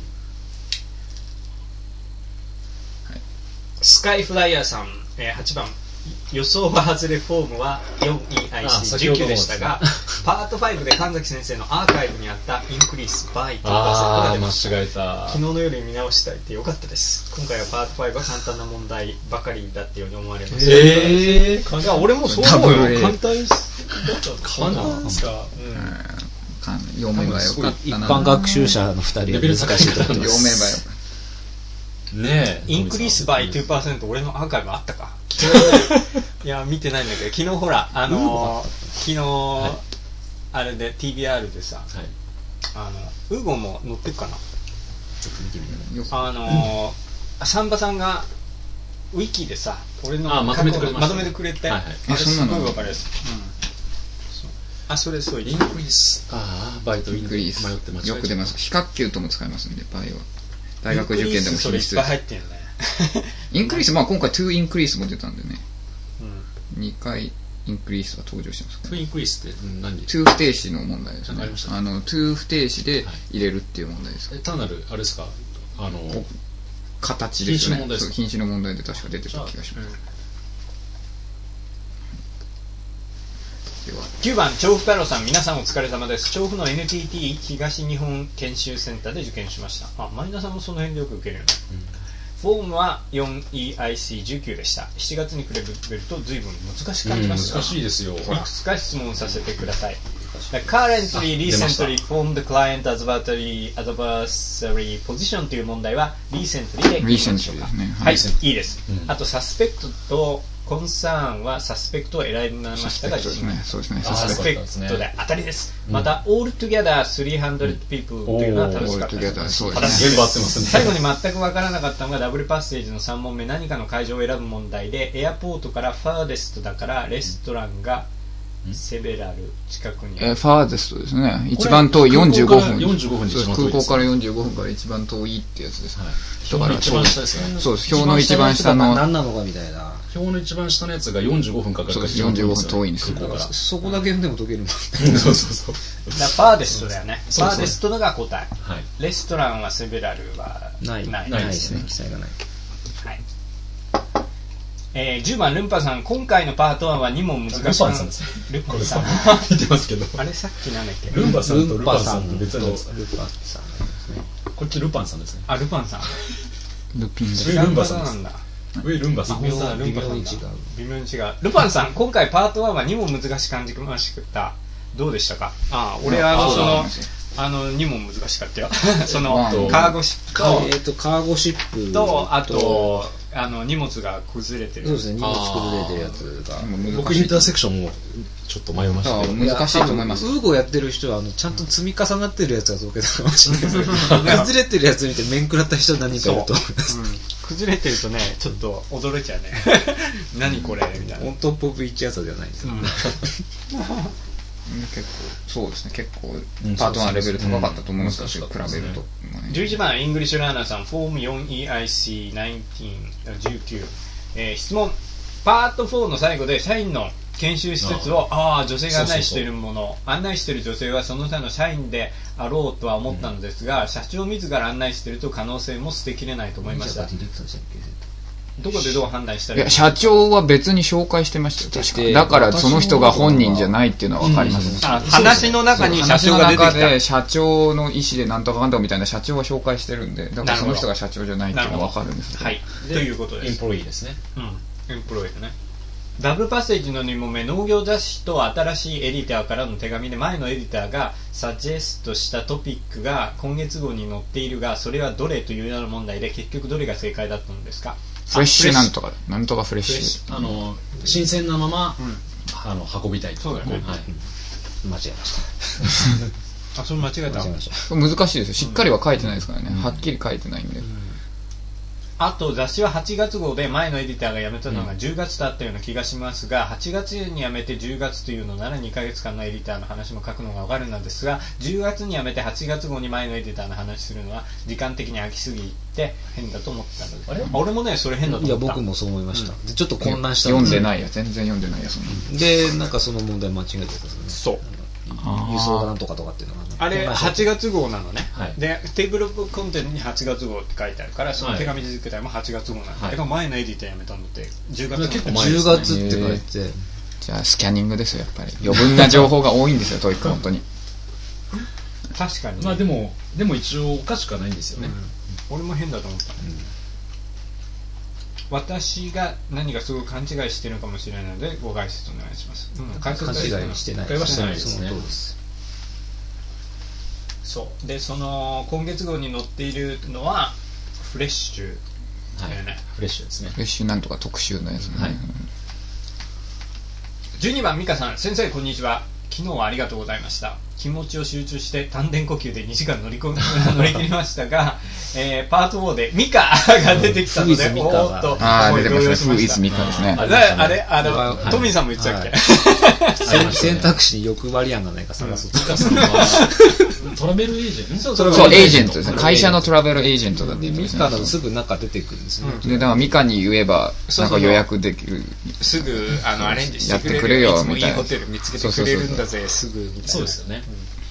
スカイフライヤーさん、8番予想は外れフォームは 4EIC19 でしたが、パート5で神崎先生のアーカイブにあったインクリースバイ 2% が出ました。 間違えた。 昨日の夜に見直したいってよかったです。今回はパート5は簡単な問題ばかりだってように思われます。いや俺もそう思うよ。簡単ですか。 読めばよかったな。 一般学習者の2人は難しいと思います。 読めばよかった。 ねえ、 インクリースバイ 2% 俺のアーカイブあったかいや見てないんだけど、昨日ほら昨日、あれで TBR でさ、ウーゴも乗ってるかな。 ちょっと見てみたサンバさんがウィキでさ俺のまとめてくれました。 まとめてくれて、あれすごい分かりやすい。それそうインクリースバイとインクリース迷って間違えよく出ます。非学級とも使いますんで、バイは大学受験でも必須です。それいっぱい入ってるよねインクリース、今回2インクリースも出たんでね、2回インクリースが登場してますから、 2インクリースって何 2不定詞の問題ですね。2不定詞で入れるっていう問題です。 単なるあれですか、 形ですよね。品詞の問題で確か出てた気がします。 9番調布太郎さん、皆さんお疲れ様です。調布の NTT 東日本研修センターで受験しました。マイナさんもその辺でよく受けるよね。フォームは 4EIC19 でした。7月に比べると随分難しく感じました。 難しいですよ。 いくつか質問させてください。Currently, recently formed client adversary position という問題は recently でいいでしょうか。はい、いいです。あとサスペクトとコンサーンはサスペクトを選びましたが、 そうですね。 サスペクトで当たりです。また、オールトゥギャダー300 people というのは楽しかったです。 全部合ってますね。 最後に全く分からなかったのがダブルパッセージの3問目、何かの会場を選ぶ問題で、エアポートからファーデストだからレストランがセベラル近くにファーデストですね。一番遠い45分。 45分で一番遠いです。 空港から45分から一番遠いってやつです。 表の一番下ですね。 そうです。表の一番下の。 何なのかみたいな。 表の一番下のやつが45分かかるから 45分遠いんですよ。 そこだけでも解けるもん。 そうそうそう。 ファーデストだよね。ファーデストのが答え。レストランはセベラルはないですね。記載がない。 はい。10番ルンパさん、今回のパート1は2問難しい。 ルパンさんですね。 ルパンさん見てますけど、 あれさっきなんだっけ。 ルンパさんとルパンさんって別なんですか。 ルパンさん、 こっちルパンさんですね。 あ、ルパンさん、 ルピンルンバさんなんだ。ルンバさん。 微妙に違う。ルパンさん、今回パート1は2問難しく感じました。どうでしたか。俺2問難しかったよ。そのカーゴシップカーゴシップと、あと荷物が崩れてる。 そうですね、荷物崩れてるやつが。 僕インターセクションもちょっと迷いました。 難しいと思います。 ウーゴやってる人はちゃんと積み重なってるやつが解けたかもしれないです。崩れてるやつ見て面食らった人何かいると思います。 崩れてるとね、ちょっと驚いちゃうね。何これみたいな。 オントップオブイッチやつじゃないですよ。 結構そうですね、結構パート1レベル高かったと思うんですけど、比べると。 11番イングリッシュラーナーさん、フォーム 4EIC19、質問、パート4の最後で社員の研修施設を女性が案内しているもの、案内している女性はその他の社員であろうとは思ったのですが、社長自ら案内していると可能性も捨てきれないと思いました。どこでどう判断したらいい？ 社長は別に紹介してましたよ、確か。だからその人が本人じゃないっていうのは分かります。 話の中に社長が出てきた。 話の中で社長の意思でなんとかかんとかみたいな社長は紹介してるんで、だからその人が社長じゃないっていうのは分かるんです。 はい。ということです。 エンプロイーですね。 エンプロイーね。ダブルパッセージの2問目、農業雑誌と新しいエディターからの手紙で、前のエディターがサジェストしたトピックが今月号に載っているが、それはどれというような問題で、結局どれが正解だったのですか？ フレッシュなんとかフレッシュ。 新鮮なまま運びたい。 そうだよね。 間違えました。 それ間違えた。 難しいですよ。しっかりは書いてないですからね。はっきり書いてないんで。 あと雑誌は8月号で前のエディターが辞めたのが10月だったような気がしますが、8月に辞めて10月というのなら2ヶ月間のエディターの話も書くのが分かるのですが、10月に辞めて8月号に前のエディターの話するのは時間的に飽きすぎて変だと思ってたので、俺もねそれ変だと思った。 いや僕もそう思いました。でちょっと混乱した。 読んでないや、全然読んでないや。 でなんかその問題間違えてたんですね。 そう。 輸送がなんとかとかっていうのがあれ8月号なのね、でテーブルコンテンツに8月号って書いてあるから、その手紙自体も8月号なんだけど、前のエディターやめたのって10月。 結構前ですね。10月って書いて、 じゃあスキャニングですよ、やっぱり余分な情報が多いんですよトイック本当に。 確かに。 まあでも一応おかしくはないんですよね。 俺も変だと思った。私が何かすごい勘違いしてるのかもしれないのでご解説お願いします。 勘違いしてないですね。 そうで、その今月号に載っているのはフレッシュだよね。 フレッシュですね。 フレッシュなんとか特集のやつね。 12番美香さん、先生こんにちは。昨日はありがとうございました。気持ちを集中して丹田呼吸で2時間乗り切りましたが、パート4でミカが出てきたので、 出てますね。フイズミカですね。 あれトミーさんも言ってたっけ？ 選択肢に欲張り案がないか探す。 トラベルエージェント？ そう、エージェントですね。会社のトラベルエージェントだって言ってますね。 ミカだとすぐなんか出てくるんですね。 で、だからミカに言えば、なんか予約できる。 すぐアレンジしてやってくれよ、みたいな。 いいホテル見つけてくれるんだぜ、すぐみたいな。 そうですよね。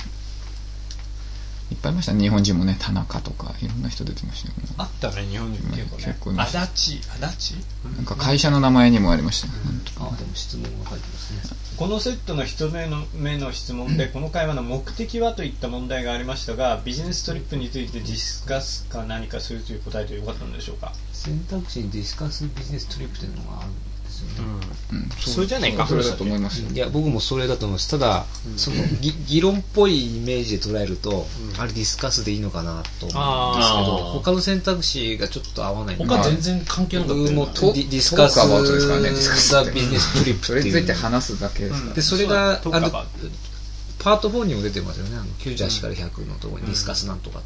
いっぱいいましたね、日本人もね。田中とかいろんな人出てましたよね。 あったね、日本人結構ね。足立なんか会社の名前にもありました。 でも質問が書いてますね。 このセットの一つ目の質問で、この会話の目的はといった問題がありましたが、ビジネストリップについてディスカスか何かするという答えでよかったのでしょうか。 選択肢にディスカスビジネストリップというのがあるんですですよね。 それじゃないか。 それだと思いますよ。 いや、僕もそれだと思います。ただ、その議論っぽいイメージで捉えると、あれディスカスでいいのかなと思うんですけど、他の選択肢がちょっと合わない。 他全然関係なかった。 僕もディスカストークアバウトですからね、ディスカスって。 ビジネストリップそれについて話すだけですから。 で、それが、パート4にも出てますよね。98から100のところにディスカスなんとかって。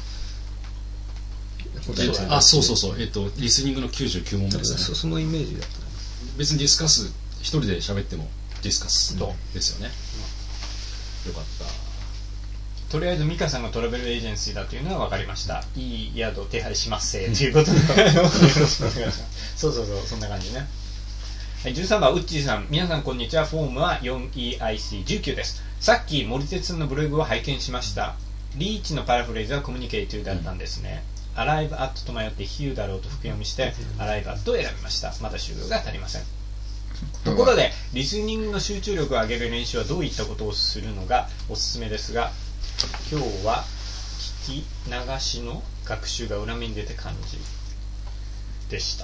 そうそうそう。リスニングの99問目ですね。 そのイメージだった。 別にディスカス、一人で喋ってもディスカスですよね。よかった。 とりあえず美香さんがトラベルエージェンシーだというのは分かりました。いい宿を手配しますせということでよろしくお願いします。そうそんな感じね。13番ウッチーさん、皆さんこんにちは。フォームは 4EIC19 です。さっき森哲さんのブログを拝見しました。リーチのパラフレーズはコミュニケーティブだったんですね。アライブアットと迷って比喩だろうと深読みしてアライブアットを選びました。まだ修行が足りません。ところでリスニングの集中力を上げる練習はどういったことをするのがおすすめですが、今日は聞き流しの学習が裏目に出て感じでした。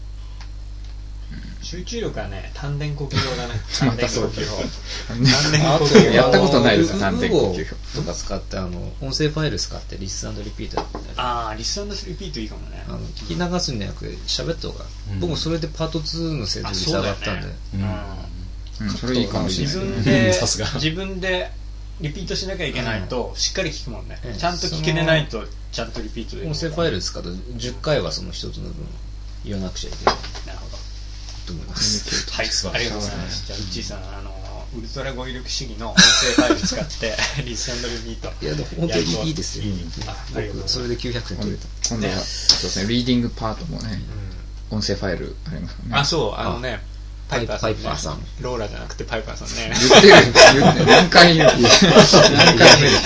集中力はね、丹田呼吸法だね。丹田呼吸法。 やったことないです、丹田呼吸法。 とか使って、音声ファイル使ってリス&リピート。 リス&リピートいいかもね。 聞き流すんじゃなくて喋った方が。僕もそれでパート2の成績率上がったんで。 それいいかもしれない。 自分でリピートしなきゃいけないとしっかり聞くもんね。ちゃんと聞けれないとちゃんとリピートできる。 音声ファイル使うと10回はその一つの分言わなくちゃいけない。 なるほど。 と思います。 はい、ありがとうございます。じゃあ、うっちーさん、ウルトラ語彙力主義の音声ファイル使って、リス&リピート。 いや、でも本当にいいですよ。僕、それで900点取れた。 今度は、そうですね、リーディングパートもね、音声ファイルありますからね。 そう、パイパーさん。ローラじゃなくてパイパーさんね。 言ってる、何回言う。何回目で。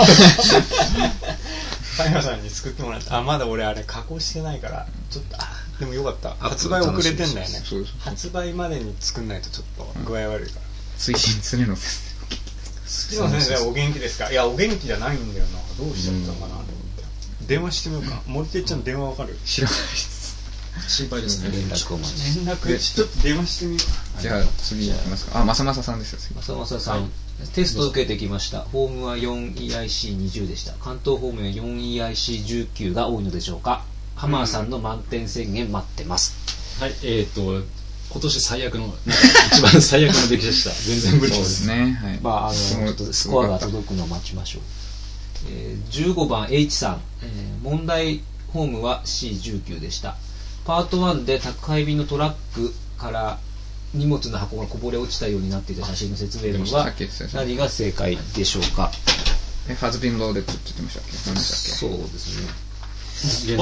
パイパーさんに作ってもらって、まだ俺あれ加工してないから、ちょっと、でもよかった。発売遅れてんだよね。発売までに作んないとちょっと具合悪いから。 推進常野先生。常野先生お元気ですか？いや、お元気じゃないんだよな。どうしちゃったのかなと思って。電話してみようか。森哲ちゃんの電話わかる？ 知らないです。 心配ですね。 連絡ちょっと電話してみようか。 じゃあ次行きますか。まさまささんですよ。 まさまささん。テストを受けてきました。フォームは 4EIC20 でした。関東方面は 4EIC19 が多いのでしょうか。ハマーさんの満点宣言待ってます。 はい、今年最悪の、一番最悪の出来でした。全然無理です。 そうですね。はい。 ちょっとスコアが届くのを待ちましょう。15番 H さん、問題フォームは C19 でした。パート1で宅配便のトラックから荷物の箱がこぼれ落ちたようになっていた写真の説明文は何が正解でしょうか。 has been loaded って言ってましたっけ？何でしたっけ？ そうですね。 Some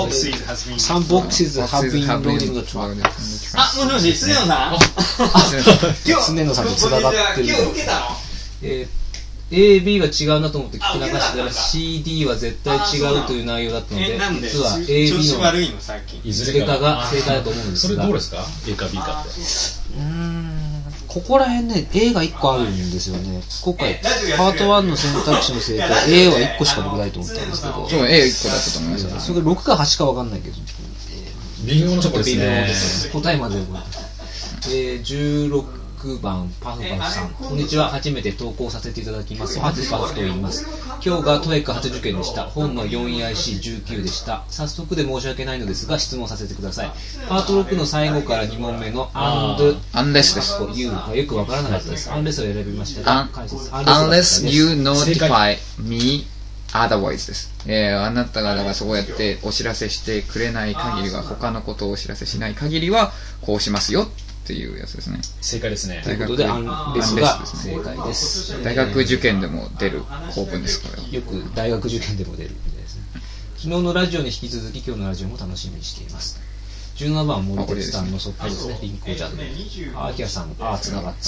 boxes have been loaded the truck. もしもし、常野さん常野さんと繋がってる。 今日受けたの A、B は違うなと思って聞き流したら C、D は絶対違うという内容だったので、実は A、B のいずれかが正解だと思うんですが。 それどうですか？ A か B かって。 ここら辺ね、A が1個あるんですよね。今回、パート1の選択肢の正解、A は1個しか僕ないと思ったんですけど。 そう、A1 個だったと思います。 それが6か8か分かんないけど。 微妙なとこですね。 答えまで覚えて。16番、パフパフさん。こんにちは。初めて投稿させていただきます。パフパフと言います。今日がトエック初受験でした。本の 4EIC19 でした。早速で申し訳ないのですが、質問させてください。パート6の最後から2問目の unless です。 いうはよくわからなかったです。unless を選びましたが、解説。 unless you notify me otherwise です。あなたがだからそうやってお知らせしてくれない限りは、他のことをお知らせしない限りは、こうしますよっていうやつですね。 正解ですね。 ということで、アンレスが正解です。 大学受験でも出る構文です、これは。 よく大学受験でも出るみたいですね。昨日のラジオに引き続き、今日のラジオも楽しみにしています。17番、森哲さんのそっくりですね。リンコジャーアキラさん、繋がった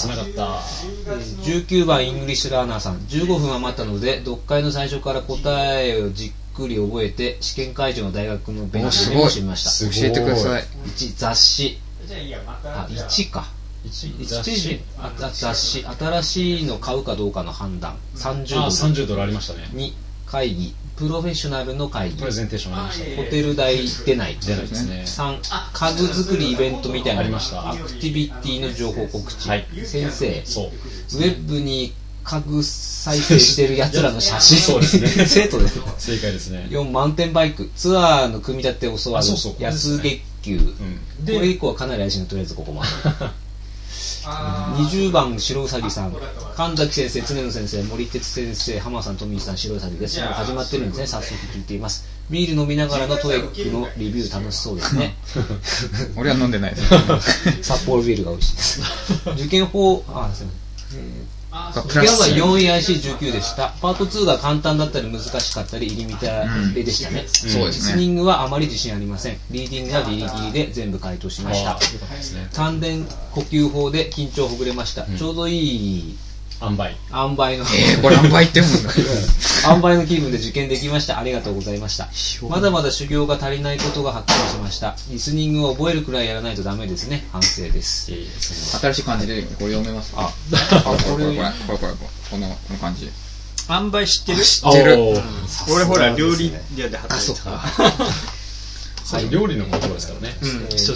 。19番、イングリッシュラーナーさん。15分は待ったので、読解の最初から答えをじっくり覚えて、試験会場の大学の勉強をしてみました。 教えてください。 1、雑誌。1か。雑誌。新しいの買うかどうかの判断。 30ドルありましたね。 2、 会議、プロフェッショナルの会議、 プレゼンテーションありました。 ホテル代出ないですね。 3、家具作りイベントみたいなアクティビティの情報告知、先生、ウェブに家具再生してる奴らの写真、 そうですね。 生徒です。 正解ですね。 4、マウンテンバイク、ツアーの組み立てを教わる安月給。これ以降はかなり怪しいの、とりあえずここまで。20番白うさぎさん、神崎先生、常野先生、森哲先生、浜さん、富井さん、白うさぎです。もう始まってるんですね。早速聞いています。ビール飲みながらのトエックのレビュー楽しそうですね。 俺は飲んでないです。 札幌ビールが美味しいです。受験法、すみません。受験は 4EIC19 でした。パート2が簡単だったり難しかったり入り乱れでしたね。 そうですね。 リスニングはあまり自信ありません。リーディングはギリギリで全部回答しました。丹田呼吸法で緊張ほぐれました。ちょうどいい塩梅のこれ塩梅って読むんだ。 塩梅の気分で受験できました。ありがとうございました。まだまだ修行が足りないことがはっきりしました。リスニングを覚えるくらいやらないとダメですね。反省です。 新しい漢字でこれ読めます。これこの漢字。 塩梅知ってる？ 知ってる。 俺ほら料理屋で働いてた。 料理の言葉ですからね。 そう。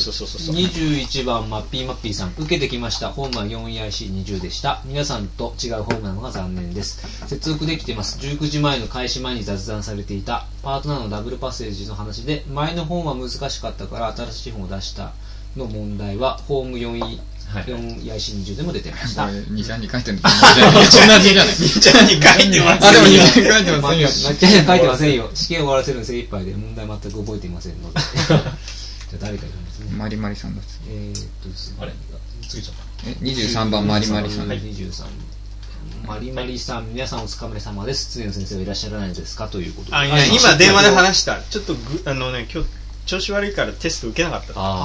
21番マッピーさん、受けてきました。ホームは 4EIC20 でした。皆さんと違うホームなのが残念です。接続できてます。19時前の開始前に雑談されていたパートナーのダブルパッセージの話で、前の本は難しかったから新しい本を出したの問題はホーム 4EIC20 でも出てました。 2ちゃんに書いてるの同じじゃない。2ちゃんに書いてます。 でも2ちゃんに書いてませんよ。2ちゃんに書いてませんよ。試験終わらせるの精一杯で問題全く覚えていませんので。じゃあ誰かいるんですね。 マリマリさんです。 あれついちゃった。 23番マリマリさん。 23マリマリさん、皆さんお疲れ様です。常野先生はいらっしゃらないですかということで。 今電話で話した。ちょっと今日調子悪いからテスト受けなかった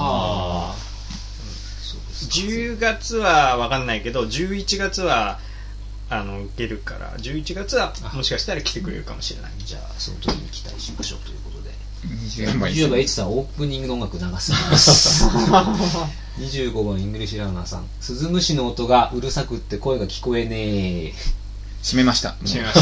。10月は分かんないけど11月は受けるから11月はもしかしたら来てくれるかもしれない。 じゃあその時に期待しましょうということで。 20番 H さん、オープニングの音楽流すます25番イングリッシュラーナーさん、スズムシの音がうるさくって声が聞こえねえ。 閉めました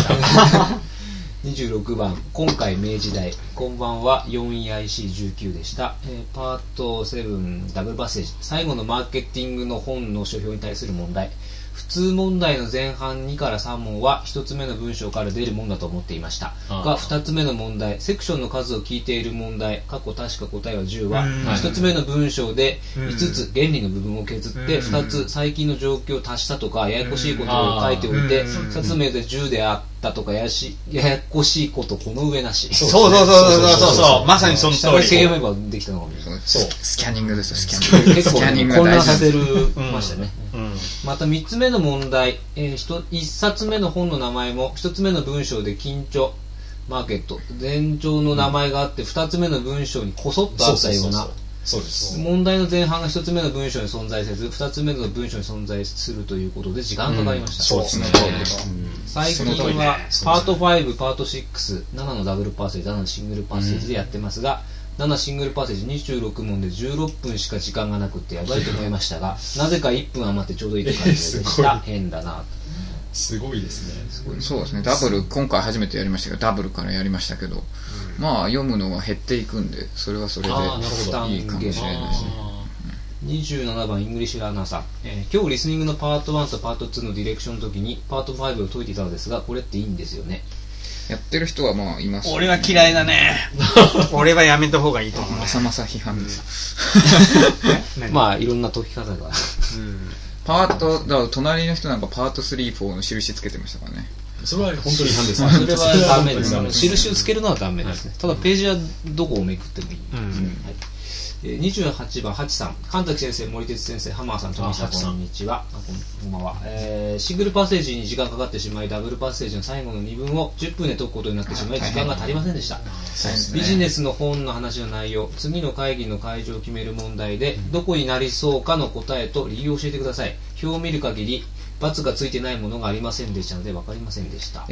26番今回明治大、こんばんは。 4EIC19 でした。パート7ダブルパッセージ、最後のマーケティングの本の書評に対する問題。普通問題の前半2から3問は1つ目の文章から出るものだと思っていましたが、2つ目の問題、セクションの数を聞いている問題、確か答えは10は1つ目の文章で5つ原理の部分を削って2つ最近の状況を足したとかややこしいことを書いておいて、2つ目で10であったとかややこしいことこの上なし。 そうまさにその通り。 読めばできたのがスキャニングですよ。スキャニング結構混乱させるましたね。また3つ目の問題、1冊目の本の名前も1つ目の文章で緊張マーケット前兆の名前があって2つ目の文章にこそっとあったような。 そうです。 問題の前半が1つ目の文章に存在せず2つ目の文章に存在するということで時間かかりました。 そうですね。 最近はパート5パート6、7のダブルパッセージ、7のシングルパッセージでやってますが、7シングルパッセージ26問で16分しか時間がなくってやばいと思いましたが、なぜか1分余ってちょうどいいと感じでした。変だなと。 すごいですね。 そうですね。ダブル今回初めてやりましたけど、ダブルからやりましたけど、まあ読むのは減っていくんで、それはそれでいいかもしれないですね。 27番イングリッシュラーナーさん、今日リスニングのパート1とパート2のディレクションの時にパート5を解いていたのですが、これっていいんですよね。 やってる人はまあいます、ね。 俺は嫌いだね。俺はやめた方がいいと思う。 まさまさ批判です。 まあいろんな解き方が。 パートだから隣の人なんかパート3、4の印つけてましたからね。 それは本当に違反です。 それはダメです。印をつけるのはダメですね。ただページはどこをめくってもいい。28番ハチさん、神崎先生、森哲先生、浜田さん、富さん、こんにちは。こんばんは。シングルパッセージに時間かかってしまい、ダブルパッセージの最後の2文を10分で解くことになってしまい、時間が足りませんでした。ビジネスの本の話の内容、次の会議の会場を決める問題で、どこになりそうかの答えと理由を教えてください。表を見る限り ×がついてないものがありませんでしたので分かりませんでした。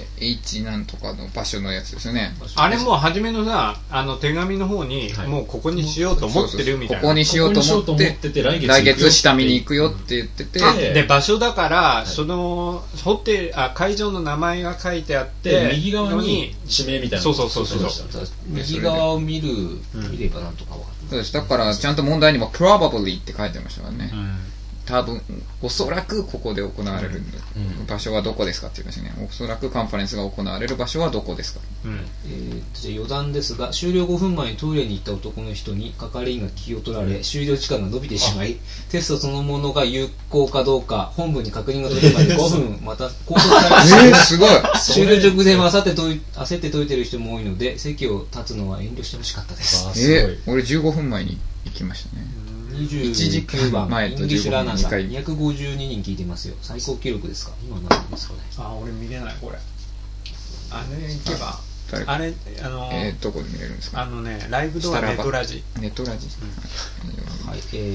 H なんとかの場所のやつですよね。 あれもう初めのさ、手紙の方に、もうここにしようと思ってるみたいな。 ここにしようと思ってて、来月下見に行くよって言ってて。 で、場所だから、その、会場の名前が書いてあって、 右側に指名みたいな。 そう。 右側を見ればなんとか分かる。 そうです。だから、ちゃんと問題にも probably って書いてましたからね。多分、おそらくここで行われるんだ、場所はどこですかって言いましたね。おそらくカンファレンスが行われる場所はどこですか。 じゃあ余談ですが、終了5分前にトイレに行った男の人に係員が気を取られ、終了時間が伸びてしまい、テストそのものが有効かどうか本部に確認が取れるまで5分また拘束されました。 すごい。 終了直前は焦って解いてる人も多いので、席を立つのは遠慮してほしかったです。 俺15分前に行きましたね。 29番イングリッシュラーナーさん252人聞いてますよ。最高記録ですか。今何ですかね。 俺見れないこれ。あれ行けばあれどこで見れるんですか。 ライブドアネトラジ。 はい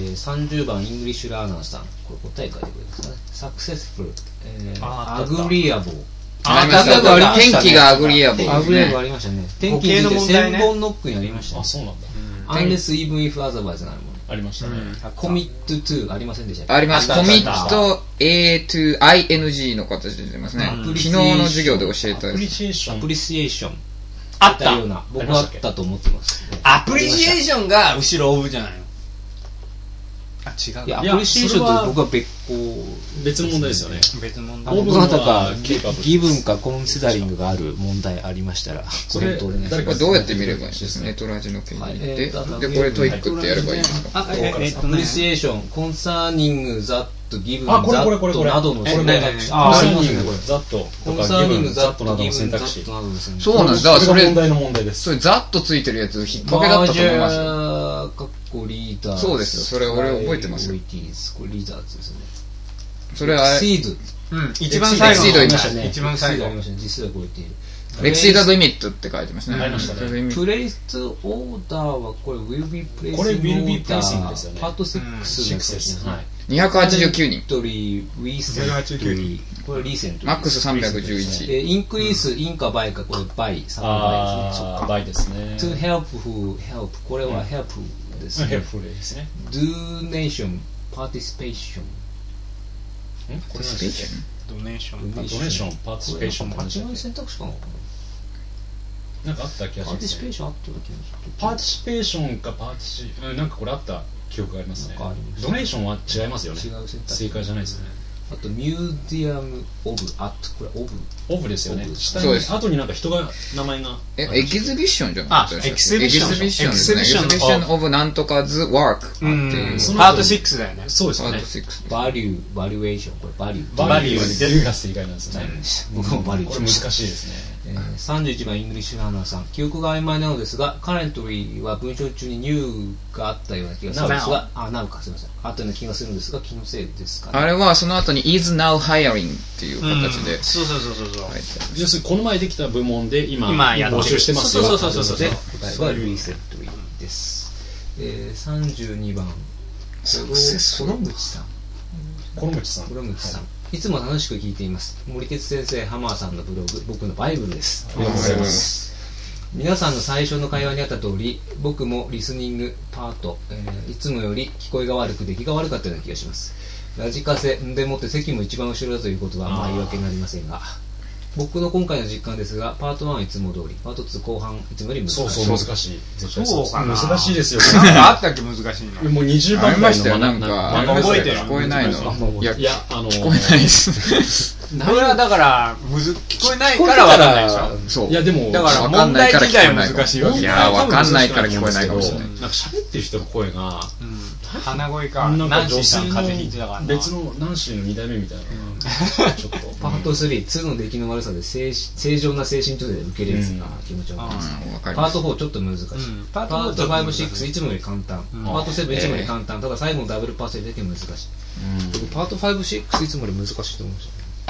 、30番イングリッシュラーナーさん、これ答え書いてくれますかね。サクセスフル、アグリアボー。 天気がアグリアボー。 アグリアボーありましたね。天気について1000本ノックにありましたね。 あ、そうなんだ。 Unless even if otherwise なるもの。 ありましたね。 コミット to ありませんでした。 あります。コミット A to ING の形で出てますね。昨日の授業で教えたやつ。 アプリシエーション。あったような。僕はあったと思ってます。 アプリシエーションが後ろオブじゃないの。違う。 いや、アプリシエーションと僕は別の問題ですよね。 別問題。 どなたかギブンかコンシダリングがある問題ありましたらコメントお願いします。どうやって見ればいいですか。ネトラジのページに行ってでこれトイックってやればいいですか。 アプリシエーションコンサーニングザットギブンザットなどの選択肢。 コンサーニングザットコンサーニングザットなどの選択肢。 そうなんです。だからそれ問題の問題です。 それザッとついてるやつ引っ掛けだったと思いますよ。 リーダーそうですよ。それ俺覚えてますよ。 これリーダーズですね。 それはシード。 一番最後ありましたね。 一番最後。 実はこう言っている。 エクシーダードイミットって書いてますね。 ありましたね。 プレイスオーダーはこれ will be placing これ will be placing ですよね。 パート6です。 289人。 これリーセント。 マックス311。 インクリースインかバイかこれバイ3倍。 バイですね。 to help who help これは help ですね。 help ですね。 donation participation。 これドネーションパーティシペーションこれ8の選択肢かな。 なんかあった気がします。 パーティシペーションあった気がする。 パーティシペーションかなんかこれあった記憶がありますね。ドネーションは違いますよね。 違う選択肢。 正解じゃないですね。 あとミュージアムオブこれオブですよね。下に後になんか人が名前がエキシビションじゃなくてエキシビションですね。 エキシビションオブなんとかズワークっていうパート6だよね。 そうですよね。 バリュエーションこれバリューが正解なんですね。 僕もバリューこれ難しいですね。 31番イングリッシュラーナーさん、記憶が曖昧なのですが、カレントリーは文章中にニューがあったような気がするんですが、なんかすみません、あったような気がするんですが、気のせいですかね。 あれはその後に is now hiring っていう形で、 そう要するにこの前できた部門で今募集してますよ。 そう答えはリーセットリーです。32番コロムチさん。いつも楽しく聞いています。森哲先生、ハマーさんのブログ、僕のバイブルです。ありがとうございます。皆さんの最初の会話にあった通り、僕もリスニングパート、いつもより聞こえが悪く出来が悪かったような気がします。ラジカセでもって席も一番後ろだということは言い訳になりませんが、僕の今回の実感ですが、パート1はいつも通り、パート2後半いつもより難しい。 そう難しい。 そうかな。 難しいですよ。 なんかあったっけ難しいの。 もう20番ありましたよ。なんか覚えてる。 聞こえないの。いや聞こえないです。 これはだから聞こえないからわかんないでしょ。 そう。 いやでもだから問題自体難しいわけ。 いやわかんないから聞こえないかもしれない。 なんか喋ってる人の声が鼻声か。 ナンシーさん風邪ひいてたからな。 別のナンシーの2代目みたいな。ちょっとパート3、2の出来の悪さで正常な精神状態で受けるやつが気持ち悪いです。パート4ちょっと難しい。パート5、6いつもより簡単。パート7いつもより簡単。ただ最後のダブルパーセントだけ難しい。僕パート5、6いつもより難しいと思いました。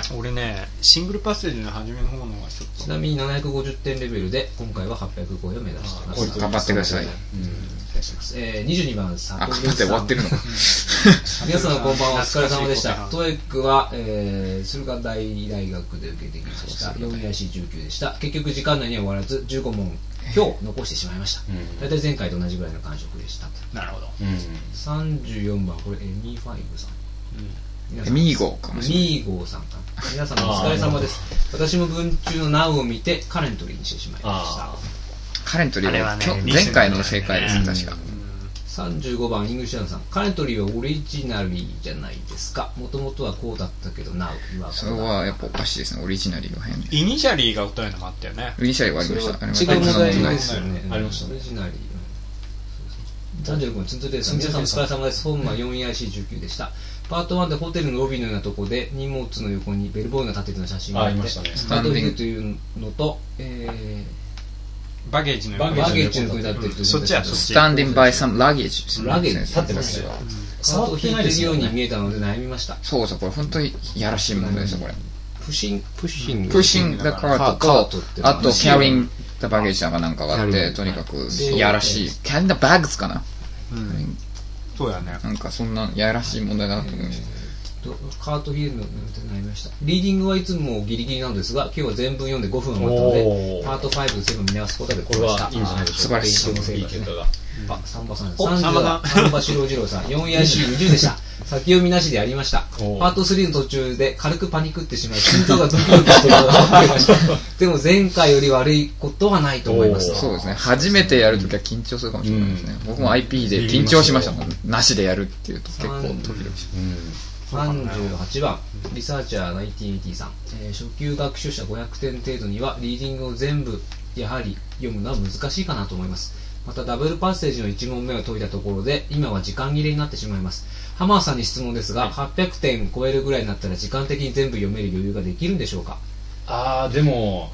俺ねシングルパッセージの初めの方のがちょっとちなみに750点レベルで今回は800超えを目指しています。 頑張ってください。 22番佐藤頑張って終わってるの皆さんこんばんは、お疲れ様でした。トエックは、駿河台大学で受けてきました。4IC19 でした。結局時間内には終わらず15問今日残してしまいました。大体前回と同じぐらいの感触でした。 なるほど。 34番これエミファイブさん。 ミーゴかもしれない。 ミーゴさんか。皆さんお疲れ様です。私も文中の Now を見てカレントリーにしてしまいました。 カレントリーは前回の正解です確か。 35番イングリッシュランさん、カレントリーはオリジナリーじゃないですか。もともとはこうだったけど Now はそれはやっぱおかしいですね。オリジナリーは変。 イニシャリーが歌うのもあったよね。 イニシャリーはありました。 違う問題ですよね。 ありました。 オリジナリー。36番ツンツンテイさん、皆さんお疲れ様です。本は 4EIC19 でした。パート1でホテルのロビーのようなとこで荷物の横にベルボーイが立っているような写真があって、スタートヒルというのと、 バゲージの横に立っているというそっちはスタンディングバイサムラゲージ。 ラゲージ立ってますよ。 カートを引いているように見えたので悩みました。 そうそう、これ本当にやらしいものですよ、これ。 プッシング the cart と、あと carrying the baggage なんかがあって、とにかくやらしい。carrying the bags かな。 そうやね。 なんかそんなやらしい問題だなと思いました。 カートヒールのなりました。リーディングはいつもギリギリなのですが、今日は全文読んで5分余ったので、パート5と7見直すことでこれはいいんじゃないでしょうか。 素晴らしい。 いい結果が。 サンバさんです。サンバ四郎次郎さん、4IC20 でした。先読みなしでやりました。パート3の途中で軽くパニクってしまい、心臓がドキドキしているのが分かりました。でも前回より悪いことはないと思います。 そうですね。初めてやるときは緊張するかもしれないですね。僕も IP で緊張しましたもん。なしでやるっていうと結構ドキドキします。38番リサーチャー1980さん、初級学習者500点程度にはリーディングを全部やはり読むのは難しいかなと思います。またダブルパッセージの1問目を解いたところで今は時間切れになってしまいます。ハマーさんに質問ですが、800点超えるぐらいになったら時間的に全部読める余裕ができるんでしょうか。 でも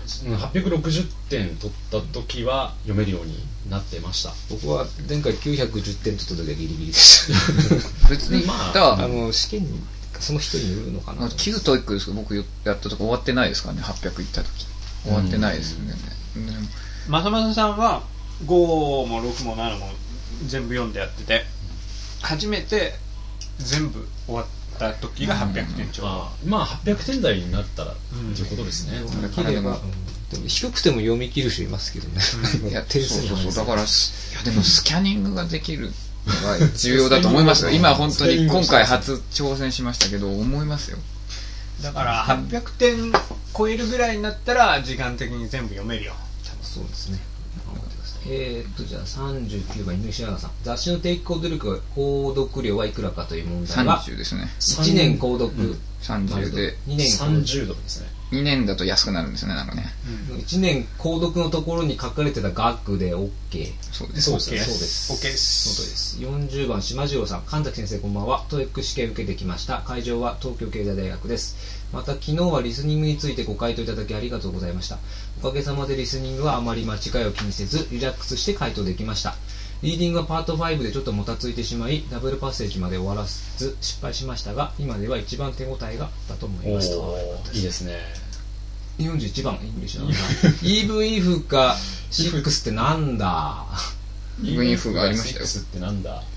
860点取った時は読めるようになってました。 僕は前回910点取った時はギリギリでした別に試験にその人によるのかな。 9トイックですけど僕やった時終わってないですからね。800いった時終わってないですよね。 まさまささんは5も6も7も全部読んでやってて、初めて全部終わった時が800点ちょうど。 まあ800点台になったらっていうことですね。 でも低くても読み切る人いますけどね。 いや点数そうだから、いやでもスキャニングができるのが重要だと思いますよ。今本当に今回初挑戦しましたけど思いますよ。 だから800点超えるぐらいになったら時間的に全部読めるよ。 そうですね。じゃあ39番犬石原さん、雑誌の定期購読料はいくらかという問題は 30ですね。 1年購読、 30で 2年30ドルですね。 2年だと安くなるんですよね、なんかね。 1年購読のところに書かれてた額で OK。 そうです。 OK です。 OK です。40番島次郎さん、神崎先生こんばんは。トエック試験受けてきました。会場は東京経済大学です。また昨日はリスニングについてご回答いただきありがとうございました。おかげさまでリスニングはあまり間違いを気にせずリラックスして回答できました。リーディングはパート5でちょっともたついてしまいダブルパッセージまで終わらず失敗しましたが、今では一番手応えがあったと思いますと。 いいですね。 41番イングリッシュなんだ。even if か6ってなんだ。 even if がありましたよ。 6ってなんだ。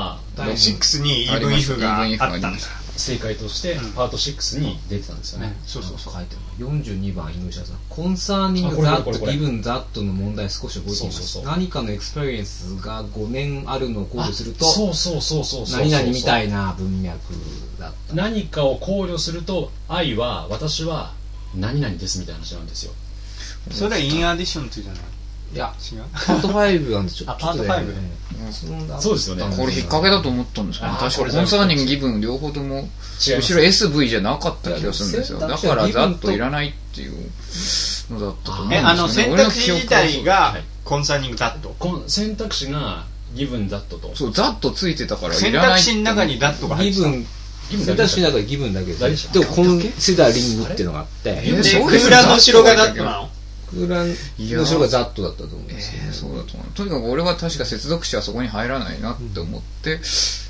6に even if があったんだ。 正解としてパート6に出てたんですよね。 そう書いてある。42番イングリッシュさん、コンサーニングザットギブンザットの問題少し覚えています。何かのエクスペリエンスが5年あるのを考慮すると何々みたいな文脈だった。 何かを考慮すると愛は私は何々ですみたいな話なんですよ。 それはインアディションというじゃない。 いや違う。パート5なんでちょっとパート5。 そうですよね。 これ引っ掛けだと思ったんですけど、確かコンサーニングギブン両方とも後ろ SV じゃなかった気がするんですよ。だからざっといらないっていうのだったと思うんですよね。 選択肢自体がコンサーニングザット。 選択肢がギブンザットと。 そう、ザットついてたからいらない。選択肢の中にザットが入ってた。 選択肢の中にギブンだけで。でもコンシダリングっていうのがあって。 で、空欄の後ろがザットなの？ 空欄の後ろがザットだったと思うんですけど、 そうだと思う。とにかく俺は確か接続詞はそこに入らないなって思って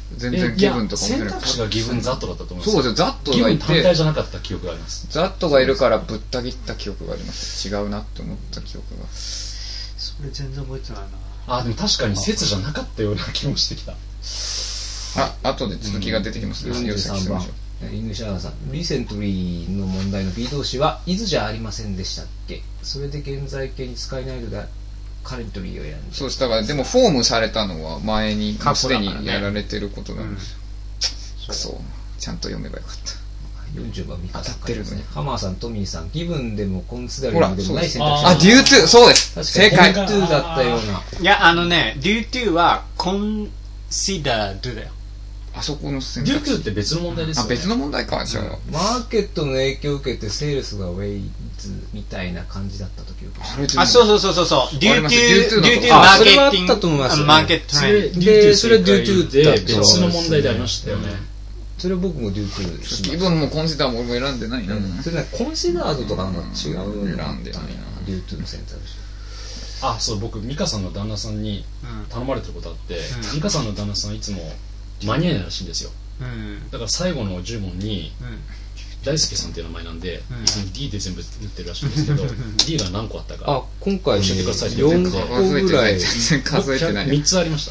全然ギブンとかも選択肢がギブンザットだったと思います。 そうですよ、ザットがいギブン単体てじゃなかった記憶があります。 ザットがいるからぶった切った記憶があります。違うなって思った記憶が。 それ全然覚えてないな。 でも確かに説じゃなかったような気もしてきた。 後で続きが出てきますね。 43番イングリッシュラーナさん、リセントリーの問題の B 動詞は is じゃありませんでしたっけ。それで現在形に使えないのでカレントリーを選んで。 そうです。だからでもフォームされたのは前にすでにやられてることなんですよ。そうちゃんと読めばよかった。 40番ミカさん、 当たってるのにハマーさん、トミーさん、ギブンでもコンシダリングでもない選択肢。 デュートゥー、そうです。正解。 デュートゥーだったような。 いや、デュートゥーはコンシダードだよ。 あそこの選択肢。 デュートゥーって別の問題ですよね。 別の問題か、じゃあ。 マーケットの影響を受けてセールスがウェイズみたいな感じだった時を。 そう。デュートゥーマーケティング。 それはあったと思います。 マーケットそれデュートゥーで別の問題でありましたよね。 それは僕もデュートゥーします。 ギブンもコンシダーも俺も選んでないな。 それね、コンシダードとかなんか違う選んでないな。 デュートゥーの選択肢。 そう、僕ミカさんの旦那さんに頼まれてることあって、ミカさんの旦那さんいつも間に合えないらしいんですよ。だから最後の10問に大輔さんっていう名前なんで、いつも D で全部打ってるらしいんですけど、D が何個あったか今回ね、 教えてくださいって 4個ぐらい。 全然数えてない。 3つありました。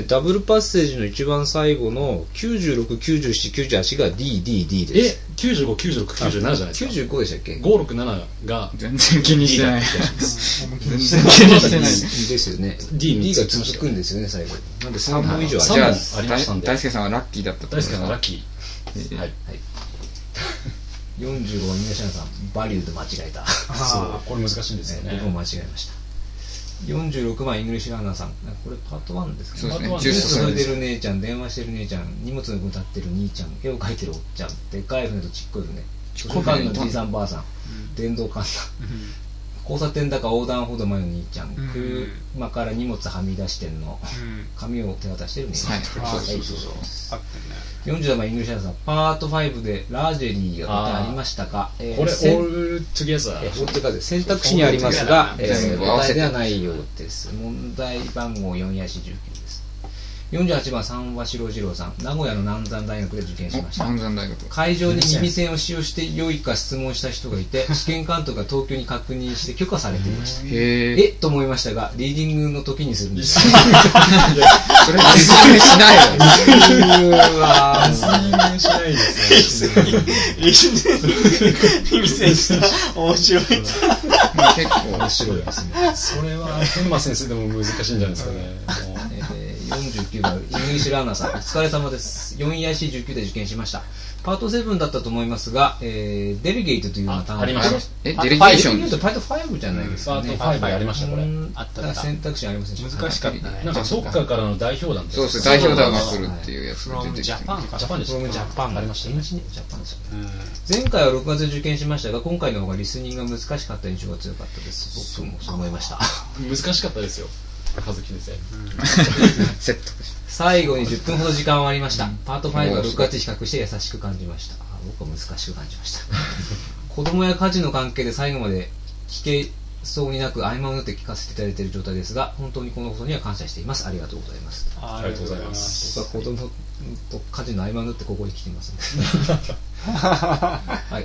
ダブルパッセージの一番最後の96、97、98が D です。 95、96、97じゃないですか。 95でしたっけ？ 5、6、7が全然気にしてない。 全然気にしてない。ですよね。D が続くんですよね、最後。なんで3問以上ありましたんで。 大輔さんはラッキーだったと大輔さんはラッキー。はい。 45番皆さんバリューと間違えた。 そうこれ難しいんですよね。 僕も間違えました。46番イングリッシュランナーさん、これパート1ですかね。 そうですね。 ジュース注いでる姉ちゃん、電話してる姉ちゃん、荷物の上に立ってる兄ちゃん、絵を描いてるおっちゃん、でっかい船とちっこい船、図書館のじいさんばあさん、電動カンナ、交差点だか横断歩道前の兄ちゃん、車から荷物はみ出してんの、紙を手渡してる姉ちゃん。40番イングリッシュランナーさん、パート5でラージェリーがありましたか。 これオールトゥゲザー。 選択肢にありますが、答えではないようです。問題番号4や419です。48番三和白次郎さん、名古屋の南山大学で受験しました。会場に耳栓を使用して良いか質問した人がいて、試験監督が東京に確認して許可されていました。と思いましたが、リーディングの時にするんです。それ説明しないよ。 説明しないですよ。 耳栓した面白い。 結構面白いですね。 それは天馬先生でも難しいんじゃないですかね。 49番イングリッシュラーナーさん、お疲れ様です。4EIC19 で受験しました。パート7だったと思いますが、デリゲートというような単語ありました。 デリゲーションパート5じゃないですかね。 パート5やりましたこれ。 あった選択肢ありませんでした。 難しかったね。 なんかどっかからの代表団です。 そうです。代表団が来るっていうやつが出てきて。 ジャパンでした。 ジャパンありましたね。 ジャパンですよね。前回は6月で受験しましたが、今回の方がリスニングが難しかった印象が強かったです。僕もそう思いました。 難しかったですよ。和樹先生。 セット。 最後に10分ほど時間はありました。パート5は6月比較して優しく感じました。僕は難しく感じました。子供や家事の関係で最後まで聞けそうになく合間を縫って聞かせていただいている状態ですが、本当にこのことには感謝しています。ありがとうございます。 ありがとうございます。 僕は子供と家事の合間を縫ってここに来ていますので。はい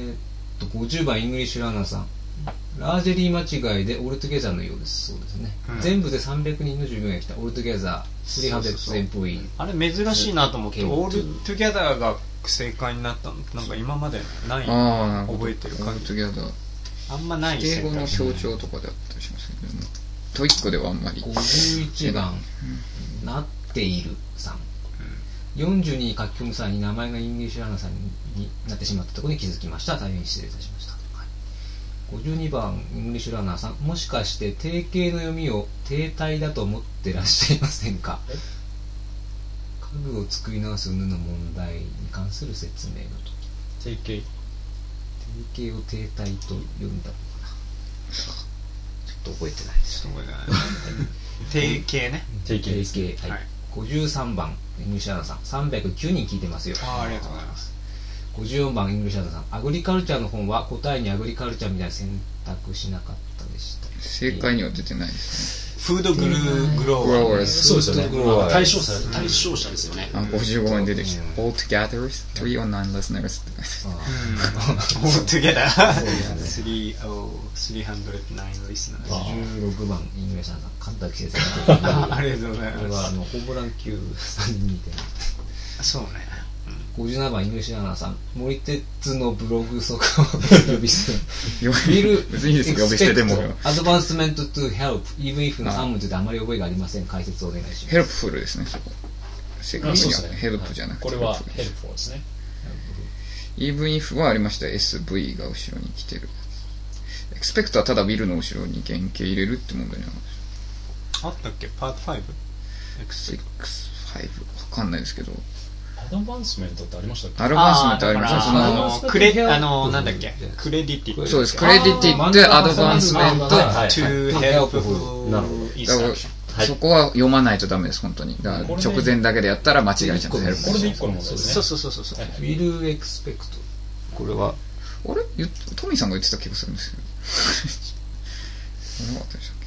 。50番イングリッシュランナーさん。ラージェリー間違いでオールトゥゲザーのようです。そうですね。全部で300人の従業員が来たオールトゥゲザー300エンプロイー。 あれ珍しいなと思って、オールトゥゲザーが正解になったのなんか今までない覚えてる感じ。あんまない英語の象徴とかであったりしますけどね。トイックではあんまり。 51番、なっているさん。42に書き込む際に名前がイングリッシュランナーさんになってしまったところに気づきました。大変失礼いたしました。52番イングリッシュランナーさん、もしかして定型の読みを定体だと思ってらっしゃいませんか。家具を作り直す犬の問題に関する説明の時、定型を定体と読んだのかな。ちょっと覚えてないです。 定型ね。 定型。はい。53番イングリッシュランナーさん、309人聞いてますよ。 ありがとうございます。 54番イングリッシュランナーさん、アグリカルチャーの本は答えにアグリカルチャーみたいな選択しなかったでした。 正解には出てないですフードグロー。 そうですよね。対象者ですよね。 55円出てきて、all together 309 listeners って書いてある。all together 309 listeners。 16番イングレさんが神田先生ありがとうございます。 これはホームラン級3人見てそうね。 57番イングレシナナさん、森鉄のブログ速報呼び捨て。 別にいいですよ、呼び捨てでも。 アドバンスメント to help even if の3文字であまり覚えがありません。解説をお願いします。 ヘルプフルですね、そこ。正確にはヘルプじゃなくて。 これはヘルプフルですね。 even if はありました。SV が後ろに来てる。エクスペクトはただ will の後ろに原型入れるって問題になりました。 あったっけパート 5？ X5 わかんないですけど。 アドバンスメントってありましたっけ？ アドバンスメントありました。 なんだっけクレディティ。 そうです。クレディティってアドバンスメント to help。 なるほど。 そこは読まないとダメです、本当に。だから直前だけでやったら間違えちゃうんです。 これで1個の問題ですね。 そう。 will expect。これはあれトミーさんが言ってた気がするんですけど。なかったでしたっ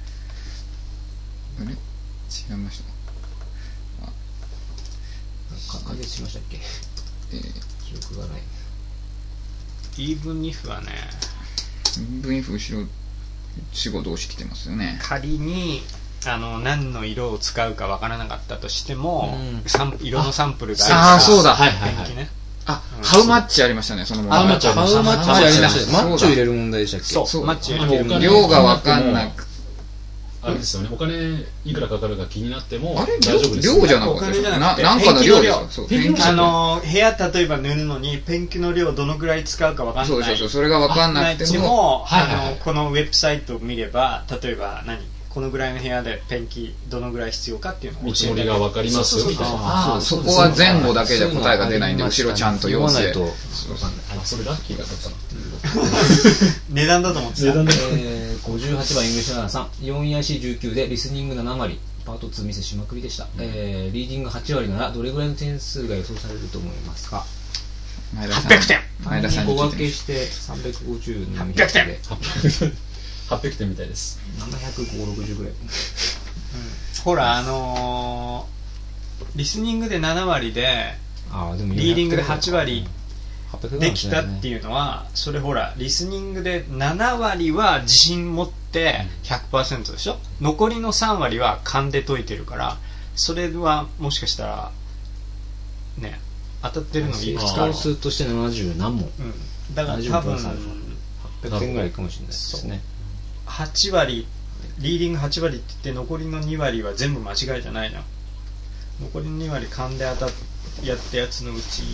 け？あれ違いました。 解説しましたっけ？記憶がない。 even if はね、 even if 後ろ死後動詞来てますよね。 仮に何の色を使うかわからなかったとしても、色のサンプルがああ、そうだ。 はい。 ハウマッチありましたね、その問題。 ハウマッチありました。マッチを入れる問題でしたっけ？ そう、マッチを入れる。 量がわかんなく。 あれですよね、お金いくらかかるか気になってもあれ大丈夫です量じゃなかったですか？なんかの量ですよ。 部屋例えば塗るのにペンキの量どのぐらい使うかわかんない。 そう、それがわかんなくても、 このウェブサイトを見れば、例えばこのぐらいの部屋でペンキどのぐらい必要かっていうのを見積もりがわかりますよみたいな。 そこは前後だけじゃ答えが出ないんで、後ろちゃんと要請。 それラッキーだったなっていう。 値段だと思ってた。 58番イングリッシュナナさん、4EIC19 でリスニング7割、パート2ミスしまくりでした。リーディング8割ならどれぐらいの点数が予想されると思いますか ？800点。 前田さんに 5分けして350の 800点。 800点みたいです。 700、560ぐらい。 ほらリスニングで7割でリーディングで8割できたっていうのは、それほらリスニングで7割は自信持って 100% でしょ。残りの3割は勘で解いてるから、それはもしかしたらね当たってるのいくつかある。 数として70何問、 だから多分 800点ぐらいかもしれないですね。 8割リーディング8割って言って残りの2割は全部間違いじゃないな。残りの2割勘でやったやつのうち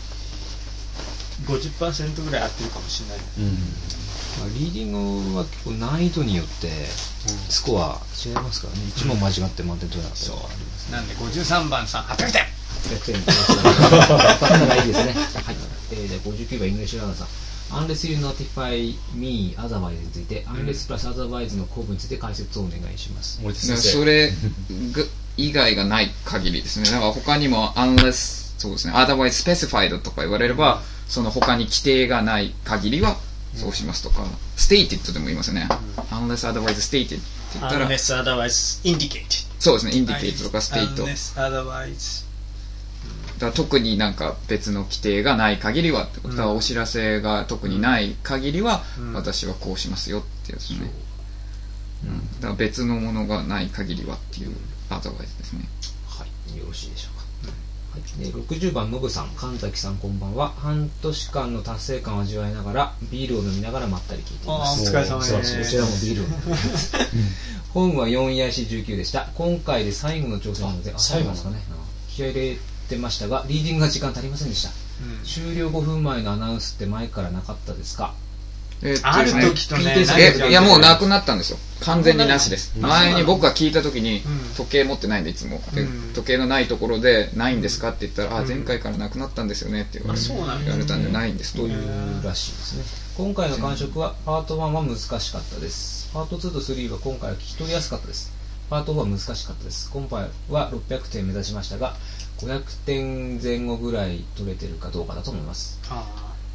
50% ぐらい合ってるかもしれない。 リーディングは結構難易度によってスコア違いますからね。1問間違って満点取れなかったりとかあります、 なんで53番さん800点。 800点だからいいですね。はい。で59番イングリッシュラナさん。Unless you notify me otherwise について、Unless plus otherwise の構文について解説をお願いします。 それ以外がない限りですね。だから他にも Unless そうですね、otherwise specified とか言われれば、その他に規定がない限りはそうしますとか、stated でも言いますよね。Unless otherwise stated って言ったら Unless otherwise indicated。 そうですね、indicate とか state。 Unless otherwise。 だから特になんか別の規定がない限りはってことだから、お知らせが特にない限りは私はこうしますよってやつね。だから別のものがない限りはっていうアドバイスですね。 はい、よろしいでしょうか。60番のぶさん、神崎さんこんばんは。半年間の達成感を味わいながらビールを飲みながらまったり聞いています。 お疲れ様です。 こちらもビールを飲みますホームは 4EIC19 でした。今回で最後の挑戦なので、最後ですかね。気合い入れてましたがリーディングが時間足りませんでした、終了5分前のアナウンスって前からなかったですか？ ある時とね、 いやもうなくなったんですよ。完全になしです。前に僕が聞いた時に時計持ってないんでいつもで時計のないところでないんですかって言ったら、前回からなくなったんですよねって言われたんでないんですというらしいですね。今回の感触はパート1は難しかったです。パート2と3は今回は聞き取りやすかったです。パート4は難しかったです。今回は600点目指しましたが500点前後ぐらい取れてるかどうかだと思います。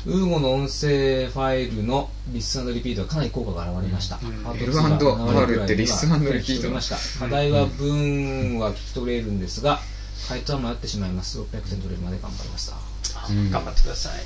ウーゴの音声ファイルのリスン&リピートはかなり効果が現れました。 L&R ってリスン&リピートました。課題は文は聞き取れるんですが、回答は迷ってしまいます。600点取れるまで頑張りました。 頑張ってください。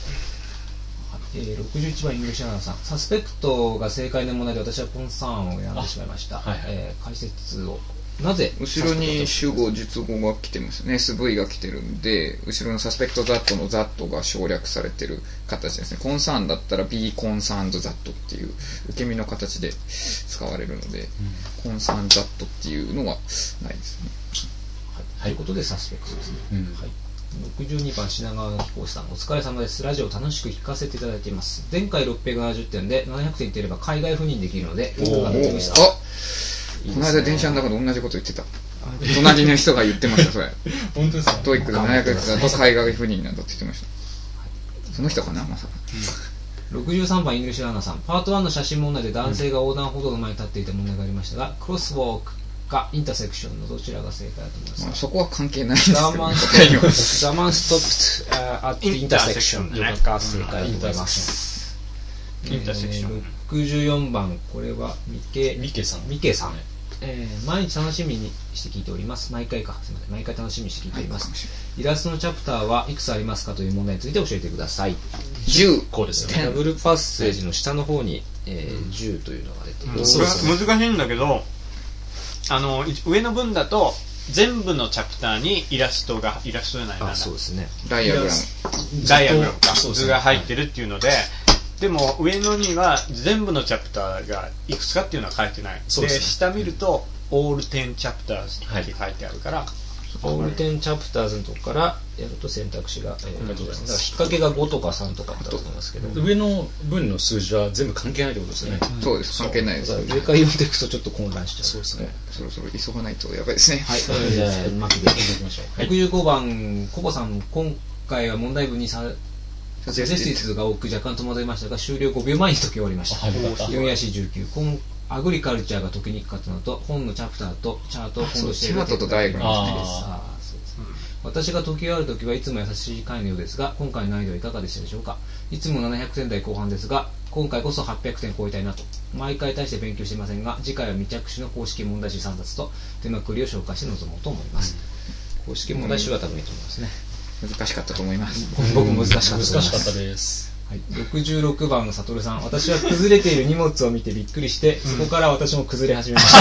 61番イングリッシュアナさん、サスペクトが正解の問題で私はコンサーンを選んでしまいました。解説を。なぜ後ろに主語、述語が来てますね。SV が来てるんで、後ろのサスペクト that の that が省略されてる形ですね。コンサーンだったら be concerned that っていう受け身の形で使われるので、コンサーン that っていうのがないですね。 ということでサスペクトですね。62番品川の飛行士さん、お疲れ様です。ラジオ楽しく聞かせていただいています。前回670点で700点いっていれば海外赴任できるので、 この間電車の中で同じこと言ってた。隣の人が言ってました、それ。 本当ですか？ トイックで700点だと海外赴任なんだって言ってました。その人かな、まさか。 63番イングリッシュランナーさん、パート1の写真問題で男性が横断歩道の前に立っていた問題がありましたが、クロスウォークかインターセクションのどちらが正解だと思いますか？ そこは関係ないんですけど、 ザマンストップアットインターセクションが正解だと思います。 インターセクション。 64番、これはミケさん。毎日楽しみにして聞いております。毎回楽しみにして聞いております。イラストのチャプターはいくつありますかという問題について教えてください。 10。 こうですよね。 ダブルパッセージの下の方に、10というのが出ています。 これは難しいんだけど、上の文だと全部のチャプターにイラストじゃないな。 そうですね。 ダイアグラムか図が入ってるっていうので、でも上のには全部のチャプターがいくつかっていうのは書いてない。で下見るとオール10チャプターズって書いてあるから、 オール10チャプターズのとこからやると選択肢が、だから引っ掛けが5とか3とかだと思いますけど、 上の文の数字は全部関係ないってことですよね。 そうです、関係ないです。 上から読んでいくとちょっと混乱しちゃう。 そうですね。 そろそろ急がないとやばいですね。 はい、じゃあ巻きでいきましょう。65番コボさん、今回は問題文にゼスティスが多く若干戸惑いましたが、終了5秒前に解き終わりました。4や419。アグリカルチャーが解きにくかったのと、本のチャプターとチャートを混同しているチャートとダイアグラムです。 私が解き終わるときはいつも優しい回のようですが、今回の難易度はいかがでしたでしょうか。いつも700点台後半ですが、今回こそ800点超えたいなと。毎回大して勉強していませんが、次回は未着手の公式問題集3冊と手まくりを紹介して臨もうと思います。公式問題集は多分いいと思いますね。 難しかったと思います。 僕も難しかったと思います。 難しかったです。 はい、66番のサトルさん、私は崩れている荷物を見てびっくりして、そこから私も崩れ始めました。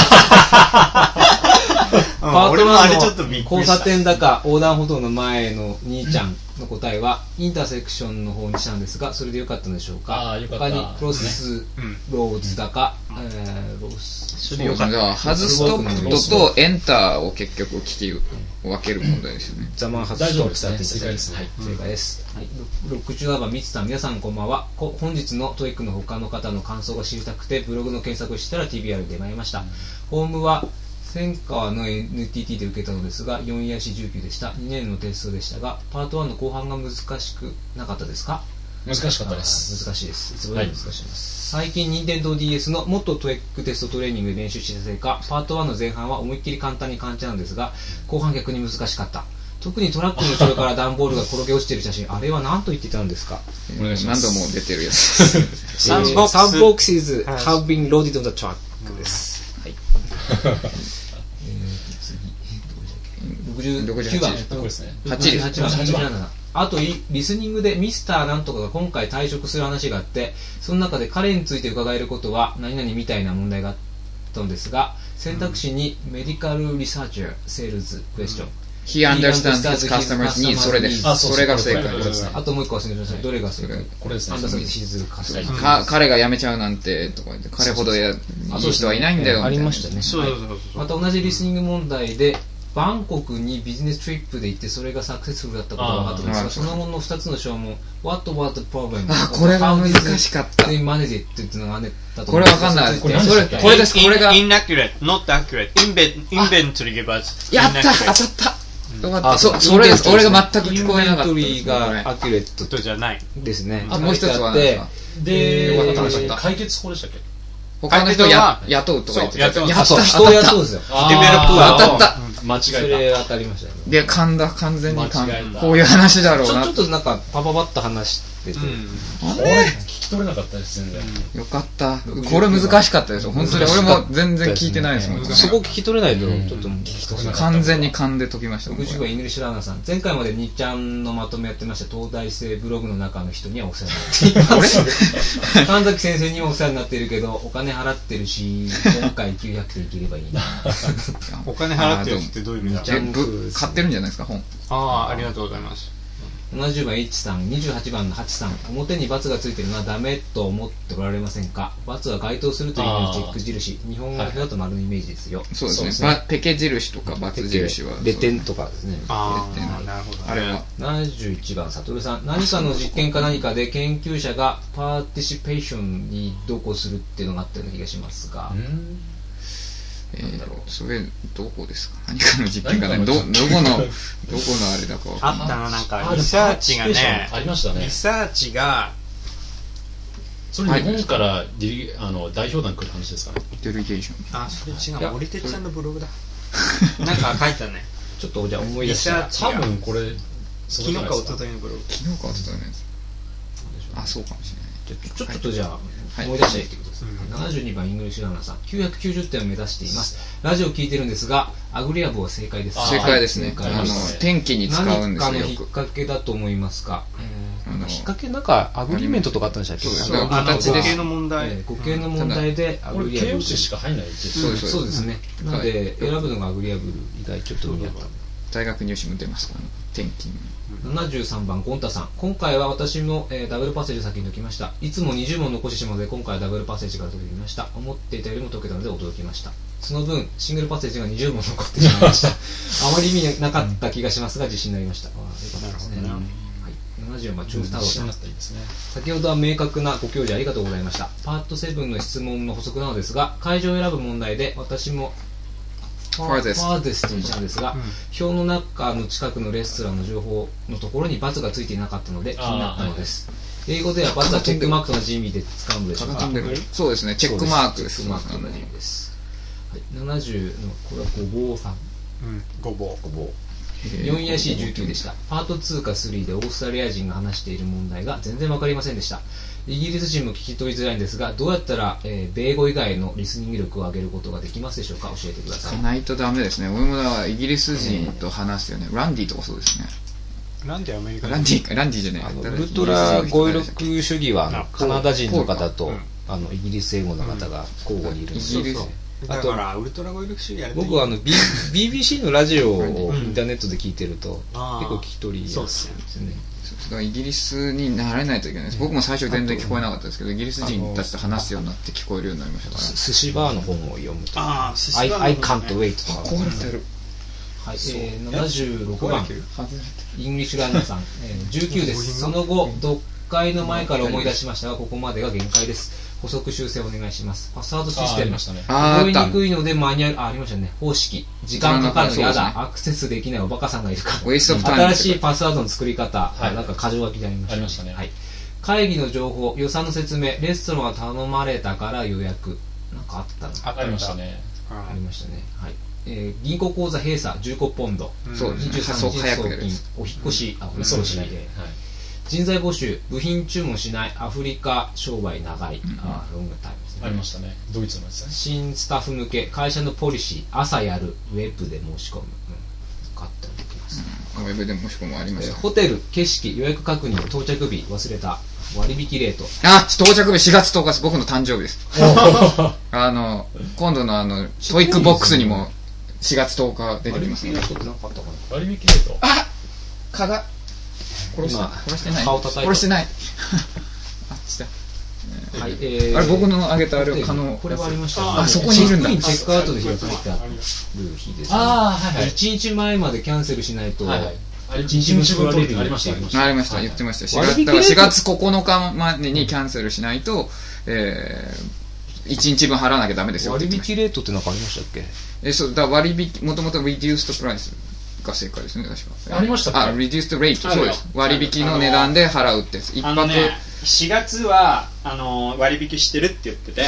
パート1の交差点だか横断歩道の前の兄ちゃんの答えはインターセクションの方にしたんですが、それでよかったのでしょうか。他にクロスローズだか、ロースじゃあハズストップとエンターを結局分ける問題ですよね。 ザマンハズストップ正解ですね。 はい、正解です。はい、67番ミツさん、皆さんこんばんは。本日のトイックの他の方の感想が知りたくてブログの検索をしたら TBR に出まいりました。ホームは千川の NTT で受けたのですが、4や419でした。2年のテストでしたが、パート1の後半が難しくなかったですか？ 難しかったです。 難しいです。いつもより難しいです。最近、任天堂 DS のもっとトイックテストトレーニングで練習したせいか、パート1の前半は思いっきり簡単に感じたんですが、後半逆に難しかった。特にトラックの後ろから段ボールが転げ落ちている写真、あれは何と言っていたんですか？ 何度も出てるやつ。 3 boxes have been loaded on the truck です。はい。69番。88番。あとリスニングでミスターなんとかが今回退職する話があって、その中で彼について伺えることは何々みたいな問題があったのですが、選択肢にメディカルリサーチャー、セールズ、クエスチョン。 He understands his customers' needs。それです。それが正解です。 あともう一個忘れてください。どれが正解？ これですね。 彼が辞めちゃうなんてとか言って、彼ほどいい人はいないんだよ。 ありましたね。また同じリスニング問題で、バンコクにビジネストリップで行ってそれがサクセスフルだったことが分かったんですが、その後の2つの章も What was the problem？ これが難しかった。 マネジっていうのがだとこれ分かんない。これです。これが inaccurate, not accurate. Inventory give us やった、当たった。よかった。それです。俺が全く聞こえなかった。 インベントリーがアキュレットじゃないですね。 もう一つはで、解決法でしたっけ？ 他の人雇うとか言ってた。 人を雇うですよ。 デベロップが当たった。 間違えた。 それ当たりましたね。 で、完全にこういう話だろうな。 ちょっとなんかパパパッと話し出てる。 聞き取れなかったです、全然。 よかった。これ難しかったですよ。本当に俺も全然聞いてないですもん。 そこ聞き取れないと、ちょっと完全に勘で解きました。 60番イングリッシュラーナーさん。前回まで2ちゃんのまとめやってました東大生ブログの中の人にはお世話になっています。神崎先生にもお世話になっているけど、お金払ってるし、今回900点いければいいな。 お金払ってるってどういう意味だ？ 買ってるんじゃないですか、本。 ありがとうございます。 70番 H さん、28番の8さん、表に×がついてるのはダメと思っておられませんか？×は該当するという意味のチェック印。日本語だと丸のイメージですよ。 そうですね。ペケ印とか×印は。 レテンとかですね。 なるほど。 あれは。 71番、サトルさん。何かの実験か何かで研究者がパーティシペーションに同行するっていうのがあったような気がしますが。 それどこですか？何かの実験がね、どこのあれだかあったの、なんかリサーチがね、 ありましたね。 リサーチがそれ日本から代表団来る話ですかね。 デリゲーション。それ違う、森哲ちゃんのブログだ。なんか書いたね。 ちょっとじゃあ思い出した。 多分これ昨日か一昨日のブログ。 昨日か一昨日のやつ。そうかもしれない。 ちょっとじゃあ思い出していってください。72番イングリッシュランナーさん、990点を目指しています。ラジオを聞いてるんですが、アグリアブは正解です。 正解ですね。天気に使うんですよ。 何かの引っ掛けだと思いますか？引っ掛けなんかアグリメントとかあったんでしたっけ？ そう形で語形の問題。 語形の問題でアグリアブ。 形容詞しか入んないって。 そうですね。なので選ぶのがアグリアブ以外ちょっと無理だった。 大学入試も出ますから、天気に。 73番ゴンタさん、今回は私も、ダブルパッセージ先に解きました。いつも20問残してしまうので今回はダブルパッセージから解きました。思っていたよりも解けたので驚きました。その分シングルパッセージが20問残ってしまいました。あまり意味なかった気がしますが自信になりました。よかったですね。74番チュースタローさん、先ほどは明確なご教示ありがとうございました。パート7の質問の補足なのですが、会場を選ぶ問題で私もファーゼストにしたんですが、表の中の近くのレストランの情報のところに×がついていなかったので気になったのです。英語では×はチェックマークと同じ意味で使うのでしょうか？ そうですね、チェックマークです。 チェックマークと同じ意味です。70のこれはごぼうさん。 ごぼう。 4EIC19 でした。パート2か3でオーストラリア人が話している問題が全然わかりませんでした。イギリス人も聞き取りづらいんですが、どうやったら、米語以外のリスニング力を上げることができますでしょうか？教えてください。 ないとダメですね。俺もだからイギリス人と話すよね。ランディとかそうですね。 ランディアメリカランディじゃない。 ウルトラ語彙力主義はカナダ人の方とイギリス英語の方が交互にいるんですよ。 だからウルトラ語彙力主義やると僕はBBC のラジオをインターネットで聞いてると結構聞き取りやすいですね。 イギリスになれないといけないです。僕も最初全然聞こえなかったですけど、イギリス人たちと話すようになって聞こえるようになりましたから。 寿司バーの本を読むと。I can't wait とか。 壊れてる。 はい、76番イングリッシュランナーさん、19です。その後読解の前から思い出しましたが、ここまでが限界です。補足修正お願いします。パスワードシステム覚えにくいのでマニュアルありましたね。方式時間かかるのやだ、アクセスできないおバカさんがいるか新しいパスワードの作り方、なんか箇条書きでありましたね。会議の情報、予算の説明、レストランが頼まれたから予約、なんかあったの？ ありましたね。 ありましたね。はい。銀行口座閉鎖15ポンド、 そうですね、 23日送金、お引越しで、人材募集、部品注文しない、アフリカ商売長い、ロングタイムですね。 ありましたね。ドイツのやつね。 新スタッフ向け、会社のポリシー、朝やる、ウェブで申し込む。買ったりできます。 ウェブで申し込むありました。 ホテル、景色、予約確認、到着日、忘れた。割引レート。 到着日4月10日です。僕の誕生日です。今度のトイックボックスにも4月10日出てきますので。 割引レート。 蚊が殺してない。 顔叩いて殺してない。 はい、 あれ僕のあげたあれはこれはありましたね。 そこにいるんだ。 チェックアウトで開いてある日ですね。1日前までキャンセルしないと。1日分取れるありました。 言ってました。4月9日までにキャンセルしないと、1日分払わなきゃダメですよ。 割引レートって何かありましたっけ？ そうだ、割引、もともと reduced price が正解ですね、確か。 ありましたっけ ？reduced rate、そうです。割引の値段で払うってやつ。一泊。 4月は割引してるって言ってて、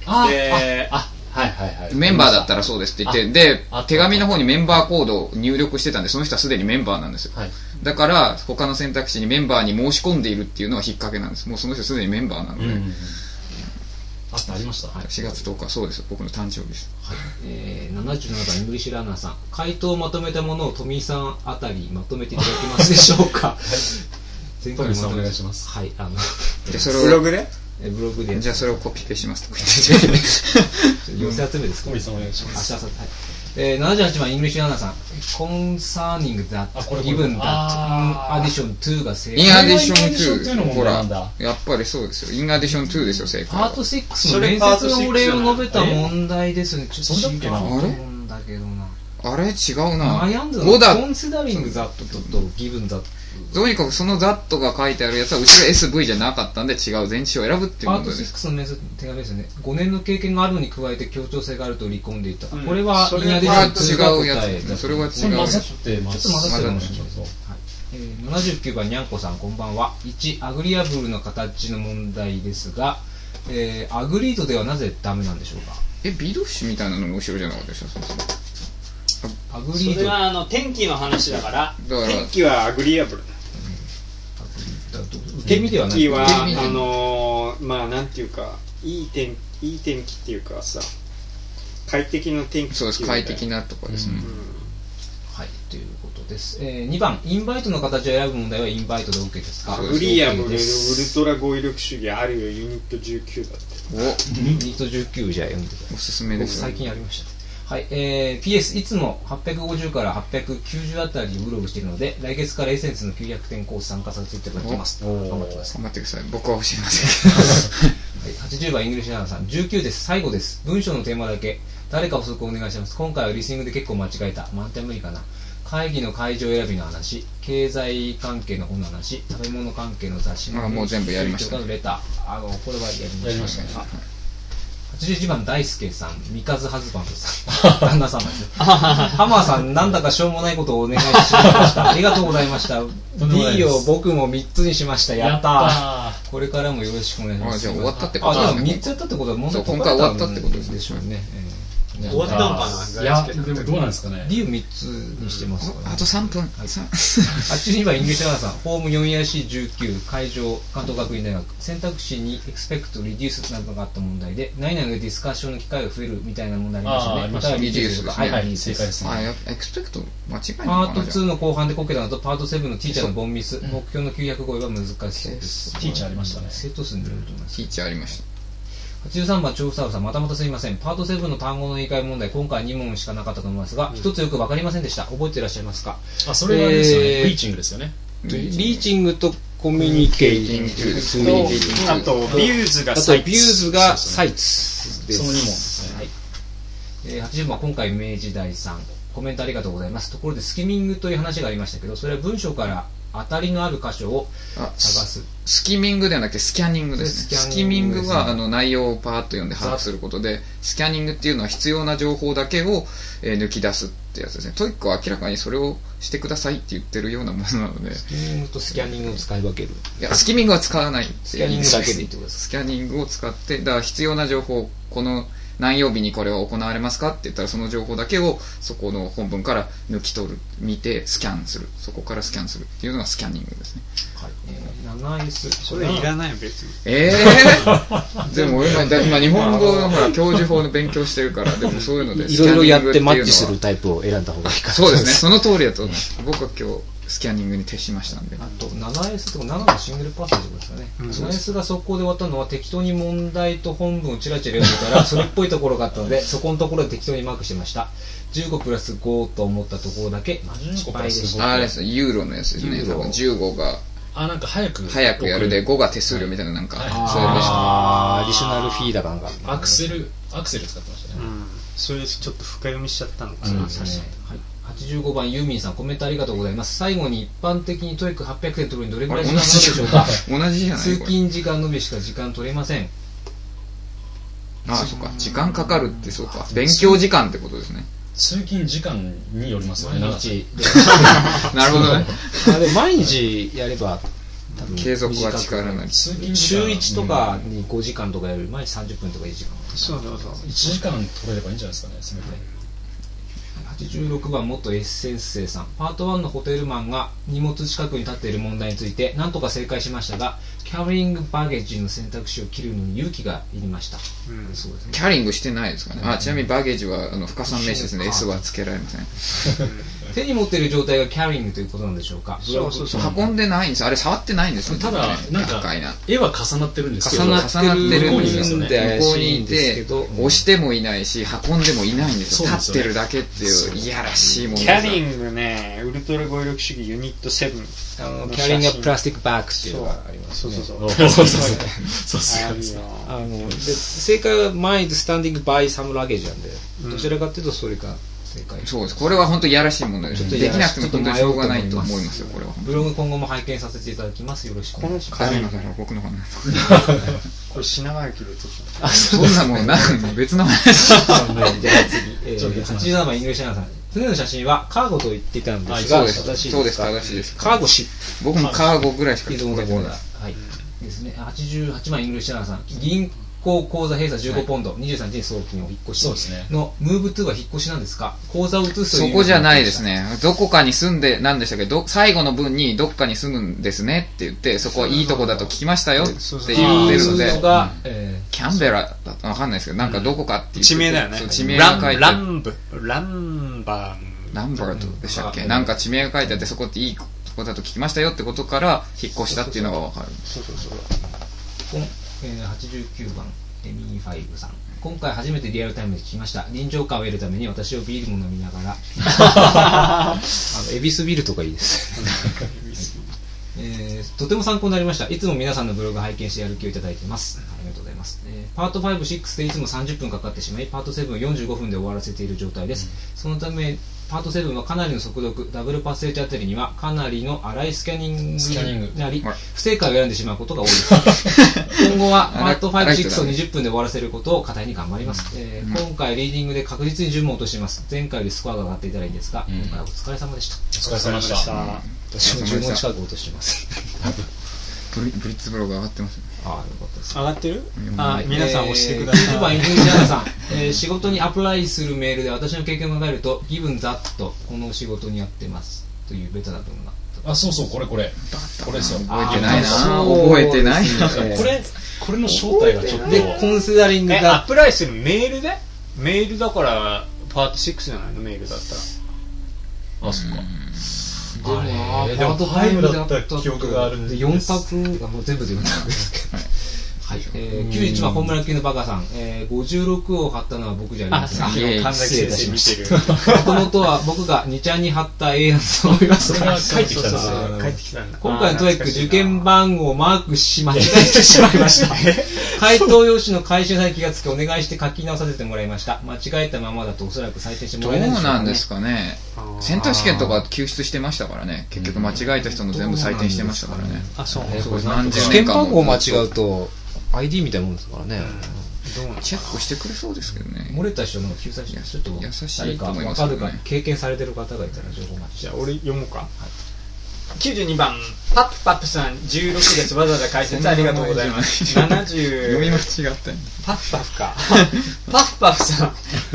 メンバーだったらそうですって言って、で、手紙の方にメンバーコードを入力してたんで、その人はすでにメンバーなんですよ。 だから他の選択肢にメンバーに申し込んでいるっていうのは引っ掛けなんです。もうその人すでにメンバーなので、 ありました。 4月10日、そうです、僕の誕生日です。 77番イングリッシュランナーさん、回答をまとめたものを富井さんあたりまとめていただけますでしょうか。 前回もお願いします。 はい、 じゃそれをブログでじゃあそれをコピペしますとか言って寄せ集めですか。 富井さんお願いします。 78番イングリッシュランナーさん、concerning that given that in addition to が正解。 in addition to ほらやっぱりそうですよ。in addition to ですよ正解。 パート6の面接のお礼を述べた問題ですね。ちょっと違うんだけどな。 あれ違うな。 悩んだの。considering that と given that。 とにかくその that が書いてあるやつは後ろ SV じゃなかったんで違う前置詞を選ぶっていうことです。 パート6の面接の手紙ですよね。5年の経験があるのに加えて協調性があると売り込んでいた。これは違うやつ。それは違う。 混ざってます。 ちょっと混ざってるかもしれない。79番にゃんこさんこんばんは。1アグリアブルの形の問題ですが、アグリードではなぜダメなんでしょうか。 ビドッシュみたいなのが後ろじゃなかったでしょ。 アグリード。 それは天気の話だから、天気はアグリアブルだ。天気はまあなんていうかいい天気っていうかさ、快適な天気。 そうです、快適なとかですね。 はい、ということです。2番インバイトの形を選ぶ問題はインバイトで OK ですか。 アグリアブル、ウルトラ語彙力主義あるいはユニット19だって。 ユニット19じゃあ読んでください。 おすすめです。 僕最近やりました。はい、PS いつも850から890あたりをうろうろしているので、来月からエッセンスの900点コース参加させていただきます。頑張ってください。 頑張ってください。僕は教えません。 80番イングリッシュナナさん、19です。最後です。文章のテーマだけ誰か補足お願いします。今回はリスニングで結構間違えた。満点無理かな。会議の会場選びの話、経済関係の本の話、食べ物関係の雑誌の話、 もう全部やりました。 レター、これはやりましたね。81番大輔さん、三和ハズバンドさん、旦那様ですね。ハマーさん、なんだかしょうもないことをお願いしました。ありがとうございました。D を僕も3つにしました。やったー。これからもよろしくお願いします。 じゃあ終わったってことですね。3つやったってことは問題今回終わったってことでしょうね。 終わったのかな。 いや、でもどうなんですかね。 D を3つにしてますから、ね、 あと3分。 82番イングリッシュナナさん、ホーム 4ERC19 会場関東学院大学、選択肢にエクスペクトリデュースなどがあった問題で、何々でディスカッションの機会が増えるみたいな問題ありましたね。またはリデュースとか、はい、 正解ですね。 エクスペクト間違いない。 パート2の後半でこけたのと、パート7のティーチャーのボンミス、目標の900超えは難しそうです。 ティーチャーありましたね。 生徒数によると思います。 ティーチャーありました。 83番調査さん、またまたすみません。パート7の単語の言い換え問題、今回2問しかなかったと思いますが、一つよく分かりませんでした。覚えていらっしゃいますか。 それはですよね、リーチングですよね。 リーチングとコミュニケーティングと、あとビューズがサイツです。 その2問ですね。 はい。80番、今回明治大さん、コメントありがとうございます。ところでスキミングという話がありましたけど、それは文章から当たりのある箇所を探す。 スキミングではなくてスキャニングですね。スキミングは内容をパーッと読んで把握することで、スキャニングっていうのは必要な情報だけを抜き出すってやつですね。トイックは明らかにそれをしてくださいって言ってるようなものなので。 スキミングとスキャニングを使い分ける。 いや、スキミングは使わない。 スキャニングだけでいいってことですか。 スキャニングを使って、だから必要な情報、この何曜日にこれは行われますかって言ったら、その情報だけをそこの本文から抜き取る、見てスキャンする、そこからスキャンするっていうのがスキャニングですね。 はい。7S それいらないよ別に。 でも今日本語のほら教授法の勉強してるから、でもそういうのでいろいろやってマッチするタイプを選んだ方がいいか。 そうですね、その通りだと思います。僕は今日スキャニングに徹しましたんで。 あと 7S とか7のシングルパッセージですかね。7S が速攻で終わったのは適当に問題と本文をチラチラ読んでたらそれっぽいところがあったので、そこのところで適当にマークしてました。15プラス5と思ったところだけ失敗でした。 あれですね、ユーロのやつですね。多分15がなんか早くやるで5が手数料みたいな、なんかそういうでした。 アディショナルフィーだかなんかアクセル使ってましたね。 それちょっと深読みしちゃったのかな。 はい。85番ユーミンさん、コメントありがとうございます。最後に一般的にトイック800点取るにどれくらい時間があるでしょうか。 同じじゃない。 通勤時間のみしか時間取れません。 そうか、時間かかるって、そうか、勉強時間ってことですね。 通勤時間によりますよね。 毎日なるほどね。 で毎日やれば多分継続は力なり。 週1とかに5時間とかやる毎日30分とか1時間。 そう 1時間取れればいいんじゃないですかね、せめて。 86番元エッセンス生さん、パート1のホテルマンが荷物近くに立っている問題について何とか正解しましたが、キャリングバゲージの選択肢を切るのに勇気がいりました。 そうですね、キャリングしてないですかね。ちなみにバゲージは不可算名詞ですね。 S はつけられません。 手に持っている状態がキャリングということなんでしょうか。 そう運んでないんです。あれ触ってないんですよ。 ただなんか絵は重なってるんですけど、 重なってるんで向こうにいて押してもいないし運んでもいないんですよ。立ってるだけっていういやらしいもの。 キャリングね、ウルトラ語彙力主義ユニット7、 キャリングプラスティックバッグっていうのがありますね。で正解はマインドスタンディングバイサムラゲージなんで、どちらかというとそれが正解。 そうです。これは本当にやらしいものです。できなくても本当にしょうがないと思いますよ。これはブログ今後も拝見させていただきます。よろしくお願いします。 誰のだろう、僕のかな。 これ品川駅で撮った。 そんなもんなん別の話。 じゃあ次、87番イングリッシュナーさん、船の写真はカーゴと言っていたんですが、 そうです正しいです。 カーゴ僕もカーゴぐらいしか聞いたことないですね。88番イングリッシュナーさん、銀行口座閉鎖15ポンド、23日に送金を引っ越しのムーブトゥーは引っ越しなんですか。口座を移すという。 そこじゃないですね。どこかに住んで、何でしたっけ、最後の文にどっかに住むんですねって言って、そこはいいとこだと聞きましたよって言ってるので、キャンベラだとわかんないですけど、なんかどこかっていう地名だよね。 地名が書いてある。 ランバートでしたっけ、なんか地名が書いてあって、そこっていいとこだと聞きましたよってことから引っ越したっていうのがわかる。 89番エミー5さん、今回初めてリアルタイムで聞きました。臨場感を得るために私をビールも飲みながらエビスビールとかいいですとても参考になりました。いつも皆さんのブログ拝見してやる気をいただいています。ありがとうございます。パート5、6でいつも30分かかってしまい、パート7を45分で終わらせている状態です。そのためパート7はかなりの速読、ダブルパッセージあたりにはかなりの荒いスキャニングになり、不正解を選んでしまうことが多いです。今後はパート5、6を20分で終わらせることを課題に頑張ります。今回リーディングで確実に10問落としています。前回よりスコアが上がっていたらいいんですが、今回はお疲れ様でした。 お疲れ様でした。 私も10問近く落としてます。 ブリッツブログ上がってますね。 よかったです。 上がってる？皆さん押してください。 90番イングリッシュナーさん、仕事にアプライするメールで私の経験を考えると、ギブンザットこの仕事にやってますというベタな文が。 そうそう、これですよ。 覚えてないな。覚えてない。 これの正体がちょっと。 でコンシダリングアプライするメールで？メールだからパート6じゃないの、メールだったら。 そっか。 でもパート5だった記憶があるんで、 4択もう全部で4択ですけど。はい、91番ホームラン級のバカさん、56を貼ったのは僕じゃありません。 神崎先生見てる。 もともとは僕が2ちゃんに貼った A だと思います。 それが帰ってきたんですよ。 帰ってきたんだ。 今回のトイック受験番号をマークし間違えてしまいました。回答用紙の回収さに気がつきお願いして書き直させてもらいました。間違えたままだとおそらく採点してもらえないでしょうかね。 どうなんですかね。センター試験とか救出してましたからね。結局間違えた人の全部採点してましたからね。 そう何十受験番号間違うとID みたいなもんですからね。 チェックしてくれそうですけどね。 漏れた人の救済してちょっと優しいと思いますけどね。分かるか経験されてる方がいたら情報待ち。 じゃあ俺読もうか。92番パップパップさん16です。わざわざ解説ありがとうございます。70 読み間違ったよ。 パップパップか。パップパップさん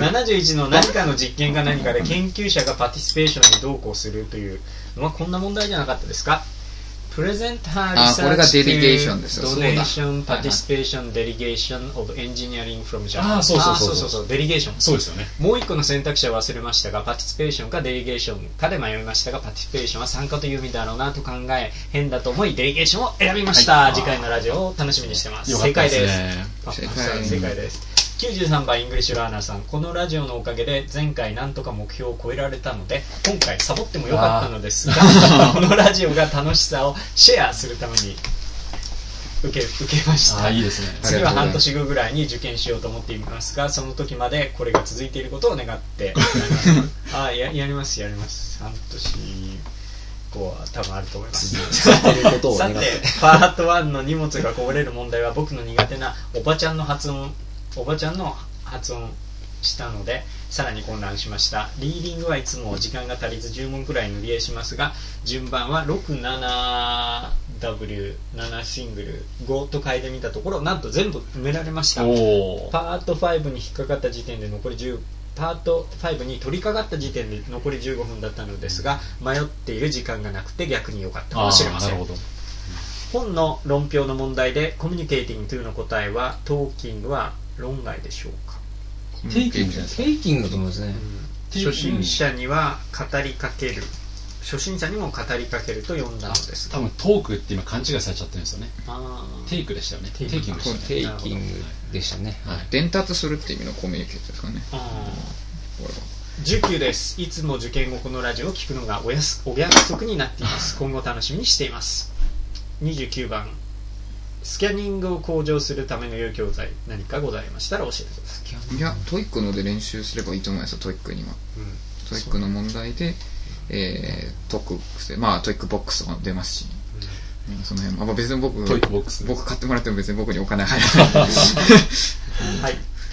71の何かの実験か何かで研究者がパティスペーションに同行するというこんな問題じゃなかったですか。Present her research これがデリゲーションですよ。 Donation Participation Delegation of Engineering from Japan。そうデリゲーション。 そうですよね。 もう一個の選択肢は忘れましたが、パティスペーションかデリゲーションかで迷いましたが、パティスペーションは参加という意味だろうなと考え、変だと思いデリゲーションを選びました。次回のラジオを楽しみにしてます。正解です。正解です。93番イングリッシュラーナーさん、このラジオのおかげで前回なんとか目標を超えられたので今回サボってもよかったのですがこのラジオが楽しさをシェアするために受けました。 いいですね。 次は半年後ぐらいに受験しようと思っていますが、その時までこれが続いていることを願ってやります半年後は多分あると思いますさてパート1の荷物がこぼれる問題は僕の苦手なおばちゃんの発音したのでさらに混乱しました。リーディングはいつも時間が足りず10問くらい塗り絵しますが、順番は 6,7W7 シングル5と書いてみたところなんと全部埋められました。パート5に引っかかった時点で残り10 パート5に取り掛かった時点で残り15分だったのですが、迷っている時間がなくて逆に良かったかもしれません。 なるほど。 本の論評の問題でコミュニケーティングというの答えはトーキングは論外でしょうか。 テイキングじゃないですか。テイキングだと思いますね。 初心者には語りかける、初心者にも語りかけると呼んだのですが、 多分トークって今勘違いされちゃってるんですよね。テイクでしたよね。テイキングでしたね。 テイキングでしたね。 伝達するっていう意味のコミュニケーションですかね。 19です。いつも受験後このラジオを聞くのがお約束になっています。今後楽しみにしています。29番、スキャニングを向上するための良い教材何かございましたら教えてください。 いや、トイックので練習すればいいと思いますよ。トイックには、トイックの問題で、解く癖、まあトイックボックスも出ますし、その辺、別に僕買ってもらっても別に僕にお金入らないはい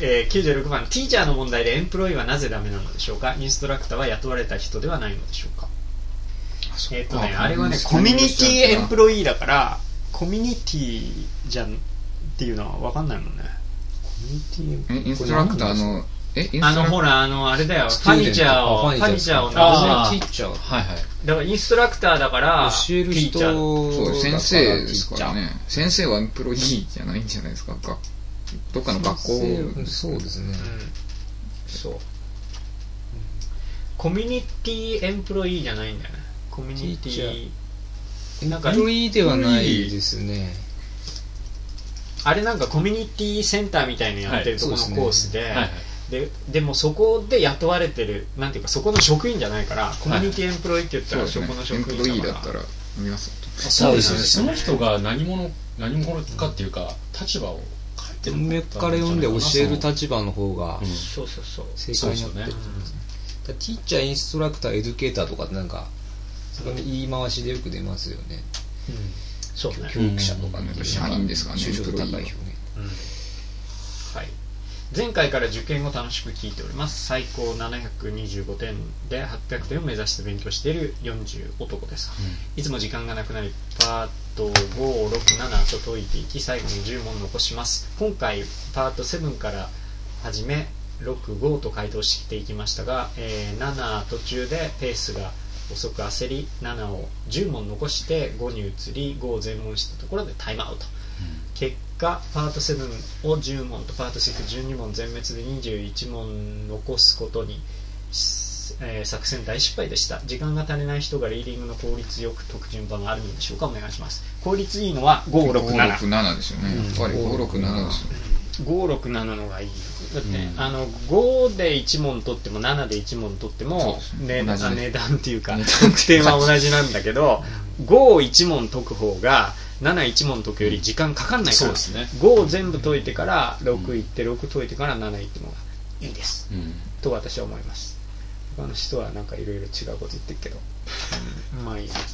、96番、ティーチャーの問題でエンプロイはなぜダメなのでしょうか。インストラクターは雇われた人ではないのでしょうか。あれはね、コミュニティエンプロイだから、コミュニティじゃんっていうのは分かんないもんね。 コミュニティインストラクターのほら、あれだよ、ファニチャーをティーチャー。 はいはい。 だからインストラクターだから教える人、 そう先生ですからね。先生はエンプロイじゃないんじゃないですか。どっかの学校。 そうですね。 そう。コミュニティエンプロイじゃないんだよね。コミュニティなんかエンプロイではないですね。 あれなんかコミュニティセンターみたいのやってるところのコースで、でもそこで雇われてる、なんていうかそこの職員じゃないから、コミュニティエンプロイって言ったらそこの職員だから。エンプロイだったら見ます。 そうですね。その人が何者かっていうか立場を変えてる上から読んで教える立場の方が正解になってる。ティーチャー、インストラクター、エデュケーターとかってなんか言い回しでよく出ますよね。 そうね。 教育者とか社員ですかね。 就職高い表現。 はい。前回から受験を楽しく聞いております。最高725点で800点を目指して勉強している40男です。いつも時間がなくなりパート5、6、7と解いていき最後に10問残します。今回パート7から始め6、5と回答していきましたが、7途中でペースが遅く焦り7を10問残して5に移り5を全問したところでタイムアウト。結果パート7を10問とパート612問全滅で21問残すことに、作戦大失敗でした。時間が足りない人がリーディングの効率よく解く順番があるのでしょうか。お願いします。効率いいのは567 ですよね。やっぱり567ですよね。 567のがいい。だって、5で1問取っても7で1問取っても、値段っていうか得点は同じなんだけど、5を1問解く方が7、1問解くより時間かかんないから、5を全部解いてから6いって6解いてから7いってもいいです、と私は思います。他の人はなんかいろいろ違うこと言ってるけど、まあいいや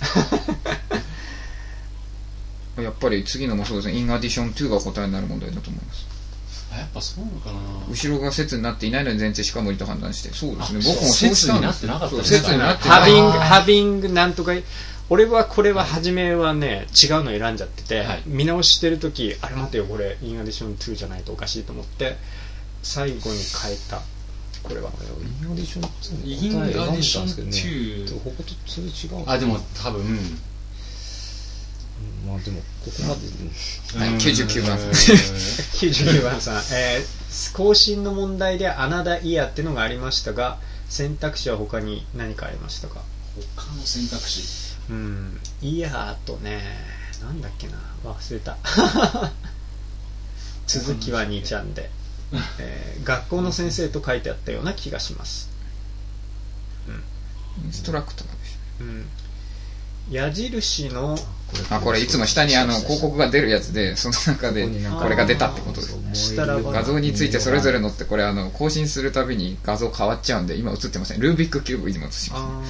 やっぱり次のもそうですね。インアディション2が答えになる問題だと思います。 やっぱそうなのかな。 後ろが説になっていないのに前提しか無理と判断して。そうですね。僕もそう説になってなかったですね。説になってない。 ハビングなんとか。俺はこれは初めはね違うの選んじゃってて、見直してる時あれ待てよこれインアディション2じゃないとおかしいと思って最後に変えた。これはインアディション2 インアディション2 こことそれ違う。 でも多分まあでもここまで 99番 99番さん、更新の問題でアナダイヤっていうのがありましたが選択肢は他に何かありましたか。 他の選択肢イヤーとねなんだっけな忘れた続きは2ちゃんで、学校の先生と書いてあったような気がします。 インストラクターでしょ。矢印のこれいつも下に広告が出るやつでその中でこれが出たってことです。画像についてそれぞれ載ってこれ更新するたびに画像変わっちゃうんで今映ってません。ルービックキューブ今映します、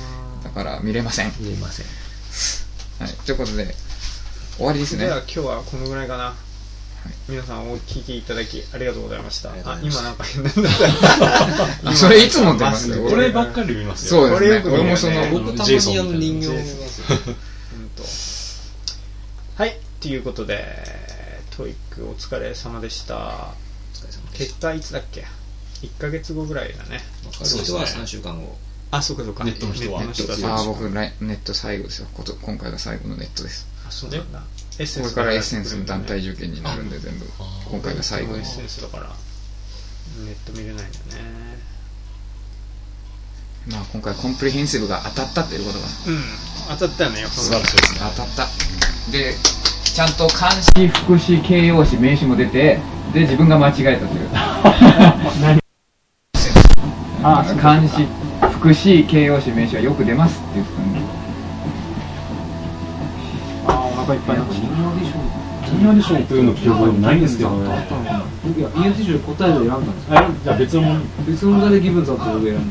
だから見れません。はい、ということで終わりですね。 では今日はこのぐらいかな。皆さんお聞きいただきありがとうございました。今なんか変なんだそれいつも出ますよ。 こればっかり見ますよ。 そうですね。俺も僕たまに人形を見ますはいということでトイックお疲れ様でした。結果いつだっけ。 1ヶ月後ぐらいだね。 分かる人は3週間後。 あ、そうかそうか。 ネットの人は。 僕ネット最後ですよ。今回が最後のネットです。 あ、そうなんだ。 これからエッセンスの団体受験になるんで、全部今回が最後のエッセンスだからネット見れないんだね。 まあ今回コンプリヘンシブが当たったっていうことが、 当たったよね。 素晴らしいですね。当たった。でちゃんと漢詩、副詞、形容詞、名詞も出て、で自分が間違えたという何漢詩、副詞、形容詞、名詞はよく出ますって言ってたんで、 お腹いっぱいになってミニオーディションというの記憶はないんですけどね。 僕はミニオーディション答えを選んだんですよ。 じゃあ別の問題でギブンザットを選んでる。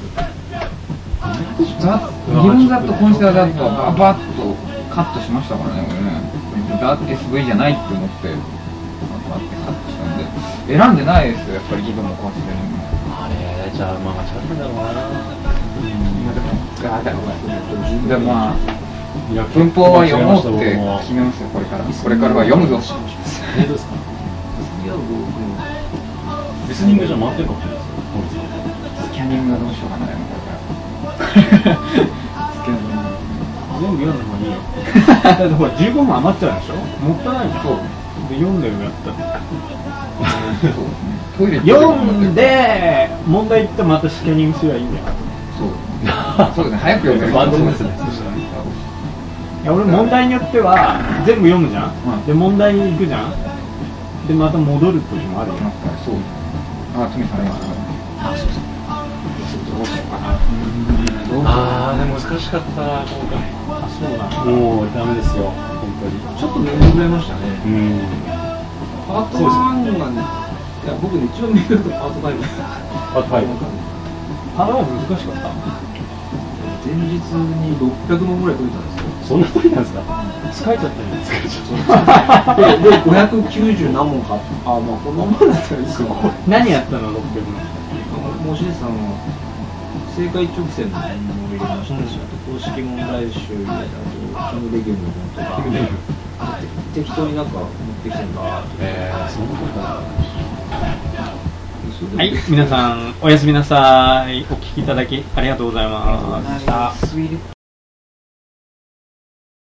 ギブンザット、コンシダーザットはバッとカットしましたからね、俺ね。SV じゃないって思ってバッてカットしたんで、選んでないですよ、やっぱりギブンもコンシダーも。 あれ、じゃあまあ間違ってんだろうな。 でもまあ文法は読もうって決めますよ、これからは読むぞ。 本当ですか。リスニングじゃ回ってるかもしれないですよ。 スキャニングはどうしようかな、これから全部読んだ方がいいよ。だってほら15分余っちゃうでしょ。もったいないじゃん。そうで読んでるやったら読んで問題言ってまたスキャニングすればいいんだよ。 そうですね、早く読める。 万全ですね。 いや俺問題によっては全部読むじゃん、で問題に行くじゃん、でまた戻る時もあるよ。 そう。トミさんありますか。 でも難しかったな今回。 そうなんだ。 もうダメですよ本当に。 ちょっと面倒くらいましたね。パート1がね、いや僕ね一番面倒くパート5です。 パート5。 パート5難しかった。 前日に600問ぐらい解いたんですよ。 そんな解いたんですか。疲れちゃったんですか。 で590何問か。まあこのままだったらいいかも。 何やったの600問。 もしさんの正解直線の問も入れましたし、あと公式問題集みたいな、あとキングレギュムの本とか適当になんか持ってきてんだ。 そんなことかはい、皆さんおやすみなさい。お聞きいただきありがとうございました。